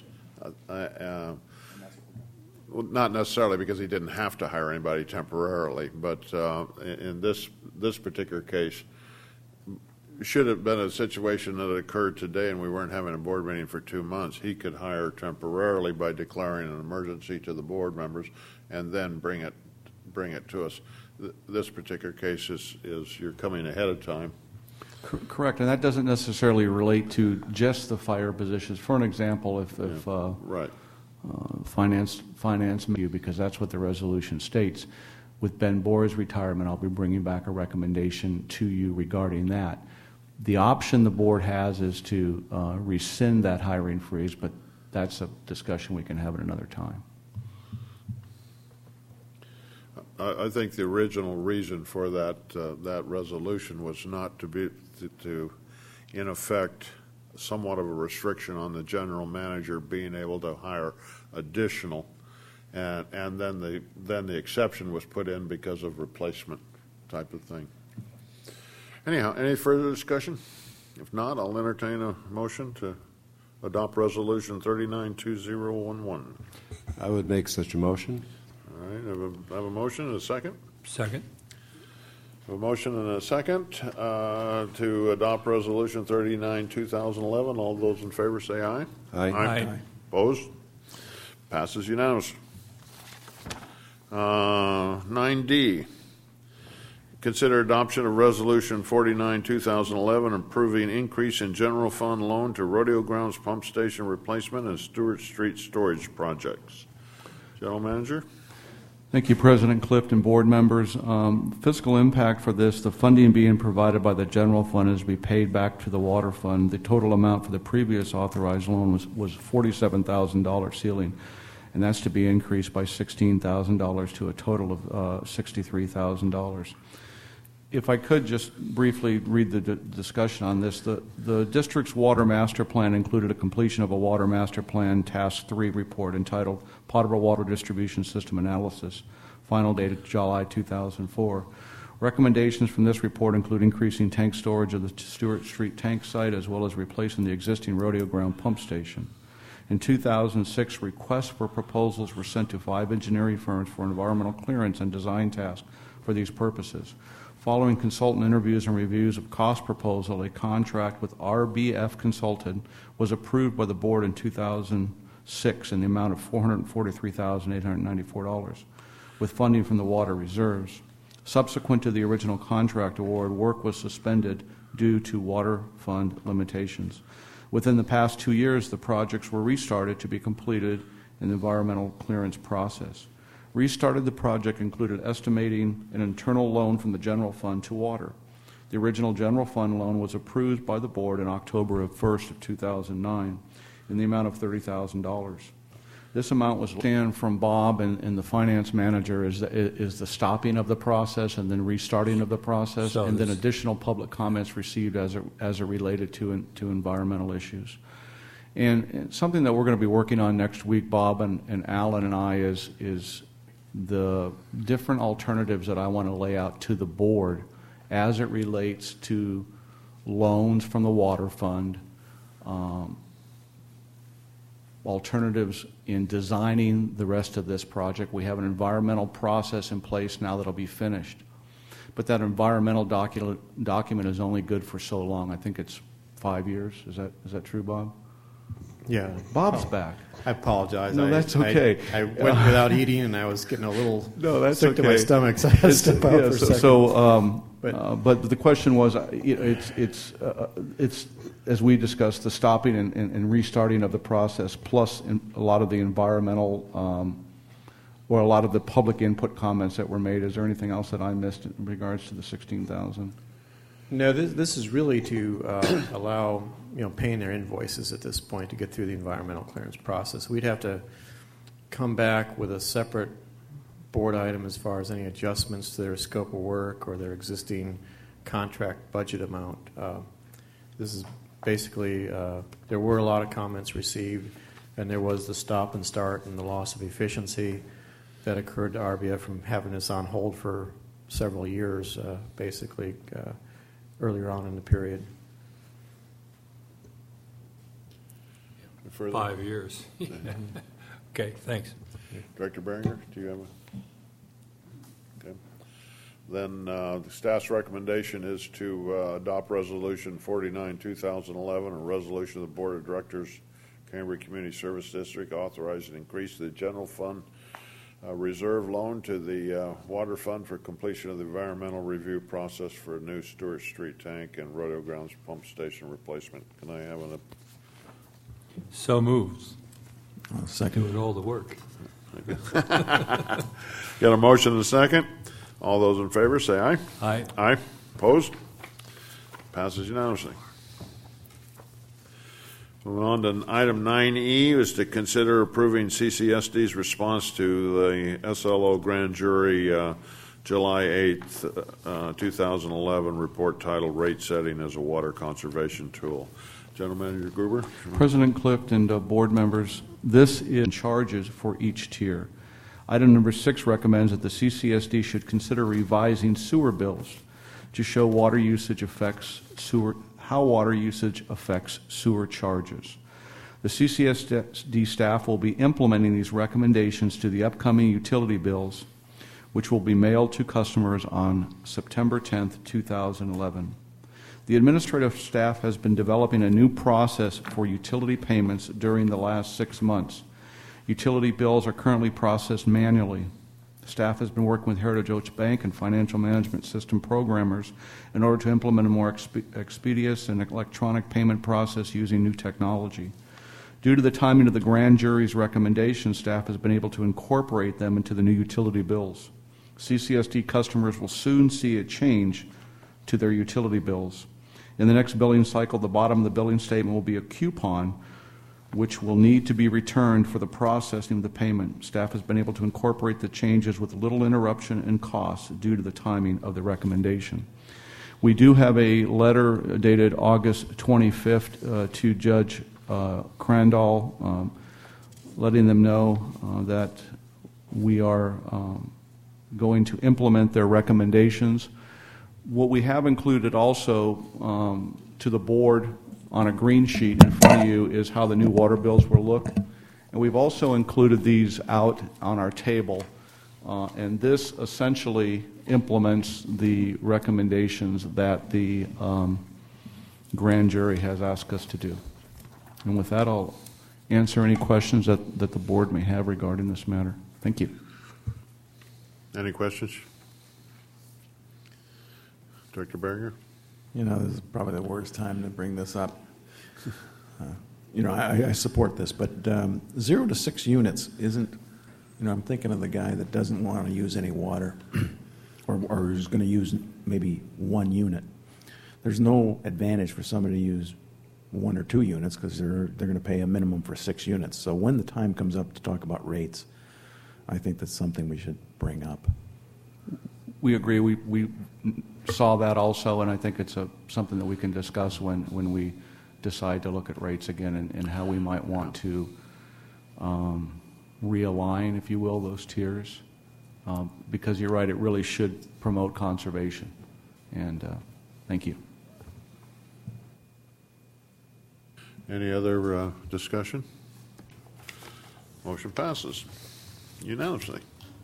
Not necessarily because he didn't have to hire anybody temporarily, but in this particular case, should have been a situation that occurred today and we weren't having a board meeting for 2 months, he could hire temporarily by declaring an emergency to the board members and then bring it to us. This particular case is you're coming ahead of time. Correct, and that doesn't necessarily relate to just the fire positions. For an example, if right. Finance, because that's what the resolution states. With Ben Bora's retirement, I'll be bringing back a recommendation to you regarding that. The option the board has is to rescind that hiring freeze, but that's a discussion we can have at another time. I think the original reason for that resolution was not to in effect, somewhat of a restriction on the general manager being able to hire additional, and then the exception was put in because of replacement type of thing. Anyhow, any further discussion? If not, I'll entertain a motion to adopt Resolution 392011. I would make such a motion. All right, I have a motion and a second. Second. A motion and a second to adopt Resolution 392011. All those in favor say aye. Aye. Aye. Opposed? Passes unanimous. 9D. Consider adoption of Resolution 49-2011 approving increase in general fund loan to Rodeo Grounds Pump Station replacement and Stewart Street storage projects. General Manager. Thank you, President Clift and board members. Fiscal impact for this, the funding being provided by the general fund is to be paid back to the water fund. The total amount for the previous authorized loan was $47,000 ceiling, and that's to be increased by $16,000 to a total of $63,000. If I could just briefly read the discussion on this, the district's water master plan included a completion of a water master plan task 3 report entitled Potable Water Distribution System Analysis, final date July 2004. Recommendations from this report include increasing tank storage of the Stewart Street tank site as well as replacing the existing Rodeo Ground pump station. In 2006, requests for proposals were sent to 5 engineering firms for environmental clearance and design tasks for these purposes. Following consultant interviews and reviews of cost proposal, a contract with RBF Consultant was approved by the board in 2006 in the amount of $443,894 with funding from the water reserves. Subsequent to the original contract award, work was suspended due to water fund limitations. Within the past 2 years, the projects were restarted to be completed in the environmental clearance process. Restarted the project included estimating an internal loan from the general fund to water. The original general fund loan was approved by the board in October 1st of 2009 in the amount of $30,000. This amount was stand from Bob and the finance manager is the stopping of the process and then restarting of the process, and then additional public comments received as it related to environmental issues. And something that we're going to be working on next week, Bob and Alan and I, is the different alternatives that I want to lay out to the board as it relates to loans from the water fund, alternatives in designing the rest of this project. We have an environmental process in place now that'll be finished. But that environmental document is only good for so long. I think it's 5 years. Is that true, Bob? Yeah. Bob's back. I apologize. No, that's okay. I went without eating, and I was getting a little sick to my okay. stomach, so I had to step out for a second. But the question was, it's as we discussed, the stopping and restarting of the process, plus a lot of the environmental or a lot of the public input comments that were made. Is there anything else that I missed in regards to the 16,000? No, this is really to allow paying their invoices at this point to get through the environmental clearance process. We'd have to come back with a separate board item as far as any adjustments to their scope of work or their existing contract budget amount. This is basically, there were a lot of comments received, and there was the stop and start and the loss of efficiency that occurred to RBF from having this on hold for several years, basically earlier on in the period. 5 years. Okay, thanks. Director Beringer, do you have a... Okay. Then the staff's recommendation is to adopt Resolution 49-2011, a resolution of the Board of Directors, Cambria Community Service District, authorizing an increase to the general fund a reserve loan to the Water Fund for completion of the environmental review process for a new Stewart Street tank and Rodeo Grounds pump station replacement. Can I have an... So moved. Second. Doing all the work. Got a motion and a second. All those in favor say aye. Aye. Aye. Opposed? Passes unanimously. Moving on to item 9E is to consider approving CCSD's response to the SLO grand jury July 8th, 2011 report titled Rate Setting as a Water Conservation Tool. General Manager Gruber. President Clift and board members, this is charges for each tier. Item number 6 recommends that the CCSD should consider revising sewer bills to show water usage affects how water usage affects sewer charges. The CCSD staff will be implementing these recommendations to the upcoming utility bills, which will be mailed to customers on September 10th, 2011. The administrative staff has been developing a new process for utility payments during the last 6 months. Utility bills are currently processed manually. Staff has been working with Heritage Oaks Bank and financial management system programmers in order to implement a more expeditious and electronic payment process using new technology. Due to the timing of the grand jury's recommendations, staff has been able to incorporate them into the new utility bills. CCSD customers will soon see a change to their utility bills. In the next billing cycle, the bottom of the billing statement will be a coupon which will need to be returned for the processing of the payment. Staff has been able to incorporate the changes with little interruption and cost due to the timing of the recommendation. We do have a letter dated August 25th to Judge Crandall, letting them know that we are going to implement their recommendations. What we have included also to the board on a green sheet in front of you is how the new water bills will look. And we've also included these out on our table. And this essentially implements the recommendations that the grand jury has asked us to do. And with that, I'll answer any questions that the board may have regarding this matter. Thank you. Any questions? Director Berger? You know, this is probably the worst time to bring this up. I support this, but 0 to 6 units isn't, I'm thinking of the guy that doesn't want to use any water or is going to use maybe 1 unit. There's no advantage for somebody to use 1 or 2 units because they're going to pay a minimum for 6 units. So when the time comes up to talk about rates, I think that's something we should bring up. We agree. We saw that also, and I think it's something that we can discuss when we decide to look at rates again and how we might want to realign, if you will, those tiers. Because you're right, it really should promote conservation. And thank you. Any other discussion? Motion passes unanimously.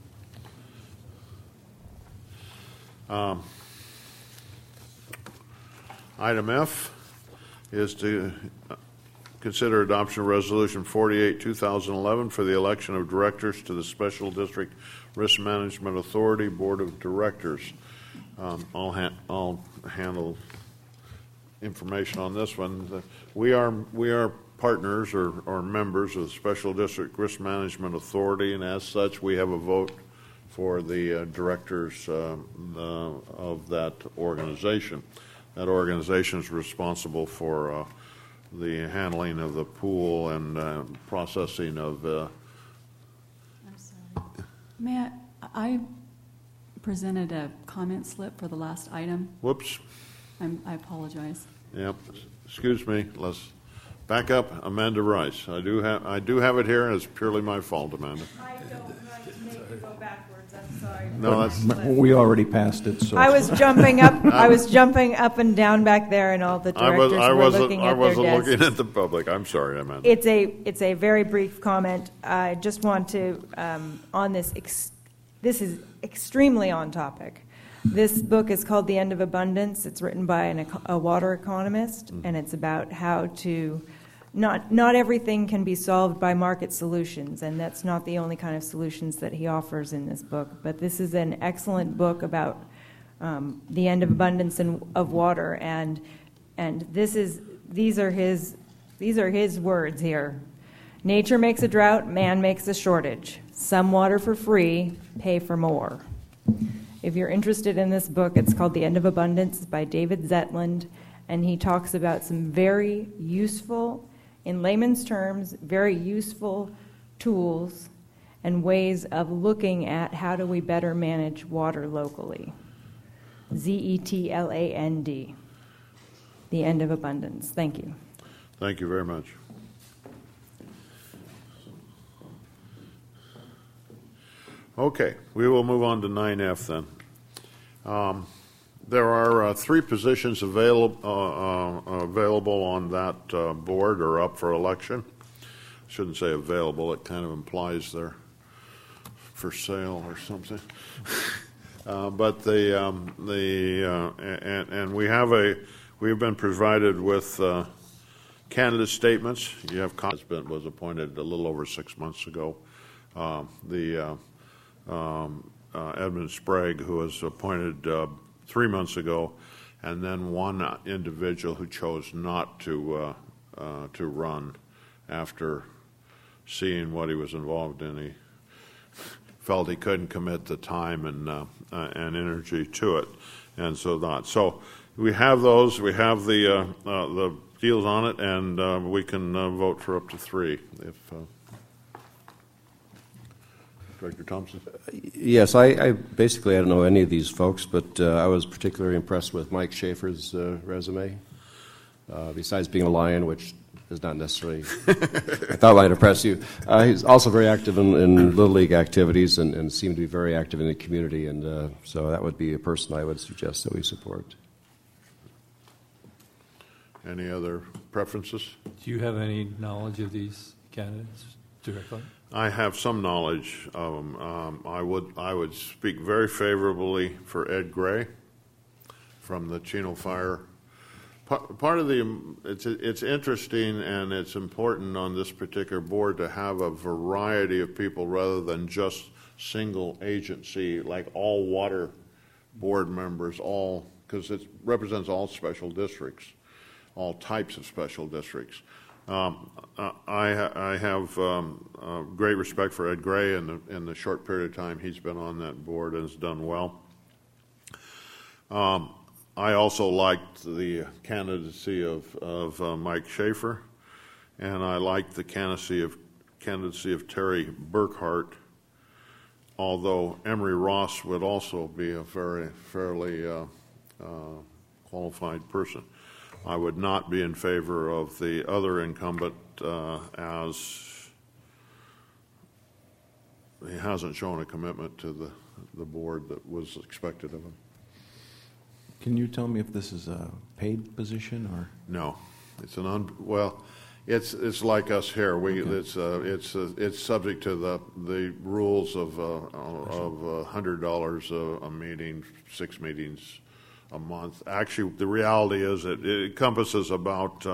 Item F is to consider adoption of Resolution 48, 2011 for the election of directors to the Special District Risk Management Authority Board of Directors. I'll handle information on this one. We are partners or members of the Special District Risk Management Authority, and as such, we have a vote for the directors of that organization. That organization is responsible for the handling of the pool and processing of. I'm sorry. May I presented a comment slip for the last item. Whoops. I apologize. Yep. Excuse me. Let's back up. Amanda Rice. I do have it here, and it's purely my fault, Amanda. I don't like to make you go backwards. I'm sorry. No, that's. We already passed it. So I was jumping up. I was jumping up and down back there, and all the directors were looking at their desks. I wasn't looking at the public. I'm sorry, Amanda. It's a very brief comment. I just want to on this. This is extremely on topic. This book is called The End of Abundance. It's written by a water economist, and it's about how to not everything can be solved by market solutions, and that's not the only kind of solutions that he offers in this book. But this is an excellent book about the end of abundance of water, and these are his words here. Nature makes a drought, man makes a shortage. Some water for free, pay for more. If you're interested in this book, it's called The End of Abundance. It's by David Zetland, and he talks about some very useful, in layman's terms, very useful tools and ways of looking at how do we better manage water locally. Zetland, The End of Abundance. Thank you. Thank you very much. Okay, we will move on to 9F then. There are 3 positions available on that board or up for election. I shouldn't say available; it kind of implies they're for sale or something. But we've been provided with candidate statements. You have was appointed a little over 6 months ago. Edmund Sprague, who was appointed 3 months ago, and then one individual who chose not to run after seeing what he was involved in. He felt he couldn't commit the time and energy to it, and so not. So we have those. We have the deals on it, and we can vote for up to 3 if. Director Thompson? Yes, I basically I don't know any of these folks, but I was particularly impressed with Mike Schaefer's resume. Besides being a Lion, which is not necessarily, I thought might impress you. He's also very active in Little League activities and seemed to be very active in the community, and so that would be a person I would suggest that we support. Any other preferences? Do you have any knowledge of these candidates directly? I have some knowledge of them. I would speak very favorably for Ed Gray from the Chino Fire. Part of it's interesting and it's important on this particular board to have a variety of people rather than just single agency, like all water board members, because it represents all special districts, all types of special districts. I have great respect for Ed Gray in the short period of time he's been on that board and has done well. I also liked the candidacy of Mike Schaefer, and I liked the candidacy of Terry Burkhart, although Emery Ross would also be a fairly qualified person. I would not be in favor of the other incumbent as he hasn't shown a commitment to the board that was expected of him. Can you tell me if this is a paid position or? No, it's it's like us here. It's subject to the rules of $100 a meeting, 6 meetings a month. Actually, the reality is it encompasses about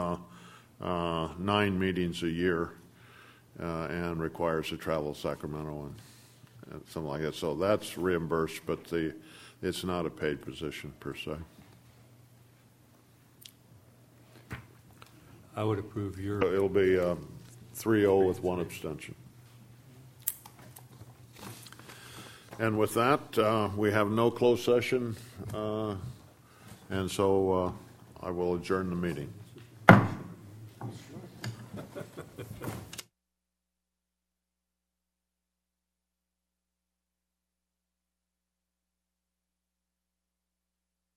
9 meetings a year and requires to travel to Sacramento and something like that. So that's reimbursed, but it's not a paid position per se. I would approve your. It'll be 3-0 with 1 abstention. And with that, we have no closed session. And so I will adjourn the meeting.